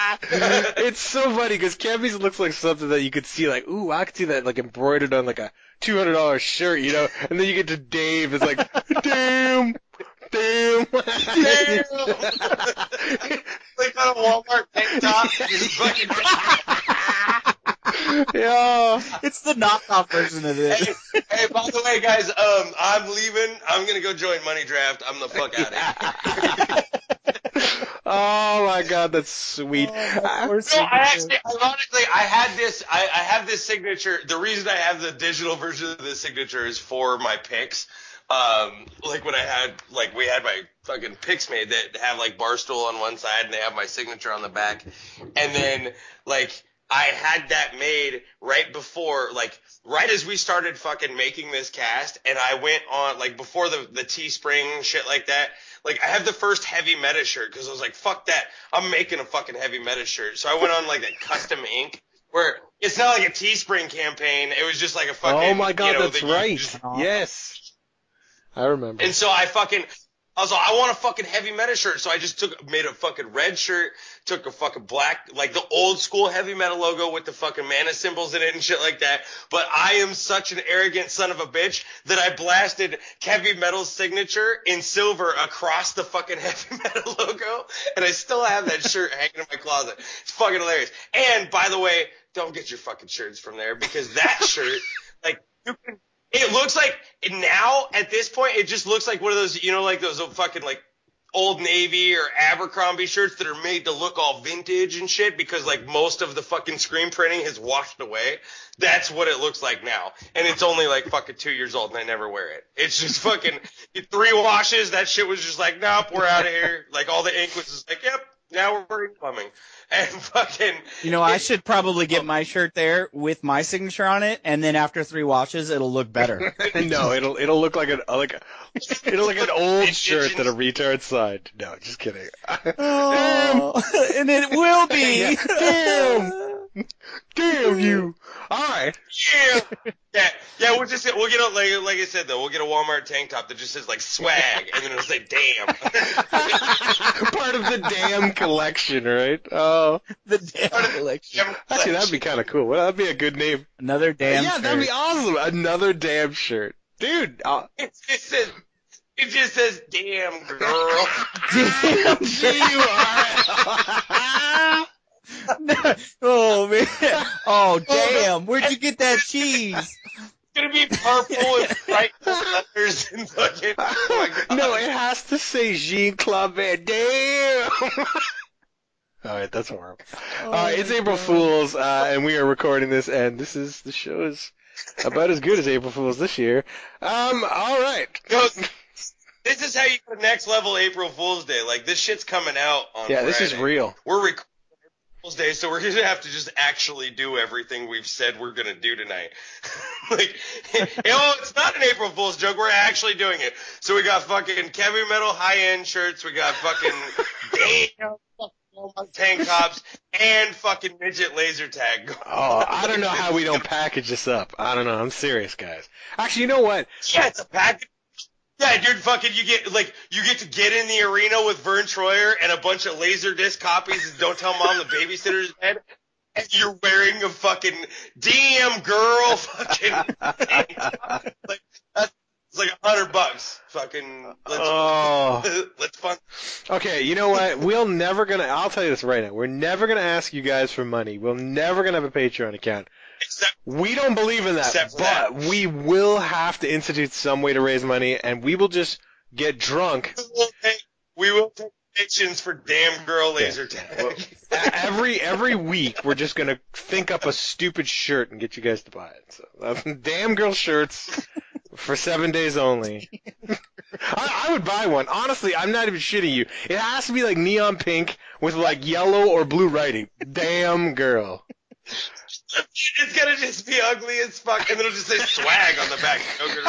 it's so funny because Kevy's looks like something that you could see like, ooh, I could see that like embroidered on like a two hundred dollar shirt, you know. And then you get to Dave, it's like, damn, damn, Damn. Like on a Walmart tank top. Just fucking. yeah. It's the knockoff version of Hey, this. hey, by the way, guys, um, I'm leaving. I'm gonna go join Money Draft. I'm the fuck out of here. Oh my god, that's sweet. Oh, I- No, I actually, ironically, I had this. I, I have this signature. The reason I have the digital version of this signature is for my picks. Um, like when I had, like we had my fucking picks made that have like Barstool on one side and they have my signature on the back, and then like I had that made right before, like right as we started fucking making this cast, and I went on like before the the Teespring shit like that. Like, I have the first heavy meta shirt because I was like, fuck that. I'm making a fucking heavy meta shirt. So I went on, like, that custom ink where it's not like a Teespring campaign. It was just like a fucking, oh my god, you know, that's that you right. just- Yes. I remember. and so I fucking, I was like, I want a fucking heavy meta shirt. So I just took, made a fucking red shirt, took a fucking black, like the old school heavy metal logo with the fucking mana symbols in it and shit like that. But I am such an arrogant son of a bitch that I blasted Heavy Metal's signature in silver across the fucking heavy metal logo. And I still have that shirt hanging in my closet. It's fucking hilarious. And by the way, don't get your fucking shirts from there because that shirt, like, you can, it looks like now at this point, it just looks like one of those, you know, like those fucking like Old Navy or Abercrombie shirts that are made to look all vintage and shit because like most of the fucking screen printing has washed away. That's what it looks like now. And it's only like fucking two years old and I never wear it. It's just fucking three washes. That shit was just like, nope, we're out of here. Like all the ink was just like, yep, now we're incoming. And fucking. You know, I should probably get my shirt there with my signature on it, and then after three washes, it'll look better. no, it'll it'll look like an like a, it'll look like an old shirt that a retard signed. No, just kidding. Oh, and it will be. Damn. Damn you! All right. Yeah, yeah, yeah. We'll just we'll get a like like I said though, we'll get a Walmart tank top that just says like swag, and then it'll say damn. Part of the damn collection, right? Oh, The damn collection. actually, that'd be kind of cool. Well, that'd be a good name. Another damn yeah, shirt. that'd be awesome. Another damn shirt, dude. Uh, It just says it just says damn girl. Damn G U R L. Oh man. Oh damn. Where'd you get that cheese? It's gonna be purple and bright letters and fucking. Oh my god. No, it has to say Jean Claude Van Damme. All right, that's horrible. All right, it's April Fool's, uh, and we are recording this, and this is the show is about as good as April Fool's this year. Um, all right. Yo, this is how you go to next level April Fool's Day. Like this shit's coming out on. Yeah, this is Friday. real. We're recording April Fool's Day, so we're gonna have to just actually do everything we've said we're gonna do tonight. Like, you know, it's not an April Fool's joke. We're actually doing it. So we got fucking heavy metal high end shirts. We got fucking damn fucking tank tops and fucking midget laser tag. Oh, I don't know how we don't package this up. I don't know. I'm serious, guys. Actually, you know what? Yeah, it's a package. Yeah, dude, fucking, you get, like, you get to get in the arena with Vern Troyer and a bunch of Laserdisc copies of Don't Tell Mom the Babysitter's Dead, and you're wearing a fucking damn girl fucking like, that's it's like a hundred bucks. Fucking, let's, Oh. let's fun. Okay, you know what? We're never gonna. I'll tell you this right now. We're never gonna ask you guys for money. We're never gonna have a Patreon account. Except, We don't believe in that, Except for but that. we will have to institute some way to raise money, and we will just get drunk we will take, we will take donations for damn girl laser tag. every every week. We're just gonna think up a stupid shirt and get you guys to buy it. So, uh, damn girl shirts for seven days only. I, I would buy one. Honestly, I'm not even shitting you. It has to be like neon pink with like yellow or blue writing. Damn girl. It's gonna just be ugly as fuck, and it'll just say swag on the back.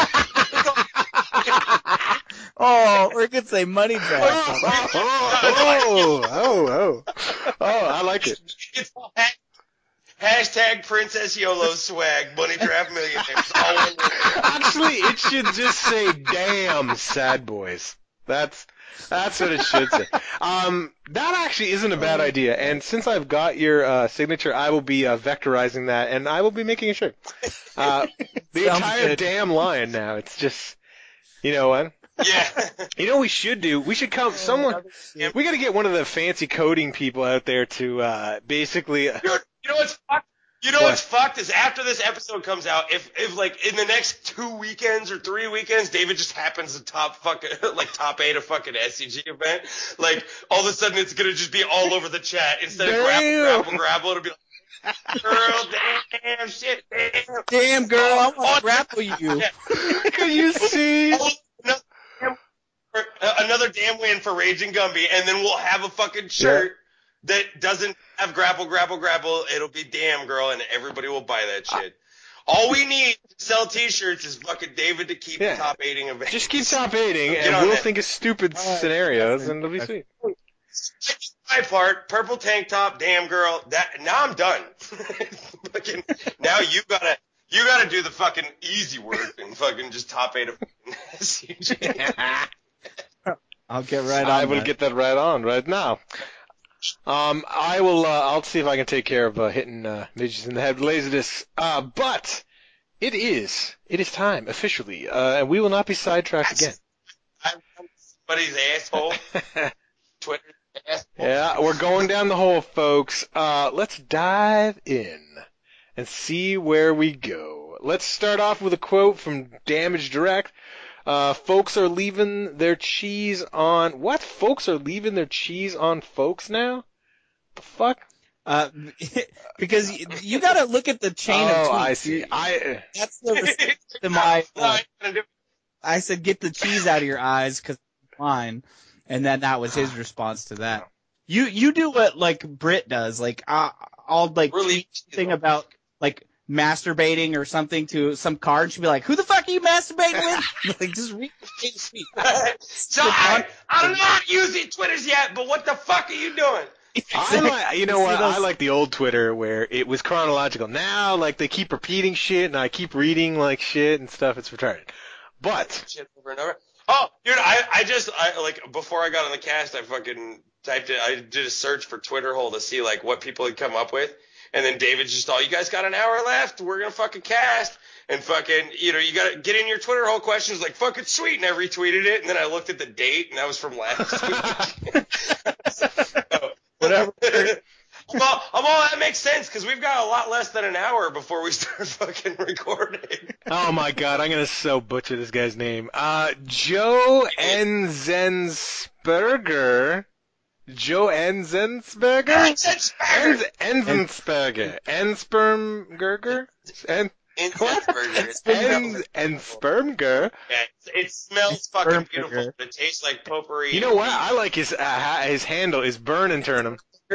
Oh, or it could say money Oh, back. oh, oh, oh, oh, oh, I like it. It's all ha- hashtag Princess YOLO swag, money draft millionaires. All in one. Actually, it should just say "damn sad boys." That's that's what it should say. Um, that actually isn't a bad idea. And since I've got your uh, signature, I will be uh, vectorizing that, and I will be making a shirt. Uh, the Sounds entire good. damn line now. It's just, you know what? Yeah. You know what we should do? We should come. Someone. We got to get one of the fancy coding people out there to uh, basically. Dude, you know what's fucked? You know What? what's fucked is after this episode comes out, if if like in the next two weekends or three weekends, David just happens to top fucking like top eight a fucking S C G event, like all of a sudden it's gonna just be all over the chat instead of grapple, Damn. grapple, grapple. It'll be like, girl, damn, shit, damn. Damn girl, I Oh, want to grapple you. yeah. Can you see? Oh, another damn- uh, Another damn win for Raging Gumby, and then we'll have a fucking shirt that doesn't have grapple, grapple, grapple. It'll be damn girl, and everybody will buy that shit. All we need to sell T-shirts is fucking David to keep Yeah. top eighting events. Just keep top eighting, Get and on we'll that. think of stupid Alright. scenarios, and it'll be sweet. My part, purple tank top, damn girl. That now I'm done. Fucking, now you gotta you gotta do the fucking easy work and fucking just top eight of S C G. I'll get right on I will that. get that right on right now. Um, I will. Uh, I'll see if I can take care of uh, hitting uh, midgets in the head with Laserdisc. Uh, but it is. It is time officially, uh, and we will not be sidetracked again. I want somebody's asshole. Twitter's asshole. Yeah, we're going down the hole, folks. Uh, let's dive in and see where we go. Let's start off with a quote from Damage Direct. Uh, folks are leaving their cheese on... What? Folks are leaving their cheese on folks now? The fuck? Uh, because you, you got to look at the chain of Oh, tweets. I see. I... That's the response to my. No, Uh, I gotta do- I said, "Get the cheese out of your eyes," because it's mine, and then that was his response to that. You you do what like Brit does, like uh, I'll like Really? tweet something about like masturbating or something to some card. She'd be like, "Who the fuck are you masturbating with?" Like just read the tweet. So I, I'm not using Twitters yet, but what the fuck are you doing? I like, you know See what? those- I like the old Twitter where it was chronological. Now, like, they keep repeating shit, and I keep reading, like, shit and stuff. It's retarded. But, Shit over and over. Oh, dude, I, I just, I, like, before I got on the cast, I fucking typed it, I did a search for Twitter hole to see, like, what people had come up with. And then David's just all, you guys got an hour left, we're gonna fucking cast. And fucking, you know, you gotta get in your Twitter hole questions, like, fucking sweet, and I retweeted it, and then I looked at the date, and that was from last week. So, Whatever. Well, I'm all, that makes sense, because we've got a lot less than an hour before we start fucking recording. oh my god, I'm gonna so butcher this guy's name. Uh, Joe Enzensberger. Joe Enzensberger? Enz, Enzensberger. Enzspermgerger? En, Insectburger. Enz, Enzspermger? Yeah, it's- it smells fucking Sperm beautiful, burger. but it tastes like potpourri. You know what? I like his, uh, ha- his handle is Burn and Turn 'em.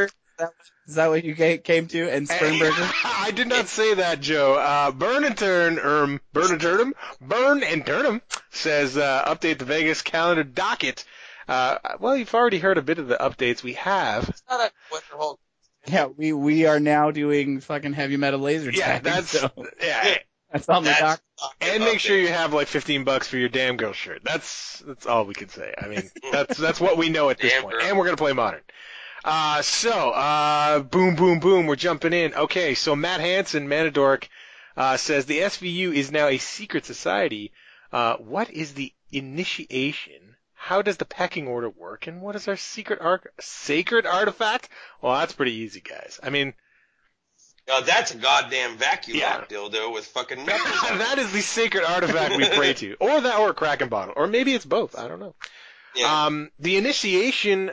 Is that what you ca- came to? And Spermberger? I did not say that, Joe. Uh, Burn and Turn, um, Burn and Turn 'em, Burn and Turn 'em says, uh, update the Vegas calendar docket. Uh, well, you've already heard a bit of the updates we have. It's not a Twitter hole. Yeah, we we are now doing fucking heavy metal laser Yeah, tag. that's, so yeah. that's on the That's doc. And make sure you have like fifteen bucks for your damn girl shirt. That's, that's all we can say. I mean, that's, that's what we know at this Damn point. girl. And we're gonna play modern. Uh, so, uh, boom, boom, boom, we're jumping in. Okay, so Matt Hansen, Manadork, uh, says the S V U is now a secret society. Uh, what is the initiation? How does the pecking order work? And what is our secret arc, sacred artifact? Well, that's pretty easy, guys. I mean, Uh, that's a goddamn vacuum Yeah. lock dildo with fucking knuckles on it. that is the sacred artifact we pray to. Or that, or a Kraken bottle. Or maybe it's both. I don't know. Yeah. Um, the initiation,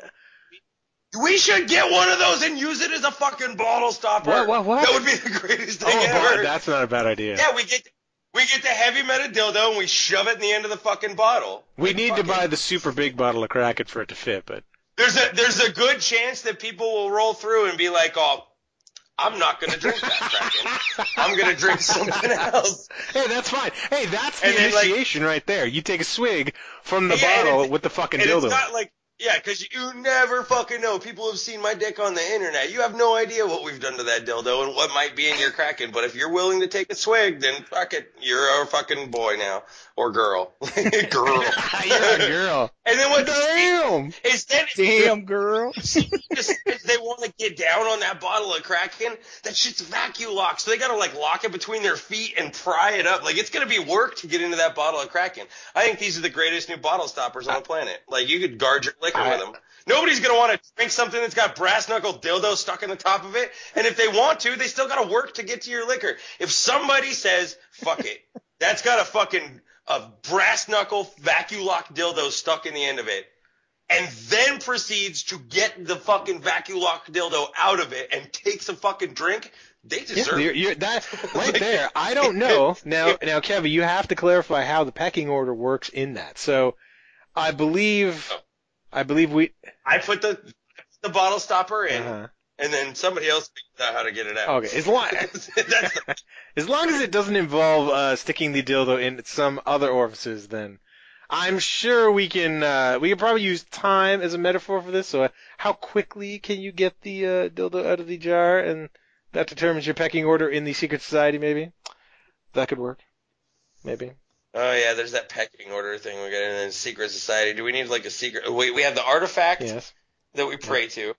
We should get one of those and use it as a fucking bottle stopper. What, what, what? That would be the greatest thing oh, ever. boy, that's not a bad idea. Yeah, we get we get the heavy metal dildo and we shove it in the end of the fucking bottle. We Like, need to fucking- buy the super big bottle of Kraken for it to fit, but There's a there's a good chance that people will roll through and be like, "Oh, I'm not gonna drink that Kraken. I'm gonna drink something else." hey, that's fine. Hey, that's the And then, like- initiation right there. You take a swig from the Yeah, and bottle it's- with the fucking And dildo. it's not like, yeah, because you never fucking know. People have seen my dick on the internet. You have no idea what we've done to that dildo and what might be in your Kraken. But if you're willing to take a swig, then fuck it. You're a fucking boy now. Or girl. Girl. You're a girl. And then what Damn. is then Damn, girl. just, if they want to get down on that bottle of Kraken, that shit's vacuum locked. So they gotta like lock it between their feet and pry it up. Like it's gonna be work to get into that bottle of Kraken. I think these are the greatest new bottle stoppers on the planet. Like you could guard your liquor I- with them. Nobody's gonna want to drink something that's got brass knuckle dildo stuck in the top of it. And if they want to, they still gotta work to get to your liquor. If somebody says, fuck it, that's got a fucking a brass knuckle vacuum lock dildo stuck in the end of it, and then proceeds to get the fucking vacuum lock dildo out of it and takes a fucking drink, they Yeah, deserve you're, it. you're, that right there. I don't know. Now, now, Kevin, you have to clarify how the pecking order works in that. So, I believe, I believe we. I put the the bottle stopper in, Uh-huh. and then somebody else figures out how to get it out. Okay, as long That's the, as long as it doesn't involve uh, sticking the dildo in some other orifices, then I'm sure we can. Uh, we can probably use time as a metaphor for this. So, uh, how quickly can you get the uh, dildo out of the jar, and that determines your pecking order in the secret society? Maybe that could work. Maybe. oh yeah, there's that pecking order thing we got in the secret society. Do we need like a secret? We we have the artifact Yes. that we pray to,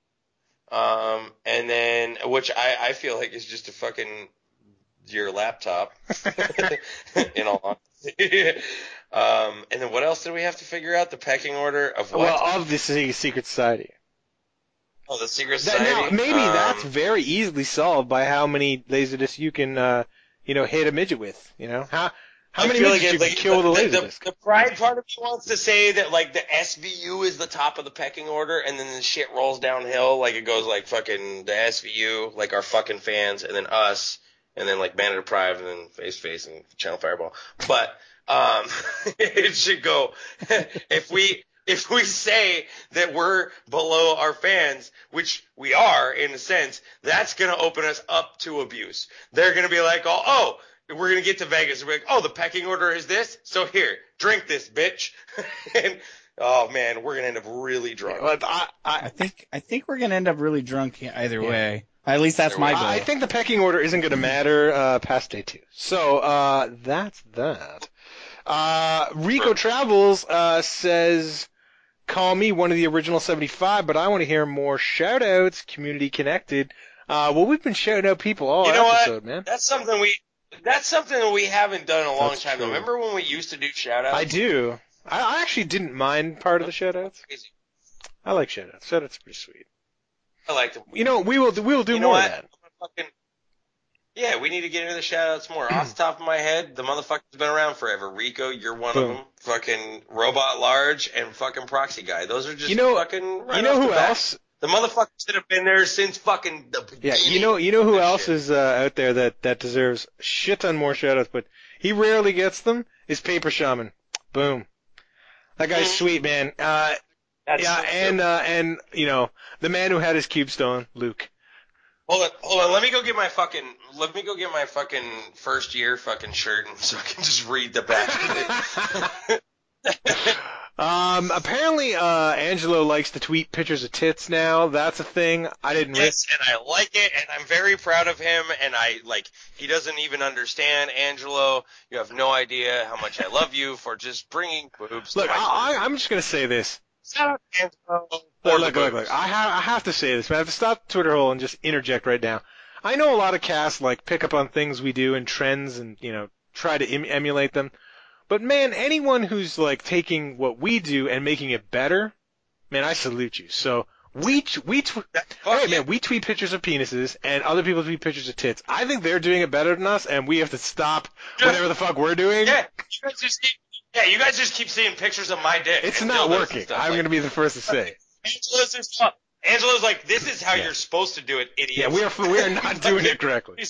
um, and then which I I feel like is just a fucking your laptop. In all honesty. um, and then what else did we have to figure out? The pecking order of what? Well, of the se- secret society. oh, the secret That, society. now, maybe Um, that's very easily solved by how many laserdiscs you can, uh, you know, hit a midget with. You know, how how I many feel midgets like you it- can like, kill with a the, laser the, disc. the pride part of me wants to say that like the S V U is the top of the pecking order, and then the shit rolls downhill. Like it goes like fucking the S V U, like our fucking fans, and then us, and then like Band of Deprived, and then Face Face and Channel Fireball. But um, it should go if we. If we say that we're below our fans, which we are in a sense, that's going to open us up to abuse. They're going to be like, oh, oh, we're going to get to Vegas. We're like, oh, the pecking order is this? So here, drink this, bitch. and Oh man, we're gonna end up really drunk. Well, I, I, I think I think we're gonna end up really drunk either Yeah. way. At least that's Either my way. goal. I think the pecking order isn't going to matter uh, past day two. So uh, that's that. Uh, Rico Sure. Travels uh, says, call me one of the original seventy-five, but I want to hear more shout-outs, community connected. Uh, well, we've been shouting out people all You know what? episode, man. That's something we that's something that we haven't done in a long That's time. true. Remember when we used to do shout outs? I do. I, I actually didn't mind part of the shout-outs. I like shout-outs. Shout-outs are pretty sweet. I like them. You know, we will we will do You know more what? of that. Fucking, yeah, we need to get into the shout outs more. Off the top of my head, the motherfucker's been around forever. Rico, you're one Boom. of them. Fucking Robot Large and fucking Proxy Guy. Those are just You know- fucking right You know off who the bat. else? The motherfuckers that have been there since fucking the Yeah, beginning. you know, you know who That else shit. is uh, out there that that deserves shit ton more shoutouts, but he rarely gets them. Is Paper Shaman. Boom. That guy's Mhm. sweet, man. Uh, That's yeah, so and true. uh, and you know the man who had his cube stolen, Luke. Hold on, hold on. Let me go get my fucking. Let me go get my fucking first year fucking shirt, and so I can just read the back of it. um, apparently, uh, Angelo likes to tweet pictures of tits now. That's a thing. I didn't. Re- Yes, and I like it, and I'm very proud of him, and I, like, he doesn't even understand, Angelo. You have no idea how much I love you for just bringing boobs Look, to my I, I, I'm just gonna say this. Shout out to Angelo. Look, for look, the look, boobs. look. I, ha- I have to say this, man. I have to stop the Twitter hole and just interject right now. I know a lot of casts like pick up on things we do and trends and, you know, try to em- emulate them. But man, anyone who's like taking what we do and making it better, man, I salute you. So we t- we tw- That- all right, fuck yeah. man, we tweet pictures of penises and other people tweet pictures of tits. I think they're doing it better than us, and we have to stop Yeah. whatever the fuck we're doing. Yeah, you guys just keep, yeah, you guys just keep seeing pictures of my dick. It's and not dildos and working. stuff. I'm Like, going to be the first to say. Angelo's, just, Angelo's like, this is how Yeah. you're supposed to do it, idiot. Yeah, we are we are not doing it correctly.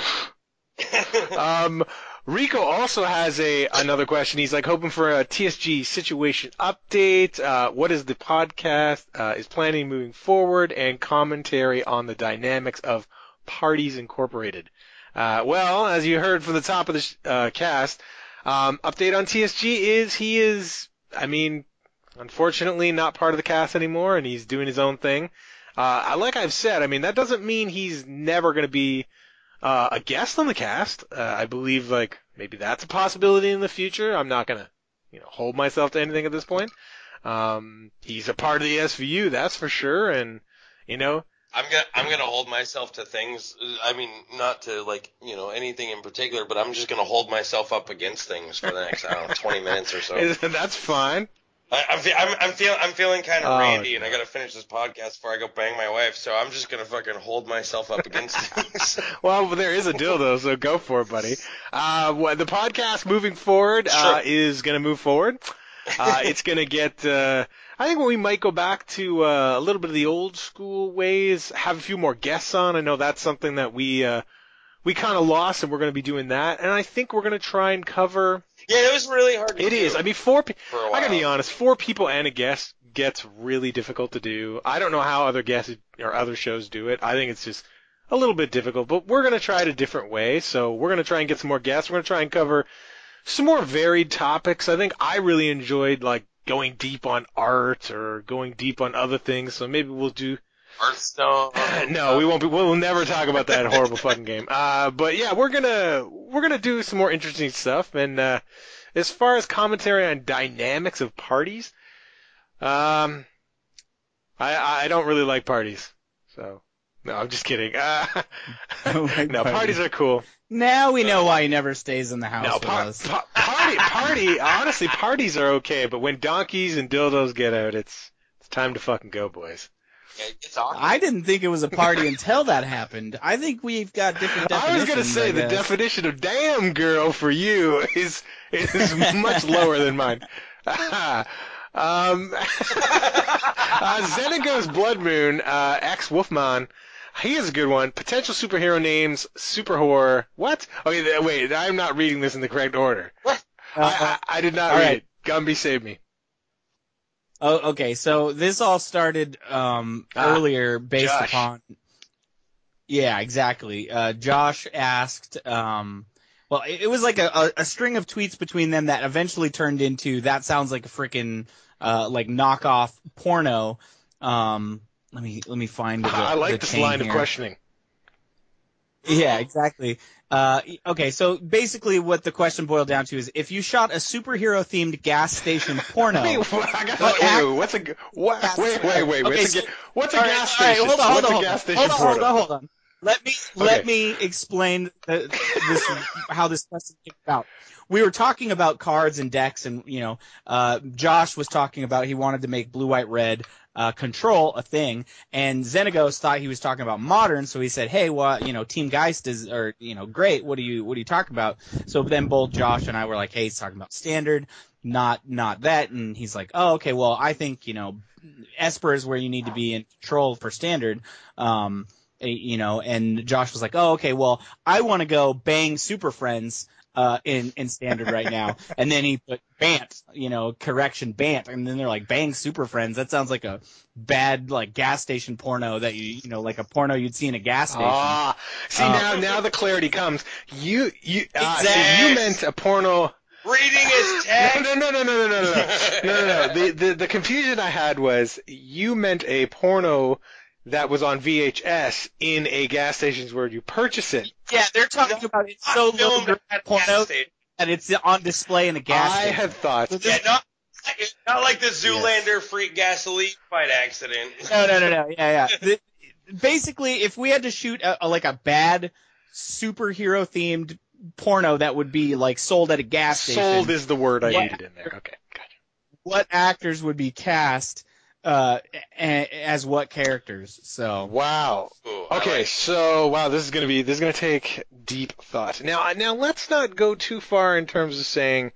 Um, Rico also has a another question. He's like hoping for a T S G situation update. Uh, what is the podcast uh, is planning moving forward, and commentary on the dynamics of Parties Incorporated. Uh, well, as you heard from the top of the sh- uh, cast, um, update on T S G is he is, I mean, unfortunately not part of the cast anymore, and he's doing his own thing. Uh, like I've said, I mean that doesn't mean he's never going to be Uh, a guest on the cast. Uh, I believe like maybe that's a possibility in the future. I'm not gonna, you know, hold myself to anything at this point. Um, he's a part of the S V U, that's for sure, and you know, I'm gonna I'm gonna hold myself to things. I mean, not to like you know anything in particular, but I'm just gonna hold myself up against things for the next I don't know twenty minutes or so. that's fine. I, I'm fe- I'm I'm feeling I'm feeling kind of Oh, randy, and I God. gotta finish this podcast before I go bang my wife. So I'm just gonna fucking hold myself up against things. Well, there is a dildo, so go for it, buddy. Uh, what, the podcast moving forward uh, Sure. is going to move forward. Uh, it's going to get. Uh, I think we might go back to uh, a little bit of the old school ways. Have a few more guests on. I know that's something that we uh, we kind of lost, and we're going to be doing that. And I think we're going to try and cover. Yeah, it was really hard. To It do is. I mean, four. Pe- for a I gotta be while. honest. Four people and a guest gets really difficult to do. I don't know how other guests or other shows do it. I think it's just a little bit difficult. But we're gonna try it a different way. So we're gonna try and get some more guests. We're gonna try and cover some more varied topics. I think I really enjoyed like going deep on art or going deep on other things. So maybe we'll do. Hearthstone. No, we won't be. We'll never talk about that horrible fucking game. Uh, but yeah, we're gonna we're gonna do some more interesting stuff. And uh, as far as commentary on dynamics of parties, um, I I don't really like parties. So no, I'm just kidding. Uh, don't like no, parties. parties are cool. Now we know why he never stays in the house No, with par- us. pa- party party. Honestly, parties are okay. But when donkeys and dildos get out, it's it's time to fucking go, boys. It's awkward. I didn't think it was a party until that happened. I think we've got different definitions. I was gonna say I the guess. definition of "damn girl" for you is is much lower than mine. um, uh, Xenago's Blood Moon, uh, ex Wolfman. He is a good one. Potential superhero names: Super Horror. What? Okay, th- wait. I'm not reading this in the correct order. What? I, I, I did not all read right. it. Gumby, save me. Oh, okay. So this all started um, Ah, earlier, based Josh. upon. Yeah, exactly. Uh, Josh asked. Um, well, it, it was like a, a, a string of tweets between them that eventually turned into "that sounds like a freaking uh, like knockoff porno. Um, let me let me find. The, I like the this chain line here. of questioning. Yeah, exactly. Uh, okay, so basically what the question boiled down to is if you shot a superhero-themed gas station porno. Wait, what, I got, What wait, act- wait, what's a, what, wait, wait, wait, Okay, what's, so- a, ga- what's a all right, gas all right, station? hold on, hold what's on, a hold gas on. station Hold on, hold porno? on, hold on. Let me let me explain the, this how this question came about. We were talking about cards and decks, and you know, uh, Josh was talking about he wanted to make blue, white, red uh, control a thing, and Xenagos thought he was talking about modern, so he said, "Hey, well, you know, Team Geist is, or you know, great. What do you what do you talk about?" So then both Josh and I were like, "Hey, he's talking about standard, not not that," and he's like, "Oh, okay. Well, I think you know, Esper is where you need to be in control for standard." Um, You know, and Josh was like, "Oh, okay. Well, I want to go bang Super Friends uh, in in standard right now." And then he put Bant, you know, correction Bant, and then they're like, "Bang Super Friends." That sounds like a bad like gas station porno that you you know like a porno you'd see in a gas station. Ah, see Um, now, now the clarity comes. You, you, uh, so Exact- you meant a porno. Reading his text. No, no, no, no, no, no, no, no, no, no, no. The, the, the confusion I had was you meant a porno that was on V H S in a gas stations where you purchase it. Yeah, they're talking about it's so low filmed grade at a porno gas station. that it's on display in a gas I station. had thought. Yeah, not, not like the Zoolander freak gasoline fight accident. No, no, no, no. Yeah, yeah. The, basically, if we had to shoot a, a, like a bad superhero themed porno that would be like sold at a gas station, Sold is the word I Yeah. needed in there. Okay, gotcha. what actors would be cast uh, a, as what characters? So Wow. Ooh, I Okay, like- so wow, this is gonna be this is gonna take deep thought. Now, now let's not go too far in terms of saying,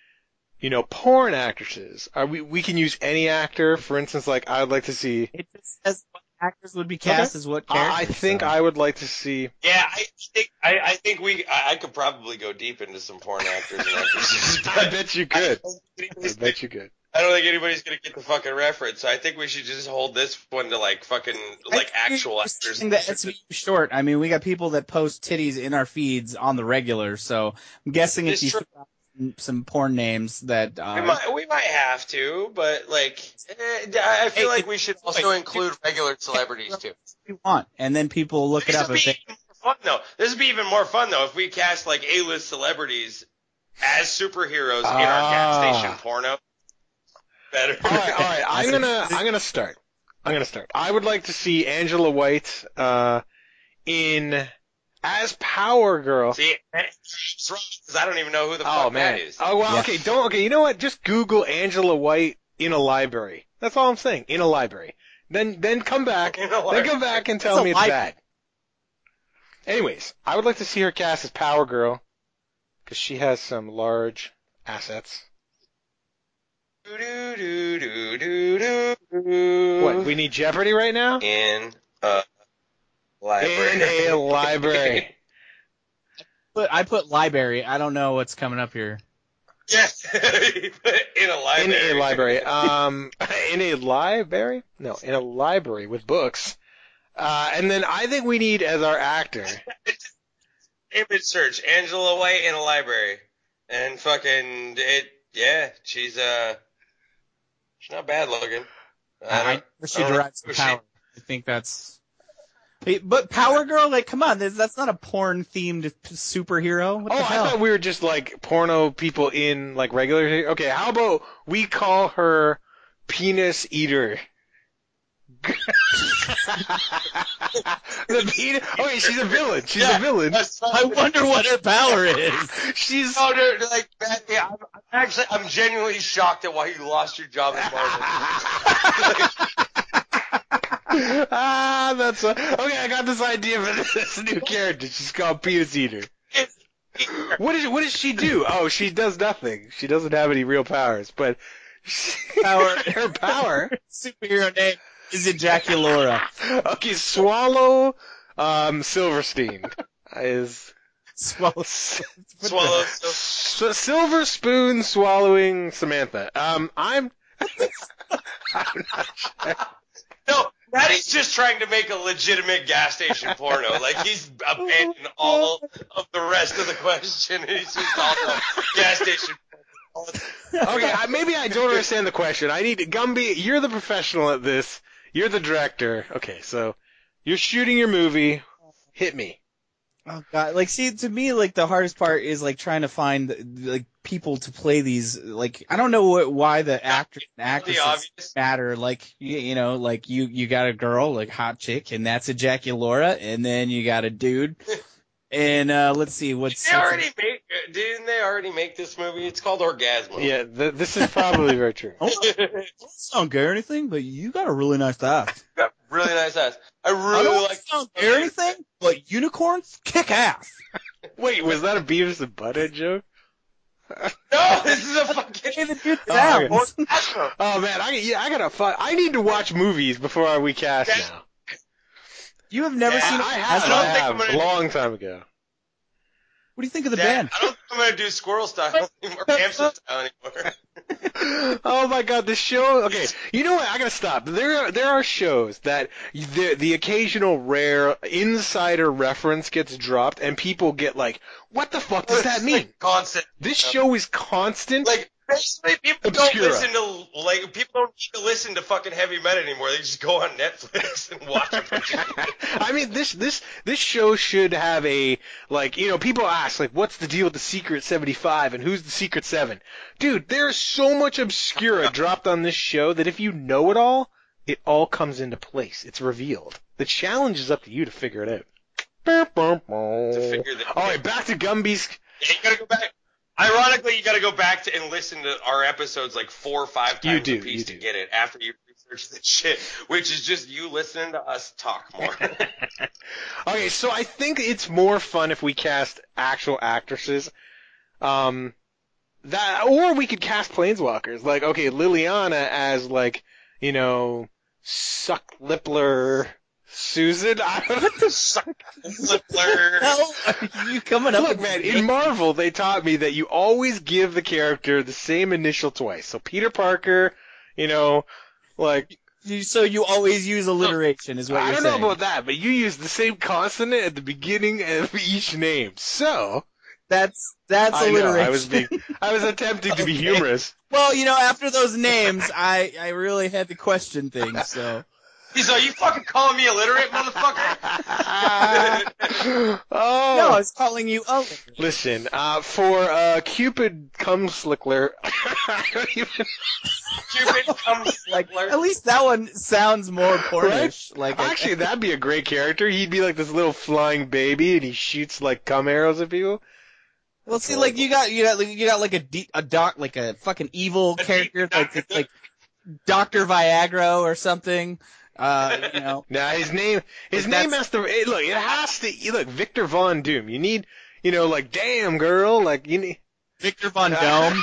you know, porn actresses. Are we? We can use any actor. For instance, like I would like to see. it just says what actors would be cast Okay. as what characters. I I think so. I would like to see. Yeah, I think I, I think we I, I could probably go deep into some porn actors and actresses. I bet you I could. don't think I anybody's- bet you could. I don't think anybody's gonna get the fucking reference. So I think we should just hold this one to like fucking like I think actual we're actors. seeing the S V U short. I mean, we got people that post titties in our feeds on the regular, so I'm guessing if It's you true. throw out some, some porn names that uh, We might, we might have to, but like, eh, I feel Hey, like we should also wait. include regular celebrities too. you want, and then people look it This up would and be think, even more fun though. This would be even more fun though if we cast like A-list celebrities as superheroes in our gas Ah. station porno. Better. All right, all right. I'm gonna I'm gonna start. I'm gonna start. I would like to see Angela White uh, in as Power Girl. See, it's wrong because I don't even know who the Oh fuck man. that is. Oh well. Yeah. Okay. Don't. Okay. You know what? Just Google Angela White in a library. That's all I'm saying. In a library. Then then come back. In a Then library. come back and tell It's a me it's library. bad. Anyways, I would like to see her cast as Power Girl because she has some large assets. Do, do, do, do, do, do. What? We need Jeopardy right now? in a library. In a library. but I put library. I don't know what's coming up here. Yes, in a library. In a library. Um, in a library? No, in a library with books. Uh, and then I think we need as our actor. Image search: Angela White in a library, and fucking it. Yeah, she's uh, she's not bad looking. I I, don't- she I don't derives know some who she- power. I think that's. But Power Girl, like, come on, that's that's not a porn themed superhero. What Oh, the I hell? thought we were just like porno people in like regular. Okay, how about we call her Penis Eater? The penis. Okay, she's a villain. She's Yeah, a villain. that's fine. I wonder what her power is. She's. No, dude, like that, yeah, I'm, I'm actually, I'm genuinely shocked at why you lost your job at Marvel. Ah, that's a, okay. I got this idea for this new character. She's called Penis Eater. What does what does she do? Oh, she does nothing. She doesn't have any real powers, but Power. her power. Superhero name is Ejaculora. Okay, Swallow um, Silverstein is Swallow. Swallow. S- Silver Spoon swallowing Samantha. Um, I'm. I'm not sure. No, Maddie's just trying to make a legitimate gas station porno. Like he's abandoned all of the rest of the question, and he's just all the gas station. Okay, I, maybe I don't understand the question. I need Gumby. You're the professional at this. You're the director. Okay, so you're shooting your movie. Hit me. Oh god, like see to me like the hardest part is like trying to find like people to play these like I don't know what why the actors and actresses obvious. matter like you, you know like you you got a girl like hot chick and that's a Jackie Laura and then you got a dude and uh let's see what's They already make didn't they already make this movie? It's called Orgasmo. Yeah, th- this is probably very true. I don't care anything but you got a really nice ass. Got really nice ass. I I really don't like don't care anything but unicorns kick ass. Wait, was that a Beavis and Butthead joke? No, this is a fucking Hey, the dude Oh, sounds. Orgasmo. Oh man, I yeah, I gotta fi- I need to watch movies before we cast Yeah. now. You have never Yeah, seen I it. have, I don't I think have I'm gonna- a long time ago. What do you think of the Dad, band? I don't think I'm gonna do squirrel style anymore, hamster style anymore. Oh my god, this show. Okay, you know what? I gotta stop. There, are, there are shows that the the occasional rare insider reference gets dropped, and people get like, "What the fuck does that It's mean?" like constant. This show is constant. Like basically, people Obscura. don't listen to like people don't need to listen to fucking heavy metal anymore. They just go on Netflix and watch a bunch of shit. I mean, this this this show should have a like you know people ask like what's the deal with the Secret seventy-five and who's the Secret Seven? Dude, there's so much obscura dropped on this show that if you know it all, it all comes into place. It's revealed. The challenge is up to you to figure it out. To figure that. All right, back to Gumby's. Yeah, you gotta go back. Ironically, you gotta go back to and listen to our episodes like four or five You times do, a piece you to do. get it after you research this shit, which is just you listening to us talk more. Okay, so I think it's more fun if we cast actual actresses. Um, that or we could cast planeswalkers. Like, okay, Liliana as like, you know, Suck Lippler Susan. I don't know. Suck Lippler. hell are you coming up Look, with? man, in Marvel they taught me that you always give the character the same initial twice. So Peter Parker, you know, like You- so you always use alliteration, is what I you're don't saying. know about that, but you use the same consonant at the beginning of each name. So That's that's I know, alliteration. I was being, I was attempting to be Okay. humorous. Well, you know, after those names, I I really had to question things. So He's like, you fucking calling me illiterate, motherfucker? oh, no, I was calling you illiterate. listen, uh, for uh, Cupid Cumslickler, I don't even. Cupid comes Like Lippler. at least that one sounds more pornish. Like I- Actually, that'd be a great character. He'd be like this little flying baby, and he shoots like cum arrows at people. well, see, like you got you got like, you got like a de- a doc like a fucking evil A character deep like doctor. like Doctor Viagra or something. Uh, you know. Now his name, his Like, name that's- has to. It, look, it has to. you Look, Victor Von Doom. You need, you know, like, damn girl, like you need. Victor Von Dome.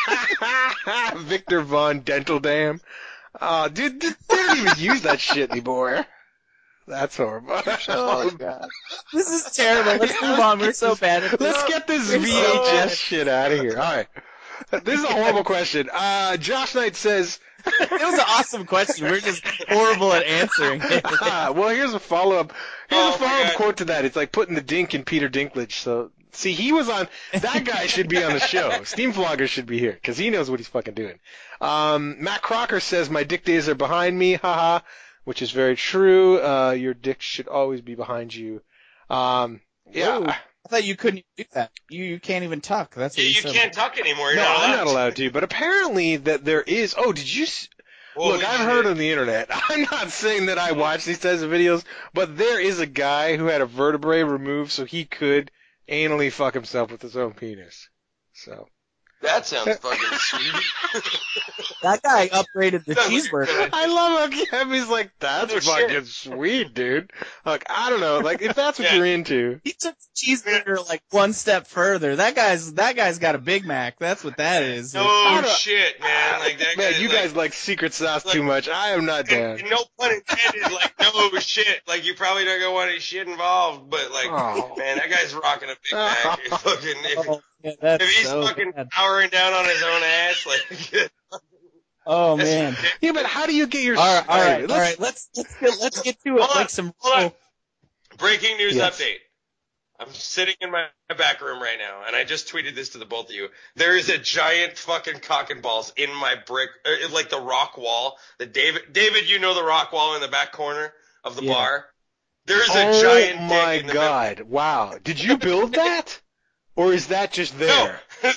Victor Von Dental Dam. Oh, dude, dude, they don't even use that shit anymore. That's horrible. Oh god, this is terrible. Let's move on. We're so bad at this. Let's get this We're V so H S bad. shit out of here. All right. This is a horrible question. Uh, Josh Knight says, It was an awesome question. We're just horrible at answering it. ah, well, here's a follow-up. Here's Oh, a my follow-up God. quote to that. It's like putting the dink in Peter Dinklage. So, see, he was on, that guy should be on the show. Steam Flogger should be here, because he knows what he's fucking doing. Um, Matt Crocker says, my dick days are behind me, haha, which is very true. Uh, your dick should always be behind you. Um, yeah. Ooh. I thought you couldn't do that. You you can't even tuck. That's what You, you, you said. can't tuck anymore. You're No, not I'm allowed not allowed to, but apparently that there is, oh, did you, s- Holy Look, I've shit. heard on the internet. I'm not saying that I watch these types of videos, but there is a guy who had a vertebrae removed so he could anally fuck himself with his own penis. So. That sounds fucking sweet. That guy upgraded the That was cheeseburger. I love how Kevin's like, that's No shit. fucking sweet, dude. Like, I don't know, like, if that's what Yeah. you're into. He took the cheeseburger like one step further. That guy's that guy's got a Big Mac. That's what that is. No I don't- shit, man. Like that Man, guy, you like, guys like secret sauce like- too much. I am not down. and, and no pun intended, like no shit. Like you probably don't go want any shit involved, but like, Oh. man, that guy's rocking a Big Mac. If fucking, if, Oh, yeah, that's if he's so fucking bad. powering down on his own ass, like, Oh that's man. ridiculous. Yeah, but how do you get your... All right, all right, let's- all right. Let's let's get let's get to it. Hold on, Like some. hold on. Breaking news Yes. update. I'm sitting in my back room right now, and I just tweeted this to the both of you. There is a giant fucking cock and balls in my brick, uh, like the rock wall. The David, David, you know the rock wall in the back corner of the Yeah. bar. There's a Oh giant my dick in the god! Wow, did you build that, or is that just there? middle.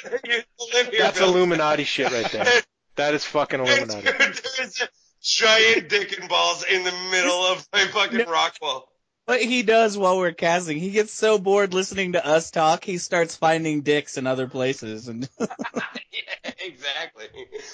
No, That's Illuminati shit right there. That is fucking Illuminati. There's a giant dick and balls in the middle of my fucking rock wall. What he does while we're casting, he gets so bored listening to us talk, he starts finding dicks in other places. And Yeah, exactly.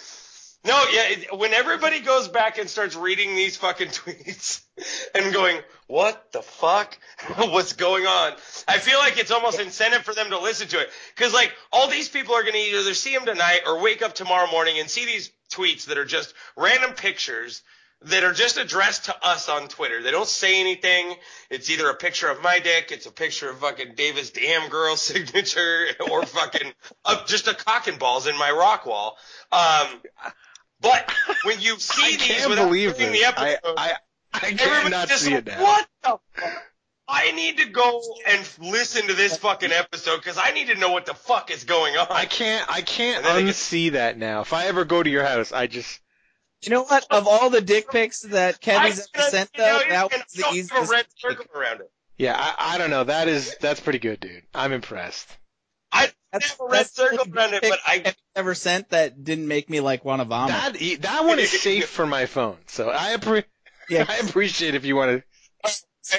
No, yeah, it, when everybody goes back and starts reading these fucking tweets and going, what the fuck? What's going on? I feel like it's almost incentive for them to listen to it. Because, like, all these people are going to either see them tonight or wake up tomorrow morning and see these tweets that are just random pictures that are just addressed to us on Twitter. They don't say anything. It's either a picture of my dick, it's a picture of fucking Davis damn girl signature, or fucking uh, just a cock and balls in my rock wall. Um, but when you see I these can't without believe hearing this. the episode, I, I, I everybody's cannot just see like, it now. what the fuck? I need to go and listen to this fucking episode because I need to know what the fuck is going on. I can't. I can't And then they get- unsee that now. If I ever go to your house, I just. you know what? Of all the dick pics that Kevin's I- ever sent, you know, though, that and was the don't have easiest. a red to make. circle around it. Yeah, I, I don't know. That is that's pretty good, dude. I'm impressed. I That's, have a red that's the circle only around it, pic but I Kevin's ever sent that didn't make me like want to vomit. That e- that one is safe for my phone, so I appre- Yeah. I appreciate if you want to.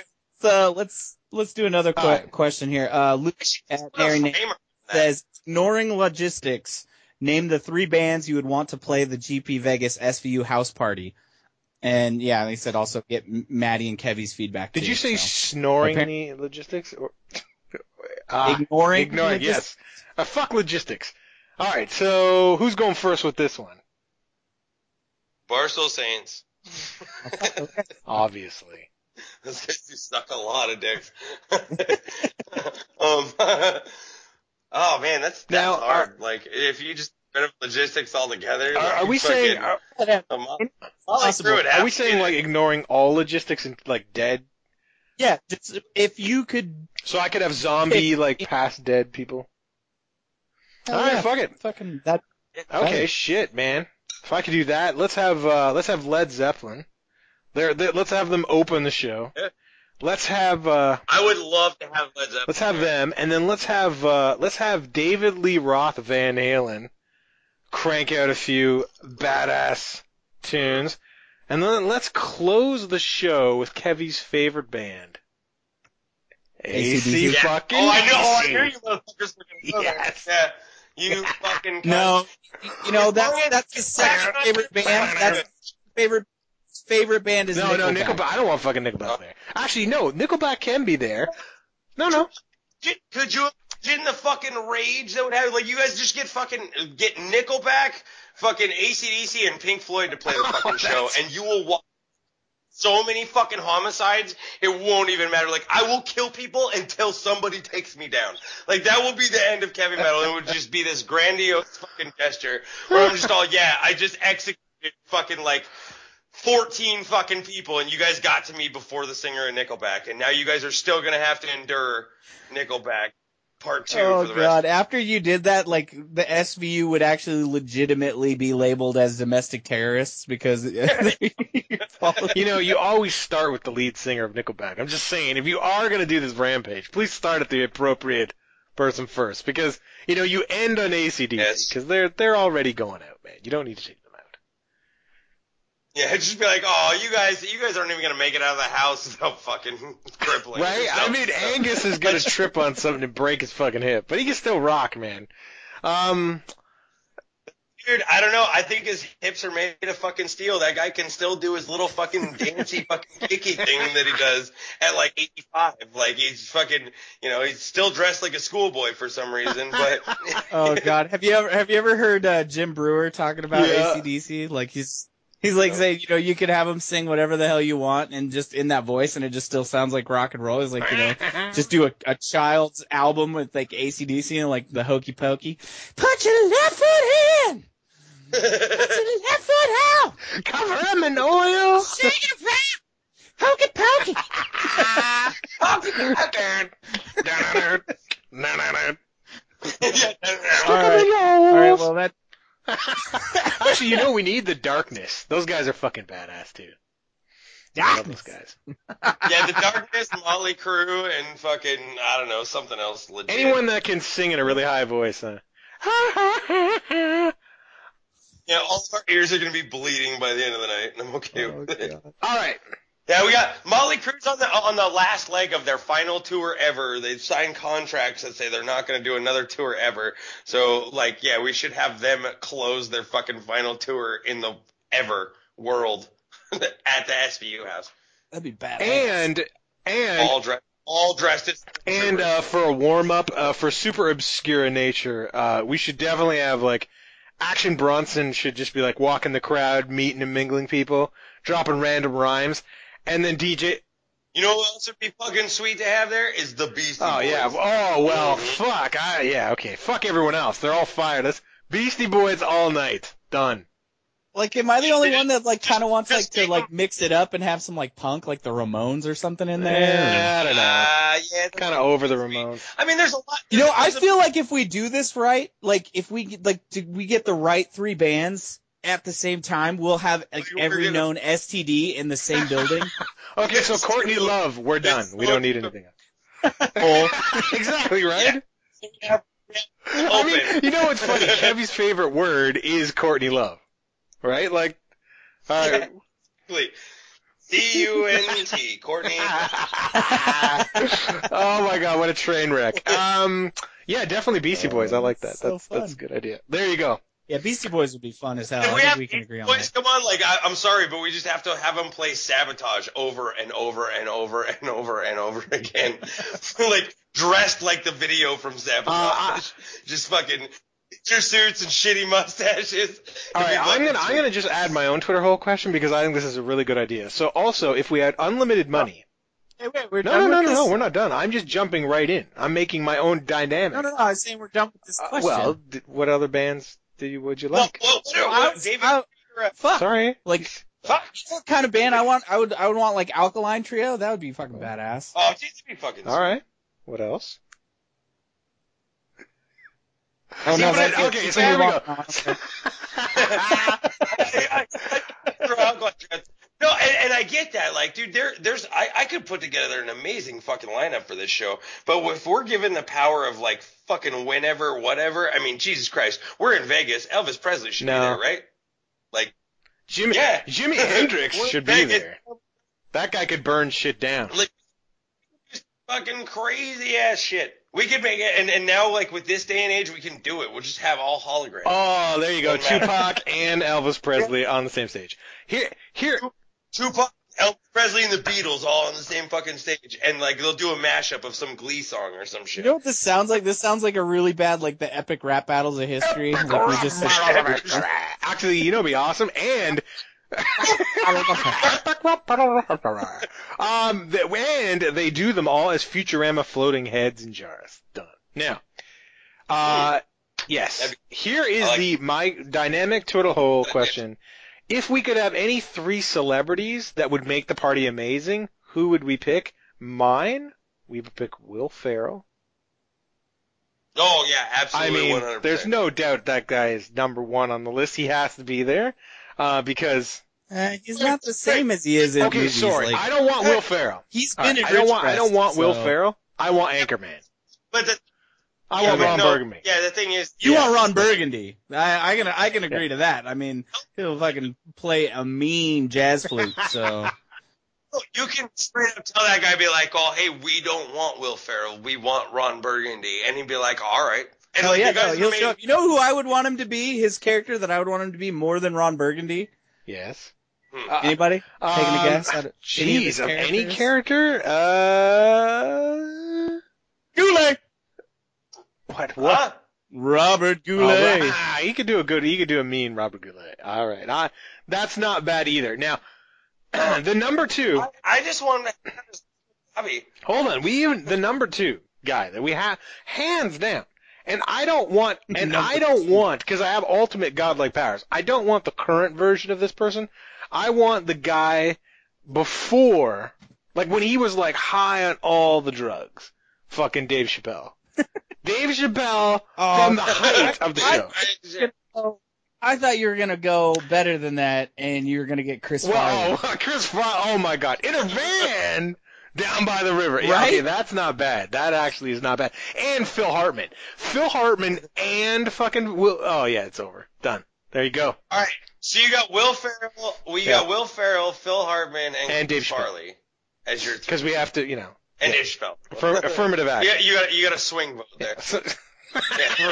So let's let's do another que- All right. question here. Uh, Luke at put a Mary Nate framer on that. says, ignoring logistics, name the three bands you would want to play the G P Vegas S V U house party. And yeah, they said also get M- Maddie and Kevy's feedback. Did too, you say so. snoring Appar- any logistics? Or, Ah, ignoring? ignoring, logistics? yes. Uh, fuck logistics. All right, so who's going first with this one? Barstool Saints. Obviously. Those guys do suck a lot of dicks. um, oh man, that's, that's Now, hard. Like, if you just rid of logistics altogether, Are, like, are we fucking- saying? Are, I'm all- all Possible. through it. are we saying like ignoring all logistics and like dead? Yeah, just, if you could. So I could have zombie like past dead people. Oh, All right, yeah, fuck it. Fucking that. Okay, shit, man. If I could do that, let's have uh, let's have Led Zeppelin. There, there, let's have them open the show. Yeah. Let's have uh, I would love to have Led Zeppelin. let's have them, and then let's have uh, let's have David Lee Roth Van Halen crank out a few badass tunes, and then let's close the show with Kevy's favorite band, A C Yeah. fucking Oh, I know. Oh, I D C. knew you motherfuckers were going to go there. Yes. Yeah. You fucking. No, you know that's that's his second favorite band. That's his favorite favorite band is No, Nickelback. no, Nickelback. I don't want fucking Nickelback there. Actually, no, Nickelback can be there. No, no. Could you imagine the fucking rage that would happen? Like, you guys just get fucking, get Nickelback, fucking A C D C, and Pink Floyd to play the fucking Oh, show, that's- and you will watch so many fucking homicides, it won't even matter. Like, I will kill people until somebody takes me down. Like, that will be the end of heavy metal. It would just be this grandiose fucking gesture where I'm just all, yeah, I just executed fucking, like, fourteen fucking people, and you guys got to me before the singer of Nickelback, and now you guys are still gonna have to endure Nickelback part two Oh for the god! rest. After you did that, like the S V U would actually legitimately be labeled as domestic terrorists because You know, you always start with the lead singer of Nickelback. I'm just saying, if you are going to do this rampage, please start at the appropriate person first, because you know you end on A C D C Yes. because they're they're already going out, man. You don't need to take them out. Yeah, just be like, oh, you guys, you guys aren't even gonna make it out of the house without fucking crippling. Right? yourself. I mean, Angus is going to trip on something and break his fucking hip, but he can still rock, man. Um, Dude, I don't know. I think his hips are made of fucking steel. That guy can still do his little fucking dancey fucking kicky thing that he does at like eighty-five. Like he's fucking, you know, he's still dressed like a schoolboy for some reason. But oh god, have you ever have you ever heard uh, Jim Brewer talking about Yeah. A C D C? Like he's he's like saying, you know, you could have him sing whatever the hell you want and just in that voice, and it just still sounds like rock and roll. He's like, you know, just do a, a child's album with like A C D C and like the hokey pokey. Put your left foot in. Put your left foot out. cover him in oil. Shake it fast. Hokey pokey. down, Yeah. All right. All right. Well, that. Actually, you know we need the darkness. Those guys are fucking badass too. I love those guys. Yeah, the Darkness, Motley Crue, and fucking, I don't know, something else legit. Anyone that can sing in a really high voice, huh? Yeah, all of our ears are going to be bleeding by the end of the night, and I'm okay Oh, with it. God. All right. Yeah, we got Motley Crue's on the on the last leg of their final tour ever. They've signed contracts that say they're not going to do another tour ever. So, like, yeah, we should have them close their fucking final tour in the ever world at the S V U house. That'd be badass. And and All dressed, all dressed as and uh, for a warm up, uh, for super obscure nature, uh, we should definitely have like Action Bronson should just be like walking the crowd, meeting and mingling people, dropping random rhymes, and then D J. You know what else would be fucking sweet to have there is the Beastie Oh Boys. yeah. Oh well. Mhm. Fuck. I, yeah. Okay. Fuck everyone else. They're all fired. That's Beastie Boys all night. Done. Like, am I the only one that like kind of wants like Just to take like mix it up and have some like punk, like the Ramones or something in there? Yeah, I don't know. Uh, yeah, Kind of over the Ramones. I mean, there's a lot. You know, I there's a- feel like if we do this right, like if we get, like do we get the right three bands at the same time, we'll have like We're every gonna- known S T D in the same building. Okay, so Courtney Love, we're done. We don't need anything else. Oh, Exactly right. Yeah. I mean, Open. you know what's funny? Kevin's favorite word is Courtney Love, right? Like, all right. C U N T, Courtney. Oh my God, what a train wreck. Um, yeah, definitely Beastie Boys. I like that. so That's fun. that's a good idea. There you go. yeah, Beastie Boys would be fun as hell. If I we think have we can agree on boys, that. come on, like I, I'm sorry, but we just have to have them play Sabotage over and over and over and over and over again, like dressed like the video from Sabotage, Uh, I- just fucking picture suits and shitty mustaches. All right, It'd be I'm gonna fucking I'm gonna just add my own Twitter hole question because I think this is a really good idea. So also, if we had unlimited money, Hey, wait, we're no, done no, no, with no, this? no, we're not done. I'm just jumping right in. I'm making my own dynamic. No, no, no. I was saying we're done with this Uh, question. well, d- what other bands do you would you Well, like? well, well, I well, was- David, I- fuck. Sorry. Like, fuck. you know what kind of band I want? I would, I would want like Alkaline Trio. That would be fucking badass. Oh, geez, it'd be fucking. All right. What else? Oh See, no, but that's it- it. okay, You so can here move we on. go. No, and, and I get that. Like, dude, there, there's, I, I could put together an amazing fucking lineup for this show. But if we're given the power of like fucking whenever, whatever, I mean, Jesus Christ, we're in Vegas. Elvis Presley should No. be there, right? Like, Jimmy Yeah. Jimi Hendrix We're should be Vegas. there. That guy could burn shit down. Like, just fucking crazy ass shit. We could make it, and, and now like with this day and age, we can do it. We'll just have all holograms. Oh, there you go. Doesn't matter. Tupac and Elvis Presley on the same stage. Here, here. Tupac, Elvis Presley, and the Beatles all on the same fucking stage, and like they'll do a mashup of some Glee song or some shit. You know what this sounds like? This sounds like a really bad, like the epic rap battles of history. Like we just Actually, you know, what'd be awesome, and um, the, and they do them all as Futurama floating heads in jars. Done. Now, uh, yes. Here is I like the my dynamic Twitter hole question. If we could have any three celebrities that would make the party amazing, who would we pick? Mine, we would pick Will Ferrell. Oh yeah, I absolutely, mean, one hundred percent. there's no doubt that guy is number one on the list. He has to be there, uh, because. Uh, he's not the same as he is in Okay, movies. sorry, Like, I don't want Will Ferrell. he's All been right, in I don't want. I Ridgecrest, don't want Will so- Ferrell. I want Anchorman. But the, I yeah, want but Ron no, Burgundy. Yeah, the thing is, You yeah. want Ron Burgundy? I, I can I can agree to that. I mean, he'll fucking play a mean jazz flute. So You can straight up tell that guy, be like, "Oh, hey, we don't want Will Ferrell. We want Ron Burgundy," and he'd be like, "All right." And hell like, yeah, you guys no, he'll made- show up. You know who I would want him to be? His character that I would want him to be more than Ron Burgundy. Yes. Hmm. Uh, Anybody taking a um, guess? Out of any of Jeez, his of any characters? character? Uh. Goulet, What? What? Huh? Robert Oh, Goulet. well, ah, he could do a good. He could do a mean Robert Goulet. All right. I, that's not bad either. Now, the number two. I, I just want to have this hobby. Hold on. We even the number two guy that we have hands down. And I don't want, and Number I don't want, because I have ultimate godlike powers. I don't want the current version of this person. I want the guy before, like when he was like high on all the drugs. fucking Dave Chappelle. Dave Chappelle Oh, from the height of the I- show. Oh, I thought you were gonna go better than that, and you were gonna get Chris Farley. Wow, Chris Farley. Oh my God, in a van down by the river. Yeah, Right? okay, that's not bad. That actually is not bad. And Phil Hartman. Phil Hartman and fucking Will. Oh yeah, it's over. Done. There you go. All right. So you got Will Ferrell. We Yeah. got Will Ferrell, Phil Hartman, and, And Dave Chris Chappelle. Farley as your Because we have to, you know, and yeah. Dave Chappelle. affirm- affirmative You action. got, you got you got a swing vote there. So- Yeah.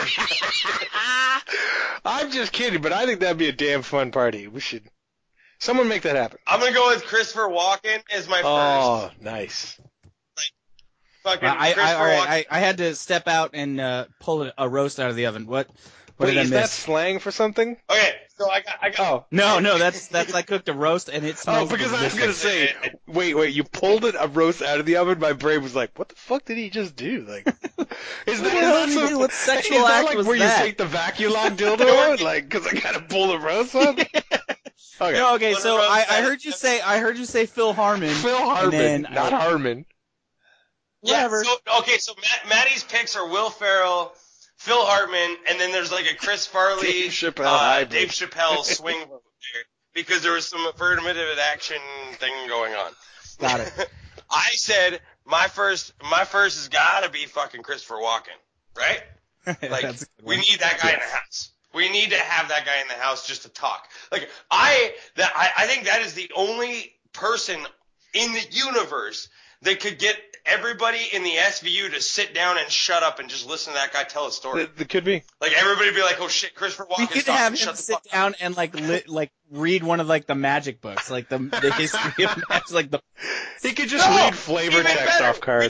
I'm just kidding, but I think that'd be a damn fun party. We should. Someone make that happen. I'm gonna go with Christopher Walken as my Oh, nice. first. Fucking I, I, Christopher all right, Walken. I, I had to step out and uh, pull a, a roast out of the oven. What? What Wait, did I is miss? that slang for something? Okay, so I got I got. Oh. No, no, that's that's I cooked a roast and it Oh, smells. because I was delicious. gonna say, wait, wait, you pulled it a roast out of the oven. My brain was like, what the fuck did he just do? Like, is that, the hell is did he that do? some, What sexual is that act like was where that? you take the vacuum lock dildo, like, because I gotta pull the roast one? Okay, No, okay, Pull so the roast I, I out. heard you say I heard you say Phil Harmon. Phil Hartman, then not I- Harmon. Whatever. Yeah, so, okay, so Matt, Maddie's picks are Will Ferrell, Phil Hartman, and then there's like a Chris Farley, Dave Chappelle uh, hybrid. Dave Chappelle swing vote there because there was some affirmative action thing going on. Got it. I said my first, my first has got to be fucking Christopher Walken, right? Like That's a good we one. need that guy in the house. We need to have that guy in the house just to talk. Like I, that I, I think that is the only person in the universe that could get everybody in the S V U to sit down and shut up and just listen to that guy tell a story. It, it could be. Like everybody would be like, "Oh shit, Christopher We Walken's could talking. have him Shut the sit fuck up." down and like li- like read one of like the magic books, like the the history of magic, like the He could just No, read flavor even text better. off cards.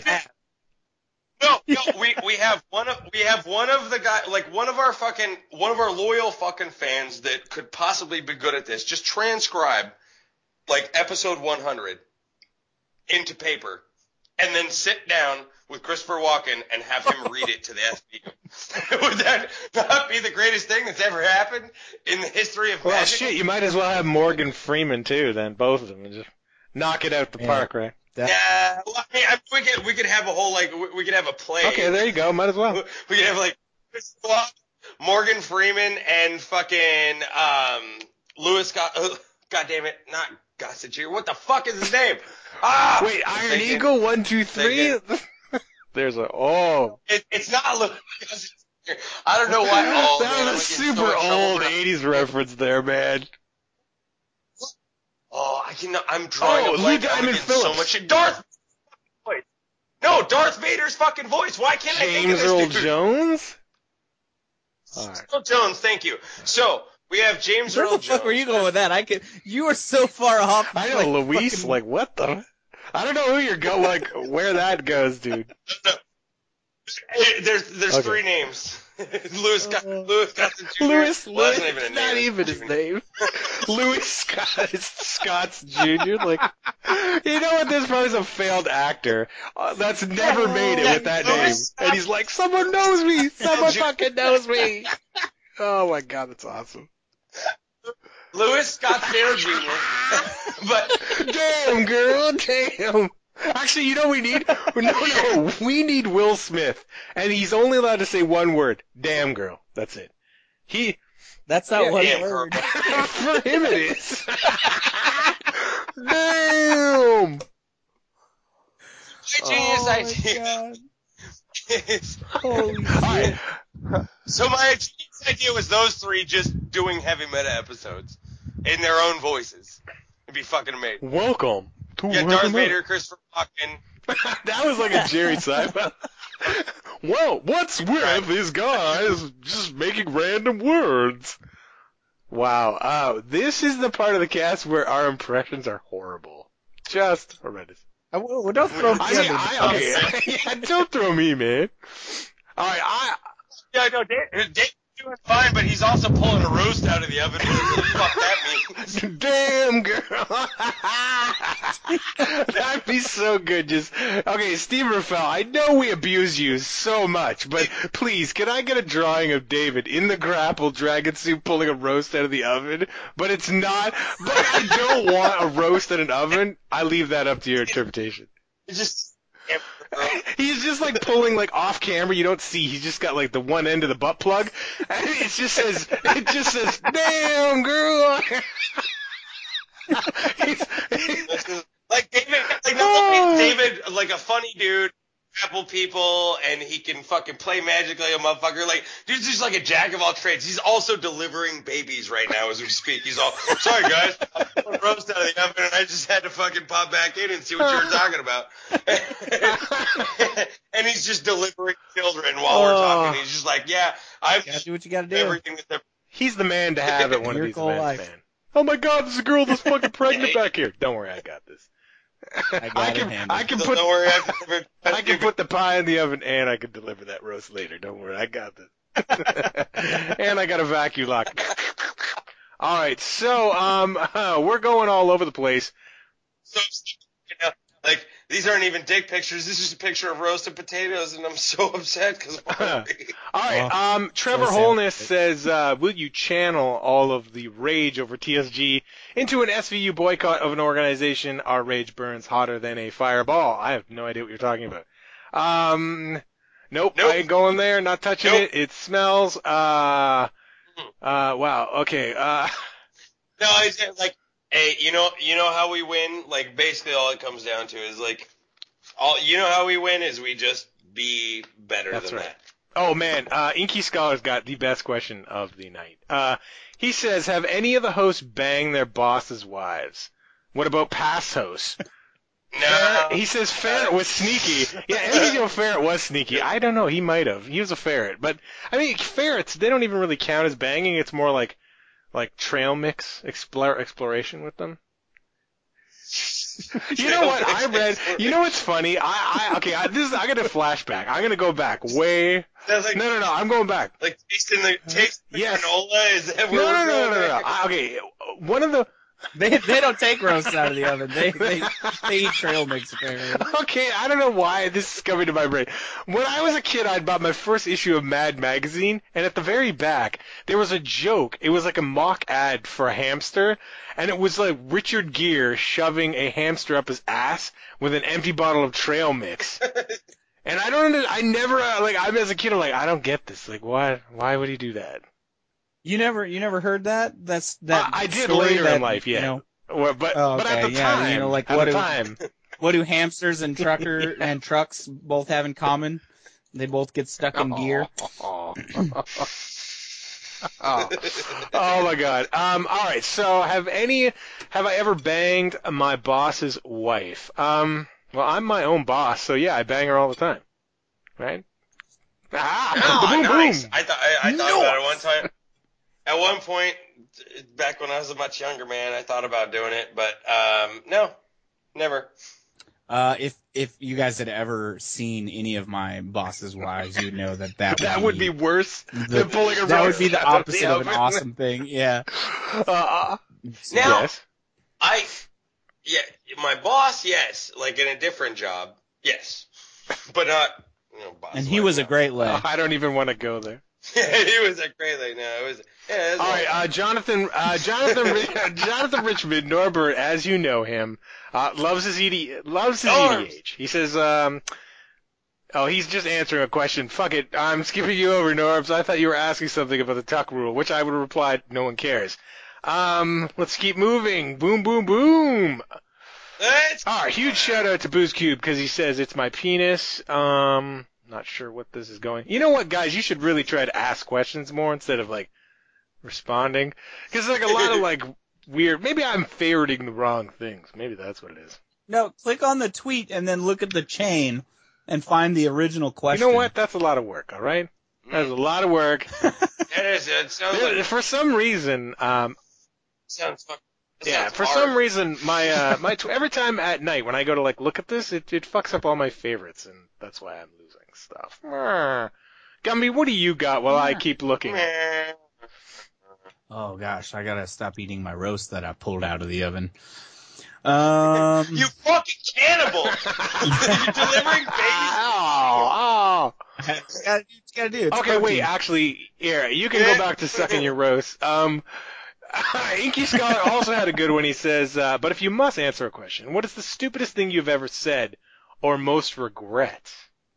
No, no, we we have one of we have one of the guy like one of our fucking one of our loyal fucking fans that could possibly be good at this. Just transcribe like episode one hundred into paper, and then sit down with Christopher Walken and have him read it to the S V U. Would that not be the greatest thing that's ever happened in the history of Well, magic? shit, you might as well have Morgan Freeman too, then both of them, and just knock it out the Yeah. park, right? that, Yeah, well, I mean, I, we could we could have a whole like we, we could have a play. Okay, there you go. Might as well. We could have like Christopher Walken, Morgan Freeman and fucking um Louis Scott. Uh, God damn it, not Gossett Junior What the fuck is his name? Ah, Wait, Iron Thank you. Eagle, one, two, three. There's a oh. It, it's not Louis Gossett Junior I don't know why. Oh, that man, I'm was a getting so super much trouble old for- eighties reference there, man. Oh, I can. I'm drawing Oh, a Lou blank. I'm Diamond getting so Phillips. much shit. Darth voice. No, Darth Vader's fucking voice. Why can't I think of James this Earl dude? Jones. All right. Earl Jones, thank you. So we have James where Earl the Jones. fuck were you going with that? I could. You are so far off. I know like, Luis. fucking- Like what the? I don't know who you're go like where that goes, dude. Hey, There's there's Okay. three names. Louis Scott, Louis Gossett Junior Louis. Well, that's Louis. not even a Not name. even his name. Louis Scott. Scott's Junior Like, you know what? This probably is a failed actor uh, that's never made it with that name, Louis and he's like, someone knows me. Someone Ju- fucking knows me. Oh my god, that's awesome. Louis Scott Fair Junior But Damn, girl, damn. Actually, you know what we need? No, no, we need Will Smith, and he's only allowed to say one word. Damn, girl. That's it. He, That's not Yeah, one damn, word. for him it is. Damn. my genius Oh my idea God. is Holy All right. so my genius idea was those three just doing heavy meta episodes in their own voices. It'd be fucking amazing. Welcome to Yeah, Darth Vader, Christopher Walken. That was like a Jerry Seinfeld. Well, what's with these guys just making random words? Wow. Uh, this is the part of the cast where our impressions are horrible. Just horrendous. I, well, don't throw me I mean, under the I, bus. okay. Yeah, don't throw me, man. All right, I, Yeah, no, Dave, Dave's doing fine, but he's also pulling a roast out of the oven. What the fuck that means? damn girl. That'd be so good. Just okay, Steve Raffel. I know we abuse you so much, but please, can I get a drawing of David in the grapple dragon suit pulling a roast out of the oven? But it's not. But I don't want a roast in an oven. I leave that up to your interpretation. It's just He's just like pulling like off camera. You don't see. He's just got like the one end of the butt plug, and it just says, "It just says, damn girl." he's, he's, like David, like not David, like a funny dude, grapple people, and he can fucking play magic like a motherfucker. Like, dude's just like a jack of all trades. He's also delivering babies right now as we speak. He's all, sorry guys, I'm pulling roast out of the oven, and I just had to fucking pop back in and see what you were talking about. And he's just delivering children while we're talking. He's just like, yeah, I've Gotta do what you gotta do. everything that's ever. he's the man to have at one of these Miracle events, life. man. Oh my God, there's a girl that's fucking pregnant back here. Don't worry, I got this. I got I it can, handled. I can So put, don't worry, I can, I can put the pie in the oven, and I can deliver that roast later. Don't worry, I got this. And I got a vacuum lock. All right, so um, uh, we're going all over the place. So, you know, like, these aren't even dick pictures. This is a picture of roasted potatoes, and I'm so upset because All right, Well, um, Trevor so Holness sad. says, uh, will you channel all of the rage over T S G into an S V U boycott of an organization? Our rage burns hotter than a fireball. I have no idea what you're talking about. Um, nope, Nope. I ain't going there, not touching Nope. it. It smells, uh, uh, wow, okay, uh, No, it's like, hey, you know, you know how we win? Like, basically all it comes down to is, like, all, you know how we win is we just be better That's than right. that. Oh man, uh, Inky Scholar's got the best question of the night. Uh, he says, have any of the hosts banged their boss's wives? What about past hosts? No. He says Ferret was sneaky. Yeah, Emilio Ferret was sneaky. I don't know, he might have. He was a ferret. But, I mean, ferrets, they don't even really count as banging. It's more like, like trail mix explore, exploration with them. You know what I read? You know what's funny? I, I okay. I, this is I got a flashback. I'm gonna go back way. That's like, No, no, no. I'm going back. like tasting the, tasting the Yes. granola? Is that No, where no, we're no, no, going no, no. right? I- Okay, one of the. They they don't take roasts out of the oven. They they they eat trail mix apparently. Okay, I don't know why this is coming to my brain. When I was a kid, I bought my first issue of Mad Magazine, and at the very back, there was a joke. It was like a mock ad for a hamster, and it was like Richard Gere shoving a hamster up his ass with an empty bottle of trail mix. And I don't, under- I never, uh, like, I'm as a kid, I'm like, I don't get this. Like, why, why would he do that? You never you never heard that? That's that. Uh, I did story later that, in life, yeah. You know, Well, but, Oh, but at okay, the yeah, time, you know, like, at what the do- time, what do hamsters and trucker and trucks both have in common? They both get stuck in gear. Oh. oh. Oh my god. Um, all right. So, have any, have I ever banged my boss's wife? Um, well, I'm my own boss, so yeah, I bang her all the time, right? Ah, Oh, boom, nice. boom. I thought I, I thought about it one time. At one point, back when I was a much younger man, I thought about doing it, but um, no, never. Uh, if if you guys had ever seen any of my boss's wives, you'd know that that, That would be worse the- than pulling a that would roast be the out of opposite the of an oven. awesome thing. Yeah. Uh, Now, yes. I, yeah, my boss, yes, like in a different job, yes, but not, you know, boss. And he wife, was a no. great Oh, leg. I don't even want to go there. He was a great lady. No, it was. Yeah, it was All right, uh, Jonathan, uh, Jonathan, Ri- Jonathan Richmond, Norbert, as you know him, uh, loves his E D, loves his Norms. E D H. He says, um, oh, he's just answering a question. Fuck it, I'm skipping you over, Norbs. I thought you were asking something about the tuck rule, which I would have replied, no one cares. Um, let's keep moving. Boom, boom, boom. Let's- All right, huge shout out to Booze Cube because he says it's my penis. Um, not sure what this is going. You know what, guys? You should really try to ask questions more instead of like responding, because like a lot of like weird. Maybe I'm ferreting the wrong things. Maybe that's what it is. No, click on the tweet and then look at the chain and find the original question. You know what? That's a lot of work. All right, that's a lot of work. It is. It sounds There- like. For some reason, um, Sounds fucking. it yeah, sounds for hard. some reason, my uh, my tw- every time at night when I go to like look at this, it it fucks up all my favorites, and that's why I'm losing stuff. Brr. Gumby, what do you got while I keep looking? Meh. Oh gosh, I gotta stop eating my roast that I pulled out of the oven. Um, You fucking cannibal! You're delivering babies. Oh, oh. you gotta, you gotta do. It's Okay, protein. wait, actually, yeah, you can go back to sucking your roast. Um, Inky Scholar also had a good one. He says, uh, but if you must answer a question, what is the stupidest thing you've ever said or most regret?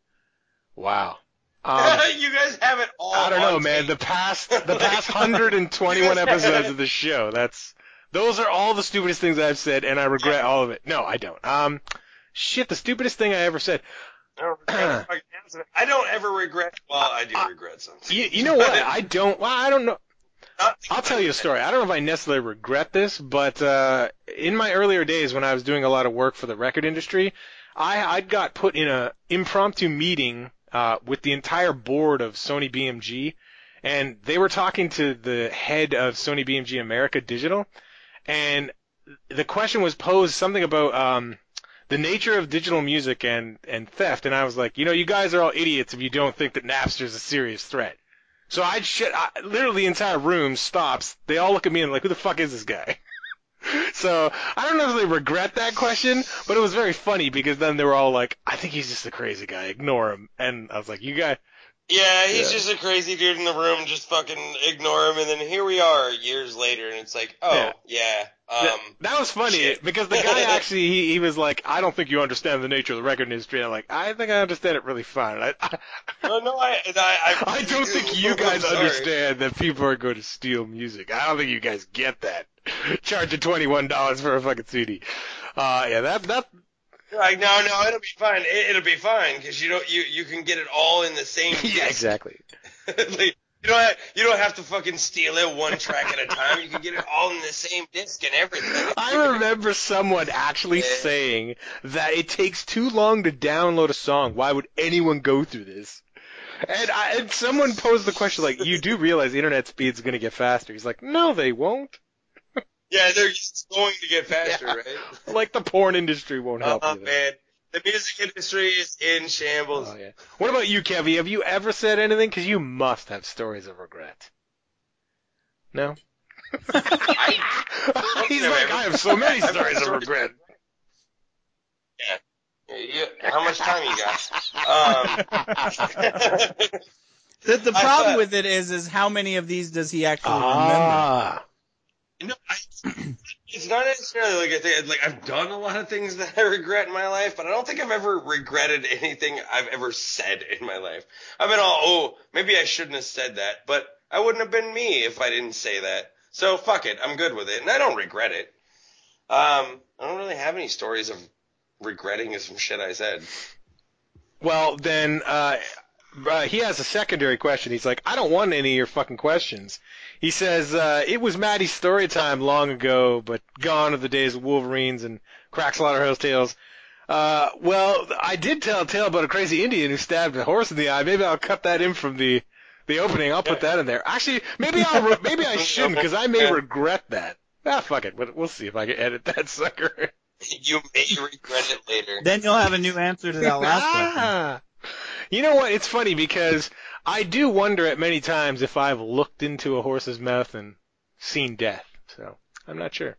Wow. Um, you guys have it all. I don't know, on man. tape. The past, the past one hundred twenty-one episodes of the show. That's, those are all the stupidest things I've said, and I regret all of it. No, I don't. Um, shit, the stupidest thing I ever said. I don't, regret fucking answer. I don't ever regret. Well, I do regret something. You, you know what? I don't. Well, I don't know. Not- I'll tell you a story. I don't know if I necessarily regret this, but uh, in my earlier days when I was doing a lot of work for the record industry, I I got put in a impromptu meeting uh, with the entire board of Sony B M G, and they were talking to the head of Sony B M G America Digital, and the question was posed something about um, the nature of digital music and, and theft, and I was like, you know, you guys are all idiots if you don't think that Napster is a serious threat. So I'd shit, I, literally the entire room stops. They all look at me and like, who the fuck is this guy? So I don't necessarily regret that question, but it was very funny because then they were all like, I think he's just a crazy guy. Ignore him. And I was like, you guys. Yeah, he's Yeah. just a crazy dude in the room. Just fucking ignore him, and then here we are years later, and it's like, oh yeah, um, that, that was funny shit. because the guy actually, he, he was like, I don't think you understand the nature of the record industry. And I'm like, I think I understand it really fine. I, I, no, no, I, I, I, I don't think you guys Sorry. understand that people are going to steal music. I don't think you guys get that. Charging twenty-one dollars for a fucking C D. Uh, yeah, that, that, Like, no, no, it'll be fine. It, it'll be fine because you don't, you, you can get it all in the same. yeah, disc. exactly. Like, you don't have, you don't have to fucking steal it one track at a time. You can get it all in the same disc and everything. I remember someone actually Yeah. saying that it takes too long to download a song. Why would anyone go through this? And, I, and someone posed the question like, you do realize the internet speed's going to get faster. He's like, no, they won't. Yeah, they're just going to get faster, Yeah. right? Like the porn industry won't help Oh you there. man, the music industry is in shambles. Oh, yeah. What about you, Kevy? Have you ever said anything? Because you must have stories of regret. No? I, He's I've like, ever- I have so many I've stories got of stories- regret. Yeah. You, how much time you got? Um, The, the I problem thought- with it is, is how many of these does he actually remember? Ah. No, I, it's not necessarily like I think. Like I've done a lot of things that I regret in my life, but I don't think I've ever regretted anything I've ever said in my life. I've been all, oh, maybe I shouldn't have said that, but I wouldn't have been me if I didn't say that. So fuck it, I'm good with it, and I don't regret it. Um, I don't really have any stories of regretting some shit I said. Well, then, uh, uh, he has a secondary question. He's like, I don't want any of your fucking questions. He says, uh, it was Maddie's story time long ago, but gone are the days of Wolverines and Crack Slaughterhouse tales. Uh, well, I did tell a tale about a crazy Indian who stabbed a horse in the eye. Maybe I'll cut that in from the, the opening. I'll put that in there. Actually, maybe I'll, re- maybe I shouldn't, because I may regret that. Ah, fuck it. We'll see if I can edit that sucker. You may regret it later. Then you'll have a new answer to that last question. Ah. You know what? It's funny because I do wonder at many times if I've looked into a horse's mouth and seen death. So I'm not sure.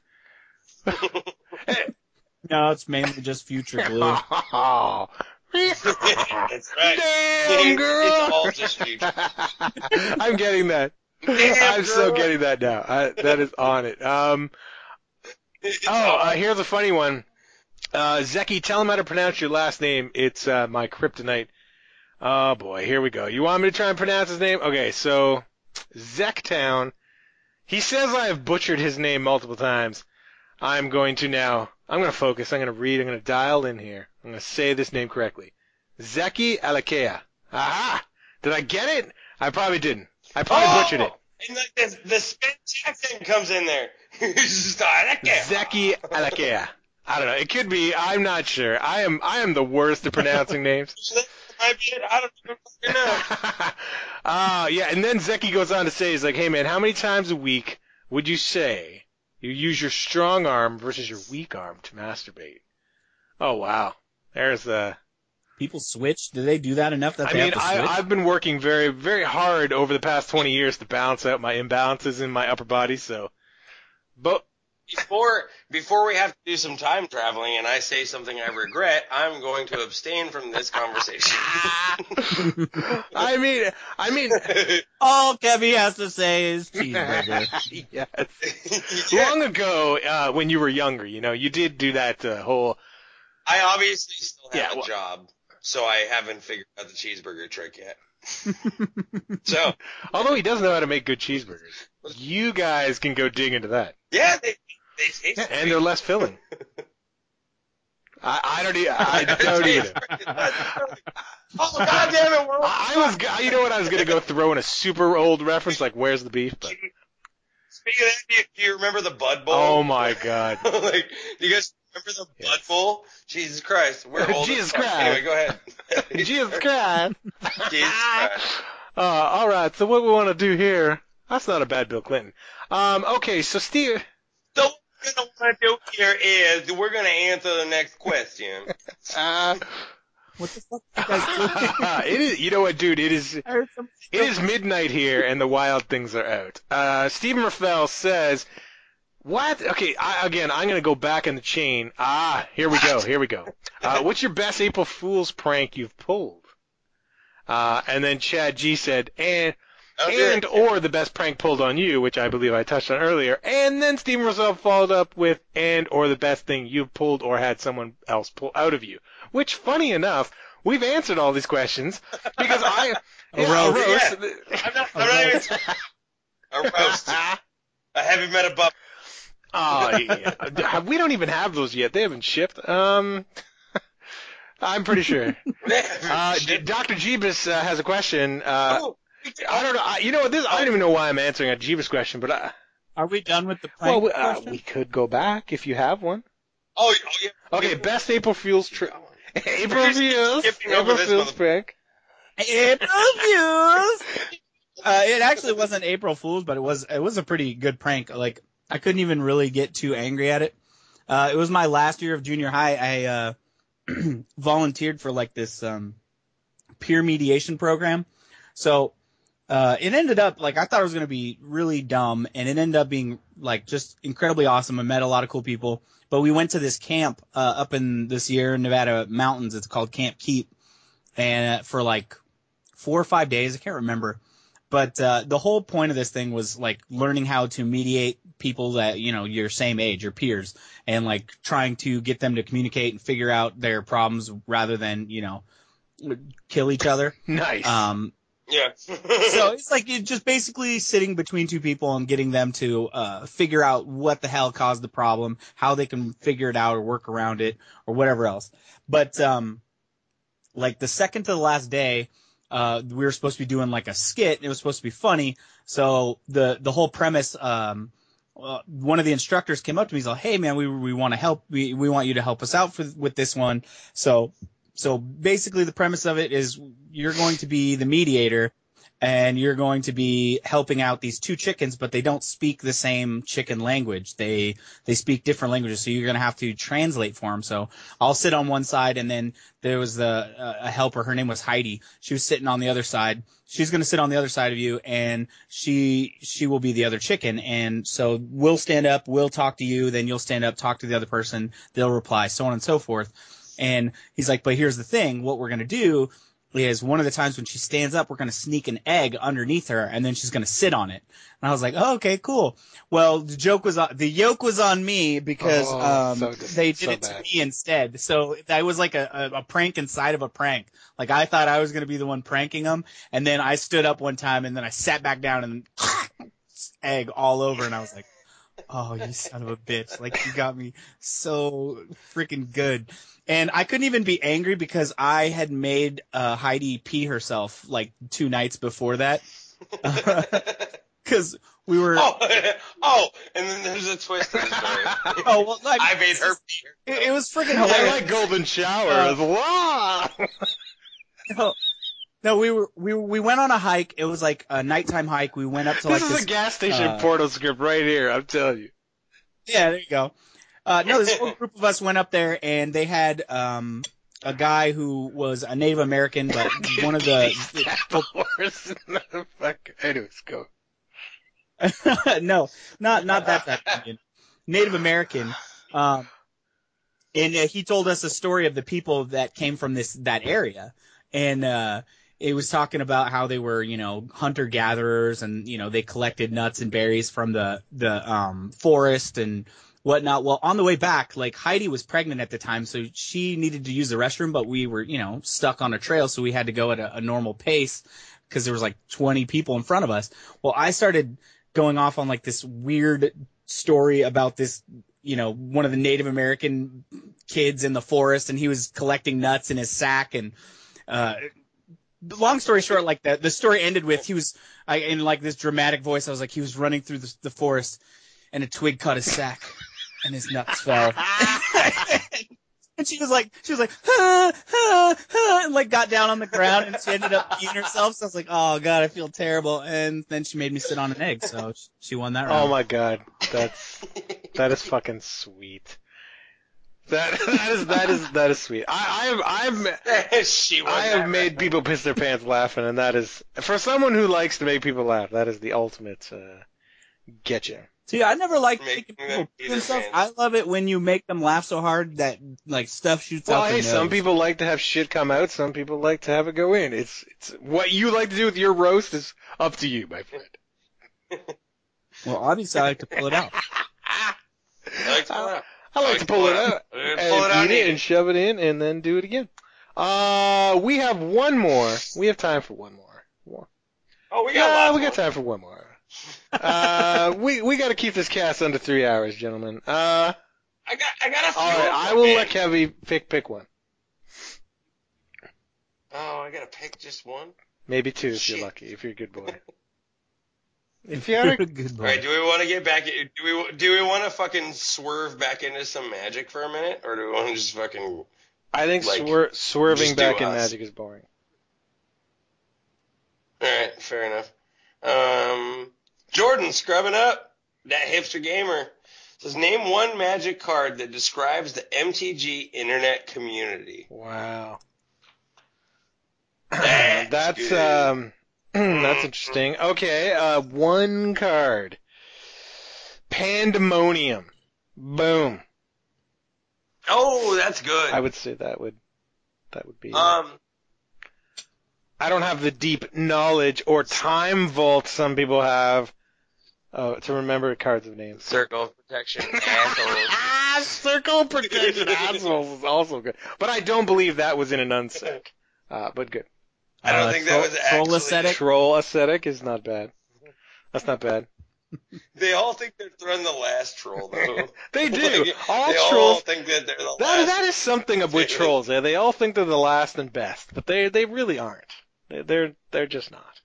No, it's mainly just future glue. Oh. That's right. Damn, It's- girl. It's all just future. I'm getting that. Damn, I'm so girl. getting that now. I, that is on it. Um. It's Oh, all- uh, here's a funny one. Uh, Zeki, tell him how to pronounce your last name. It's uh, my kryptonite. Oh boy, here we go. You want me to try and pronounce his name? Okay, so Zektown. He says I have butchered his name multiple times. I'm going to now. I'm going to focus. I'm going to read. I'm going to dial in here. I'm going to say this name correctly. Zeki Alakea. Aha! Did I get it? I probably didn't. I probably Oh! butchered it. And like the, the Spanish accent comes in there. It's just, I like it. Zeki Alakea. I don't know. It could be. I'm not sure. I am. I am the worst at pronouncing names. That might be it. I don't even fucking know. Ah, yeah. And then Zeki goes on to say, he's like, hey man, how many times a week would you say you use your strong arm versus your weak arm to masturbate? Oh wow. There's the. People switch. Do they do that enough that I they mean, have to I, switch? I've been working very, very hard over the past twenty years to balance out my imbalances in my upper body. So, but Before before we have to do some time traveling and I say something I regret, I'm going to abstain from this conversation. I mean, I mean, All Kevy has to say is cheeseburger. yes. Yeah, Long ago, uh, when you were younger, you know, you did do that uh, whole. I obviously still have Yeah, a well- job, so I haven't figured out the cheeseburger trick yet. So, Although he does know how to make good cheeseburgers. You guys can go dig into that. yeah, they they taste Yeah, great. and they're less filling. I, I don't even, I don't even know. Oh, God damn it, we're I I was, go- you know what, I was going to go throw in a super old reference, like Where's the Beef? But, Speaking of that, do you, do you remember the Bud Bowl? oh my god. Like, do you guys remember the Yes. Bud Bowl? Jesus Christ, we're old Jesus as fuck. Christ. Anyway, go ahead. Jesus Christ. Jesus Christ. Uh, alright, so what we want to do here, that's not a bad Bill Clinton. Um, okay, so Steve, So what we're gonna want to do here is we're gonna answer the next question. uh, What the fuck are you guys doing? it is, you know what, dude, it is, I heard some- it is midnight here and the wild things are out. Uh, Stephen Raffel says, what? Okay, I, again, I'm gonna go back in the chain. Ah, here we go, here we go. Uh, what's your best April Fool's prank you've pulled? Uh, and then Chad G said, and, Okay. and or the best prank pulled on you, which I believe I touched on earlier. And then Stephen Russell followed up with, and or the best thing you've pulled or had someone else pull out of you. Which, funny enough, we've answered all these questions because I, A yeah, roast. I'm not, I'm not even a roast. I haven't met a bub. Oh, yeah. We don't even have those yet. They haven't shipped. Um, I'm pretty sure. Uh, D- Doctor Jeebus uh, has a question. Uh, Oh, I don't know. I, you know what? This I don't even know why I'm answering a Jeebus question, but I, Are we done with the prank well, we, uh, question? we could go back if you have one. oh, oh yeah. Okay, best April Fool's trick. April We're just Fool's. skipping over April this Fool's mother- prank. April Fools. Uh, it actually wasn't April Fools, but it was it was a pretty good prank. Like I couldn't even really get too angry at it. Uh, it was my last year of junior high. I uh, volunteered for like this um, peer mediation program. So uh, it ended up like I thought it was going to be really dumb, and it ended up being like just incredibly awesome. I met a lot of cool people. But we went to this camp uh, up in the Sierra Nevada mountains. It's called Camp Keep, and uh, for like four or five days, I can't remember. But uh, the whole point of this thing was like learning how to mediate people that, you know, your same age, your peers, and like trying to get them to communicate and figure out their problems rather than, you know, kill each other. Nice. Um, Yeah. so it's like you're just basically sitting between two people and getting them to uh, figure out what the hell caused the problem, how they can figure it out or work around it or whatever else. But um, like the second to the last day, uh, we were supposed to be doing like a skit. It was supposed to be funny. So the the whole premise, um, uh, one of the instructors came up to me. He's like, "Hey man, we we want to help. We we want you to help us out for with this one." So so basically, the premise of it is you're going to be the mediator, and you're going to be helping out these two chickens, but they don't speak the same chicken language. They they speak different languages, so you're going to have to translate for them. So I'll sit on one side, and then there was the uh, a helper. Her name was Heidi. She was sitting on the other side. She's going to sit on the other side of you, and she she will be the other chicken. And so we'll stand up, we'll talk to you, then you'll stand up, talk to the other person, they'll reply, so on and so forth. And he's like, but here's the thing, what we're going to do is one of the times when she stands up, we're going to sneak an egg underneath her, and then she's going to sit on it. And I was like, oh, okay, cool. Well, the joke was on, the yoke was on me because Oh, um, so- they did so it to bad. me instead. So that was like a, a, a prank inside of a prank. Like I thought I was going to be the one pranking them, and then I stood up one time, and then I sat back down, and egg all over, and I was like, oh, you son of a bitch. Like, you got me so freaking good. And I couldn't even be angry because I had made uh, Heidi pee herself like two nights before that. Because we were. oh, oh, and then there's a twist in the story. Oh, well, I, I made her pee. It, it was freaking I hilarious. like golden showers. Wow. No, no, we were we we went on a hike. It was like a nighttime hike. We went up to like This is this. a gas station uh, portal script right here. I'm telling you. Yeah, there you go. Uh, no, this whole group of us went up there, and they had um, a guy who was a Native American, but one of the horse in the fuck. Anyways, go. no, not not that that Indian. Native American. Um, and uh, he told us a story of the people that came from this that area, and uh, it was talking about how they were, you know, hunter gatherers, and you know they collected nuts and berries from the the um, forest and whatnot. Well, on the way back, like Heidi was pregnant at the time, so she needed to use the restroom, but we were, you know, stuck on a trail, so we had to go at a, a normal pace because there was like twenty people in front of us. Well, I started going off on like this weird story about this, you know, one of the Native American kids in the forest, and he was collecting nuts in his sack. And uh, long story short, like the the story ended with he was I, in like this dramatic voice. I was like, he was running through the, the forest, and a twig caught his sack, and his nuts fell. And she was like, she was like, ha, ha, ha, and like got down on the ground, and she ended up peeing herself. So I was like, oh god, I feel terrible. And then she made me sit on an egg, so she won that round. Oh my god, that's that is fucking sweet. That that is that is that is sweet. I I've I've she won I that have made round. people piss their pants laughing, and that is for someone who likes to make people laugh. That is the ultimate uh, getcha. See, I never liked Making making them people pee pee their themselves. pants. I love it when you make them laugh so hard that like stuff shoots Well, out their hey, some nose. people like to have shit come out. Some people like to have it go in. It's it's what you like to do with your roast is up to you, my friend. Well, obviously, I like to pull it out. I like to pull it out. I like to pull it out I like and to pull it out eat and eat it and shove it in and then do it again. Uh, we have one more. We have time for one more. One. Oh, we got Yeah, lots we got more. time for one more. uh, we we got to keep this cast under three hours, gentlemen. Uh, I got, I got a few. all right, of them, I will man. let Kevy pick pick one, Oh, I gotta pick just one. maybe two if Shit. you're lucky, if you're a good boy. If you're a, Good All boy. right, do we want to get back? Do we do we want to fucking swerve back into some magic for a minute, or do we want to just fucking? I think Like, swer- swerving just do back in us. magic is boring. All right, fair enough. Um, Jordan scrubbing up that hipster gamer says name one magic card that describes the M T G internet community. Wow. That's that's good. um that's interesting. Okay, uh one card. Pandemonium. Boom. Oh, that's good. I would say that would that would be um, I don't have the deep knowledge or time vault some people have uh, to remember cards of names. circle of protection, assholes. Ah, Circle Protection Assholes is also good. But I don't believe that was in an unsec. Uh, but good. I don't Uh, think troll- that was troll actually. ascetic? Troll Ascetic is not bad. That's not bad. They all think they're throwing the last troll, though. They do. Like, all they trolls. all think that they're the That, last. that is something of with They- trolls. Eh? They all think they're the last and best, but they they really aren't. They, they're they're just not.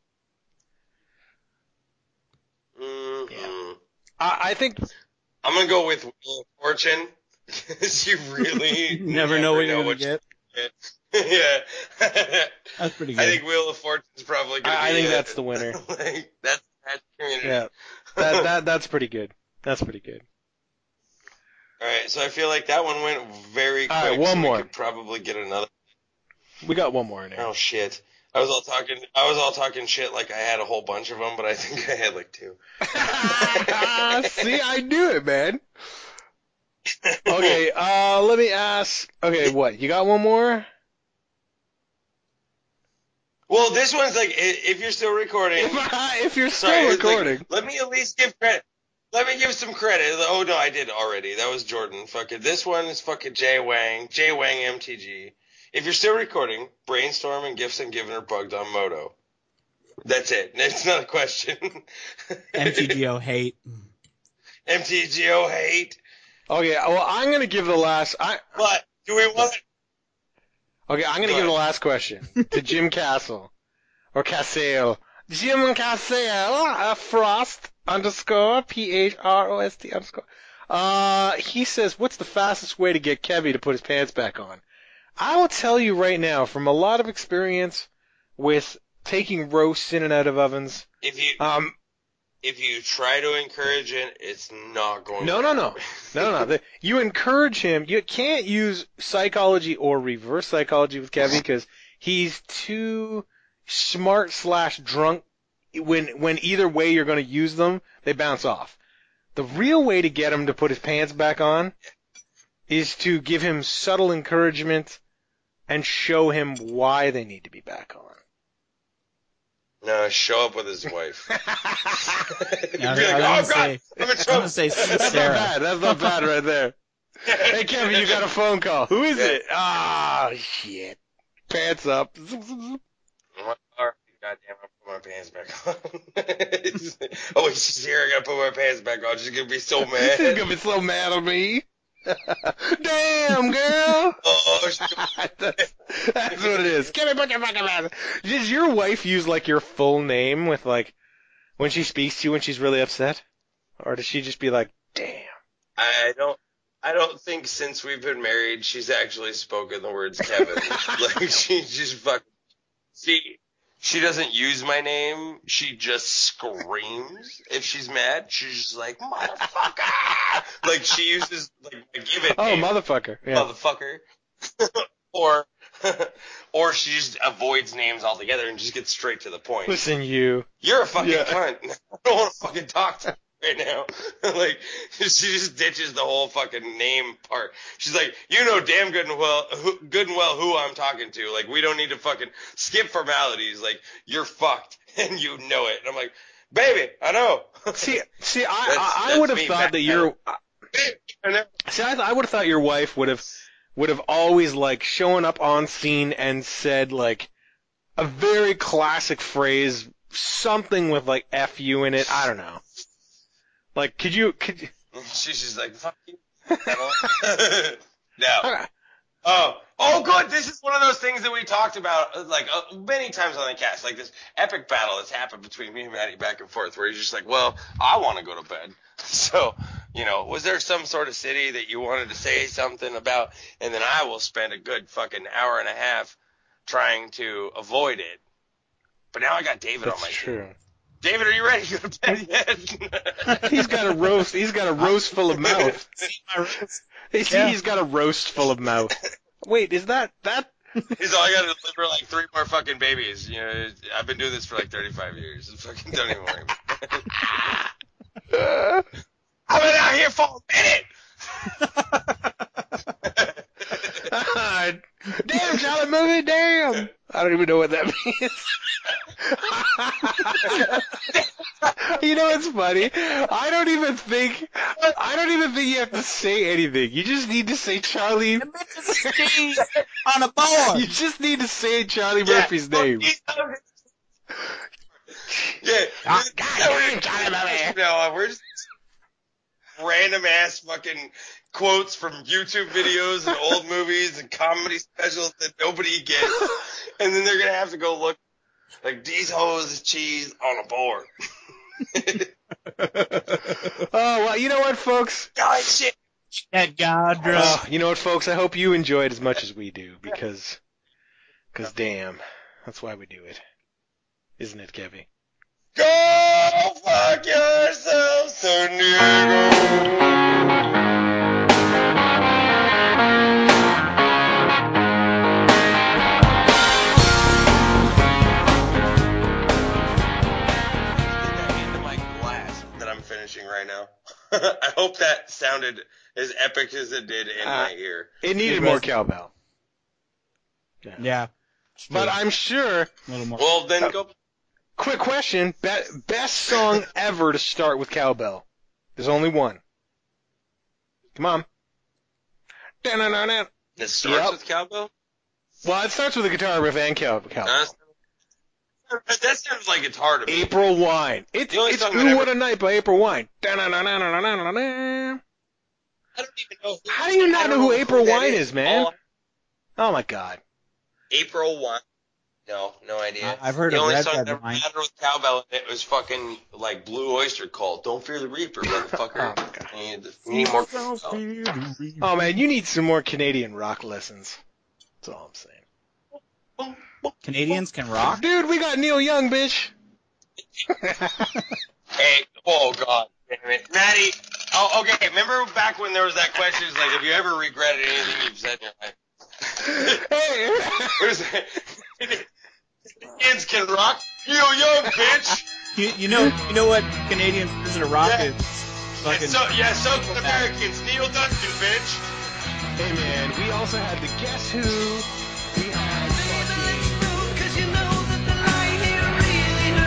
Mhm. I, I think I'm gonna go with Wheel of Fortune because you really Never know what you're gonna get. yeah. That's pretty good. I think Wheel of Fortune's probably gonna I, I be think it. that's the winner. like, that's that community. Yeah, that that that's pretty good. That's pretty good. All right, so I feel like that one went very quick. All right, one so more. We could probably get another. We got one more in here. Oh shit! I was all talking. I was all talking shit like I had a whole bunch of them, but I think I had like two. See, I knew it, man. Okay, uh, let me ask. Okay, what? You got one more? Well, this one's like i- if you're still recording. If, I, if you're still Sorry, it's like, recording. let me at least give credit. Let me give some credit. Oh no, I did already. That was Jordan. Fuck it. This one is fucking Jay Wang. Jay Wang M T G. If you're still recording, brainstorm and gifts and given are bugged on Moto. That's it. It's not a question. M T G O hate. M T G O hate. Okay, well, I'm gonna give the last. I But do we want? okay, I'm gonna Go give the ahead. last question to Jim Castle or Cassale. Jim Cassale, uh, Frost underscore P H R O S T underscore. Uh, he says, "What's the fastest way to get Kevy to put his pants back on?" I will tell you right now, from a lot of experience with taking roasts in and out of ovens. If you Um, if you try to encourage it, it's not going. No, to no, no. happen. No, no. The, you encourage him. You can't use psychology or reverse psychology with Kevy because he's too smart slash drunk. When when either way you're going to use them, they bounce off. The real way to get him to put his pants back on is to give him subtle encouragement and show him why they need to be back on. No, show up with his wife. Yeah, Be like, I was oh, gonna God, say- I'm gonna I'm show gonna up. say That's Sarah. not bad. That's not bad right there. Hey, Kevin, you got a phone call. Who is Yeah. it? Ah, shit. Pants up. All right, goddamn, I'll put my pants back on. Oh, wait, she's here. I gotta put my pants back on. She's gonna be so She's mad. gonna be so mad at me. Damn, girl. Oh, she- that's, that's what it is. Kevin, put your fucking mask. Does your wife use like your full name with like when she speaks to you when she's really upset, or does she just be like, "Damn"? I don't. I don't think since we've been married, she's actually spoken the words Kevin. Like she just fucking. She she doesn't use my name. She just screams if she's mad. She's just like motherfucker. Like she uses like my given Oh, name, motherfucker. Yeah. motherfucker, or or she just avoids names altogether and just gets straight to the point. Listen, you. You're a fucking Yeah. cunt. I don't want to fucking talk to you right now. Like, she just ditches the whole fucking name part. She's like, you know damn good and well, who, good and well who I'm talking to. Like, we don't need to fucking skip formalities. Like, you're fucked and you know it. And I'm like, baby, I know. See, see, I That's- I, I that's would have me thought back that your I know. see, I, I would have thought your wife would have would have always like shown up on scene and said like a very classic phrase, something with like "f you" in it. I don't know. Like, could you could you, She's just like, fuck you. No. Oh, oh, good. This is one of those things that we talked about, uh, like, uh, many times on the cast. Like, this epic battle that's happened between me and Maddie back and forth, where he's just like, well, I want to go to bed. So, you know, was there some sort of city that you wanted to say something about? And then I will spend a good fucking hour and a half trying to avoid it. But now I got David on that's my team. true. David, are you ready to go to bed yet? He's got a roast. He's got a roast full of mouth. See my roast? He's, Yeah. he's got a roast full of mouth. Wait, is that that? He's all I got to deliver like three more fucking babies. You know, I've been doing this for like thirty-five years. Fucking don't even worry. I've been out here for a minute. Damn, Charlie movie, damn. I don't even know what that means. You know what's funny? I don't even think I don't even think you have to say anything. You just need to say Charlie. on a board. You just need to say Charlie Yeah. Murphy's name. Yeah. Ah, goddamn, Charlie Murphy. No, uh, we're just random ass fucking quotes from YouTube videos and old movies and comedy specials that nobody gets, and then they're gonna have to go look like these hoes of cheese on a board. Oh, well, you know what, folks? God shit. That God drug. Uh, you know what, folks? I hope you enjoyed as much as we do, because, because damn, that's why we do it. Isn't it, Kevin? Go fuck yourself, San Diego. Into my glass that I'm finishing right now. I hope that sounded as epic as it did in Uh, my ear. It needed It more was- cowbell. Yeah. But I'm sure, A little more. Well, then go. quick question, be- best song ever to start with cowbell? There's only one. Come on. Da-na-na-na. This starts Yep. with cowbell. Well, it starts with a guitar riff and cow- cowbell. Uh, that sounds like it's hard to me. April Wine. It's, The only it's song that Ooh ever- What a Night by April Wine. Da-na-na-na-na-na-na-na. I don't even know. Who, How do you not I don't know who April that Wine is, man? All- Oh my god. April Wine. No, no idea. I- I've heard the of only Red song Red that ever Wine. mattered with cowbell in it was fucking like Blue Oyster Cult. Don't fear the Reaper, motherfucker. Oh, my God. You need, you need more. Oh. Oh man, you need some more Canadian rock lessons. That's all I'm saying. Canadians can rock. Dude, we got Neil Young, bitch. Hey, oh god, damn it, Maddie. Oh, okay. Remember back when there was that question? It's like, have you ever regretted anything you've said in your life? Hey. What is that? Kids can rock. Neil Young, bitch. You, you know, you know what Canadian version of rock Yeah. is? Fucking. So yeah, so can Americans. Neil Duncan, bitch. Hey man, we also had the Guess Who. We had fucking. Cause you know that the light here really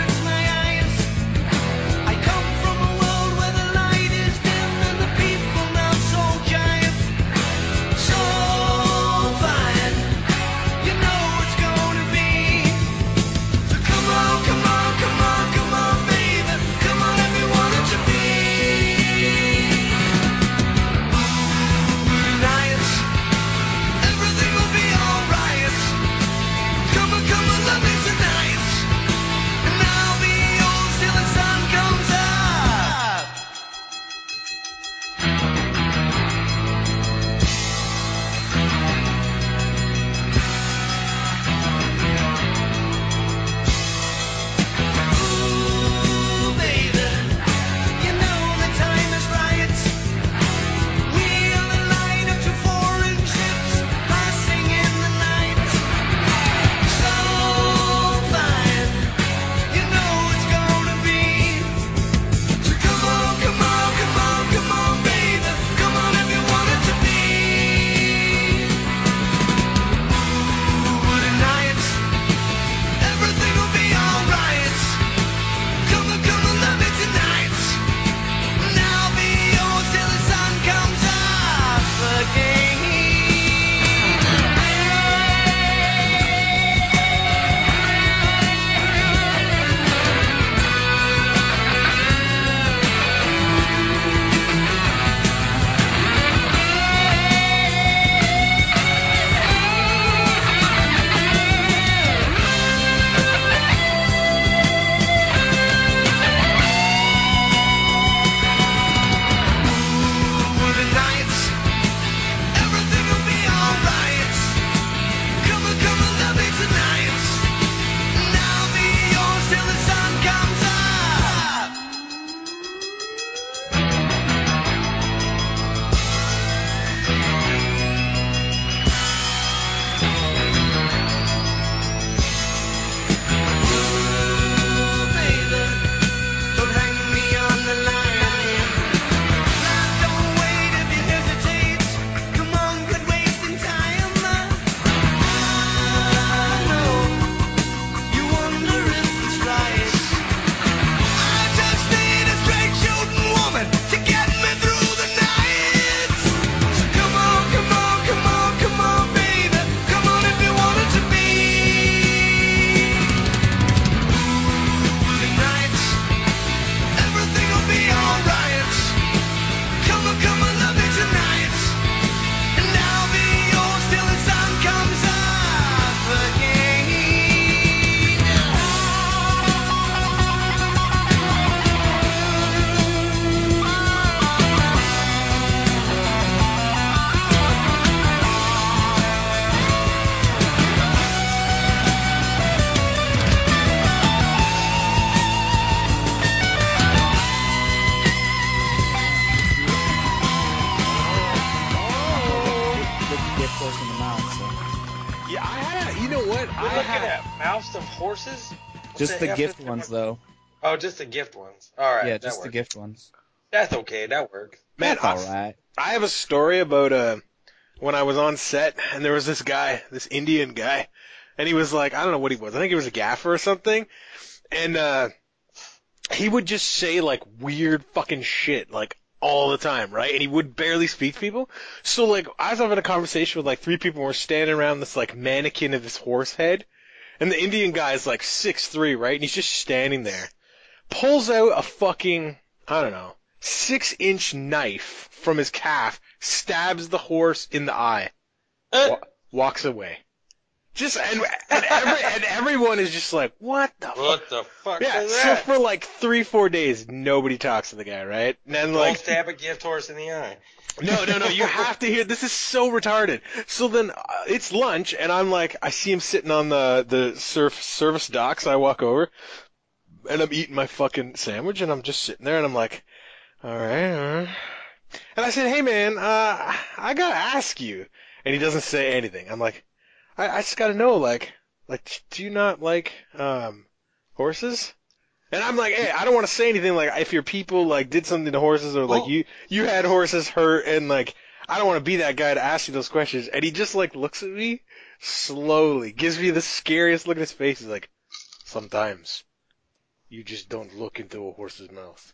what? We're I looking had, at mouths of horses? What Just the F gift is- ones, though. Oh, just the gift ones. All right. Yeah, that just the works. gift ones. That's okay. That works. man, That's I, all right. I have a story about uh, when I was on set, and there was this guy, this Indian guy, and he was like, I don't know what he was. I think he was a gaffer or something, and uh, he would just say like weird fucking shit, like all the time, right? And he would barely speak to people. So like, I was having a conversation with like three people, and we're standing around this like mannequin of this horse head, and the Indian guy is like six three, right? And he's just standing there, pulls out a fucking, I don't know, six inch knife from his calf, stabs the horse in the eye, wa- walks away. Just and and, every, and everyone is just like, what the fuck? What the fuck Yeah, is so that? for like three, four days, nobody talks to the guy, right? And then Don't like, stab a gift horse in the eye. no, no, no, you have to hear, this is so retarded. So then, uh, it's lunch, and I'm like, I see him sitting on the, the surf, service dock, so I walk over, and I'm eating my fucking sandwich, and I'm just sitting there, and I'm like, alright, alright. And I said, hey man, uh, I gotta ask you. And he doesn't say anything. I'm like, I, I just gotta know, like, like, do you not like, um, horses? And I'm like, hey, I don't want to say anything, like, if your people, like, did something to horses, or, like, Well- you, you had horses hurt, and, like, I don't want to be that guy to ask you those questions. And he just, like, looks at me, slowly, gives me the scariest look in his face. He's like, sometimes, you just don't look into a horse's mouth.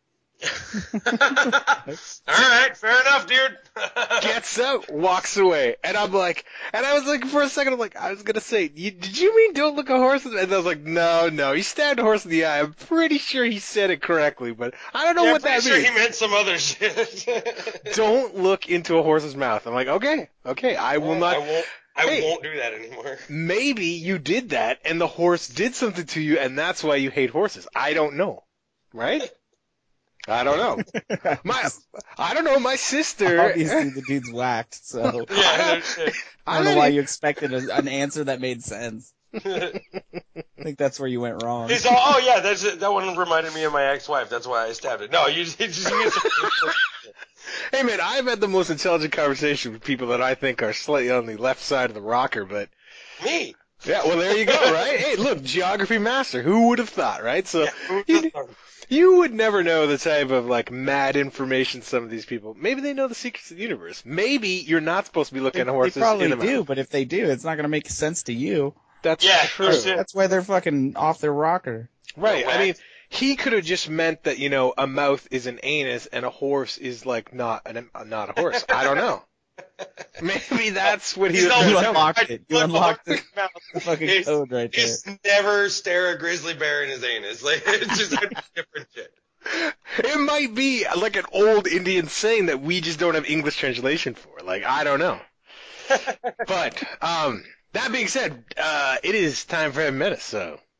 All right, fair enough, dude. Gets up, walks away, and I'm like, and I was like, for a second, I'm like, I was gonna say, you, did you mean don't look at horses? And I was like, no, no, he stabbed a horse in the eye. I'm pretty sure he said it correctly, but I don't know Yeah, what I'm that pretty means. sure he meant some other shit. Don't look into a horse's mouth. I'm like, okay, okay, I will not. I won't. I Hey. won't do that anymore. Maybe you did that, and the horse did something to you, and that's why you hate horses. I don't know, right? I don't know. My, I don't know. My sister. Obviously, the dude's whacked, so Yeah, no shit. I don't know why you expected a, an answer that made sense. I think that's where you went wrong. He's all, oh yeah, that's it. That one reminded me of my ex-wife. That's why I stabbed it. No, you just, you just you Hey man, I've had the most intelligent conversation with people that I think are slightly on the left side of the rocker, but me. yeah, well there you go, right? Hey, look, geography master. Who would have thought, right? So you, Yeah. you would never know the type of like mad information some of these people. Maybe they know the secrets of the universe. Maybe you're not supposed to be looking They, at horses they probably in a do, mouth. but if they do, it's not going to make sense to you. That's Yeah, true. that's it. That's why they're fucking off their rocker. Right. They're I mean, whacked. he could have just meant that, you know, a mouth is an anus and a horse is like not an not a horse. I don't know. Maybe that's what he He's was all trying You to tell me. unlocked it. You unlocked the, Mouth. the fucking It's- code right there. Just never stare a grizzly bear in his anus. Like it's just a different shit. It might be like an old Indian saying that we just don't have English translation for. Like, I don't know. But, um, that being said, uh, it is time for Heavy Menace, so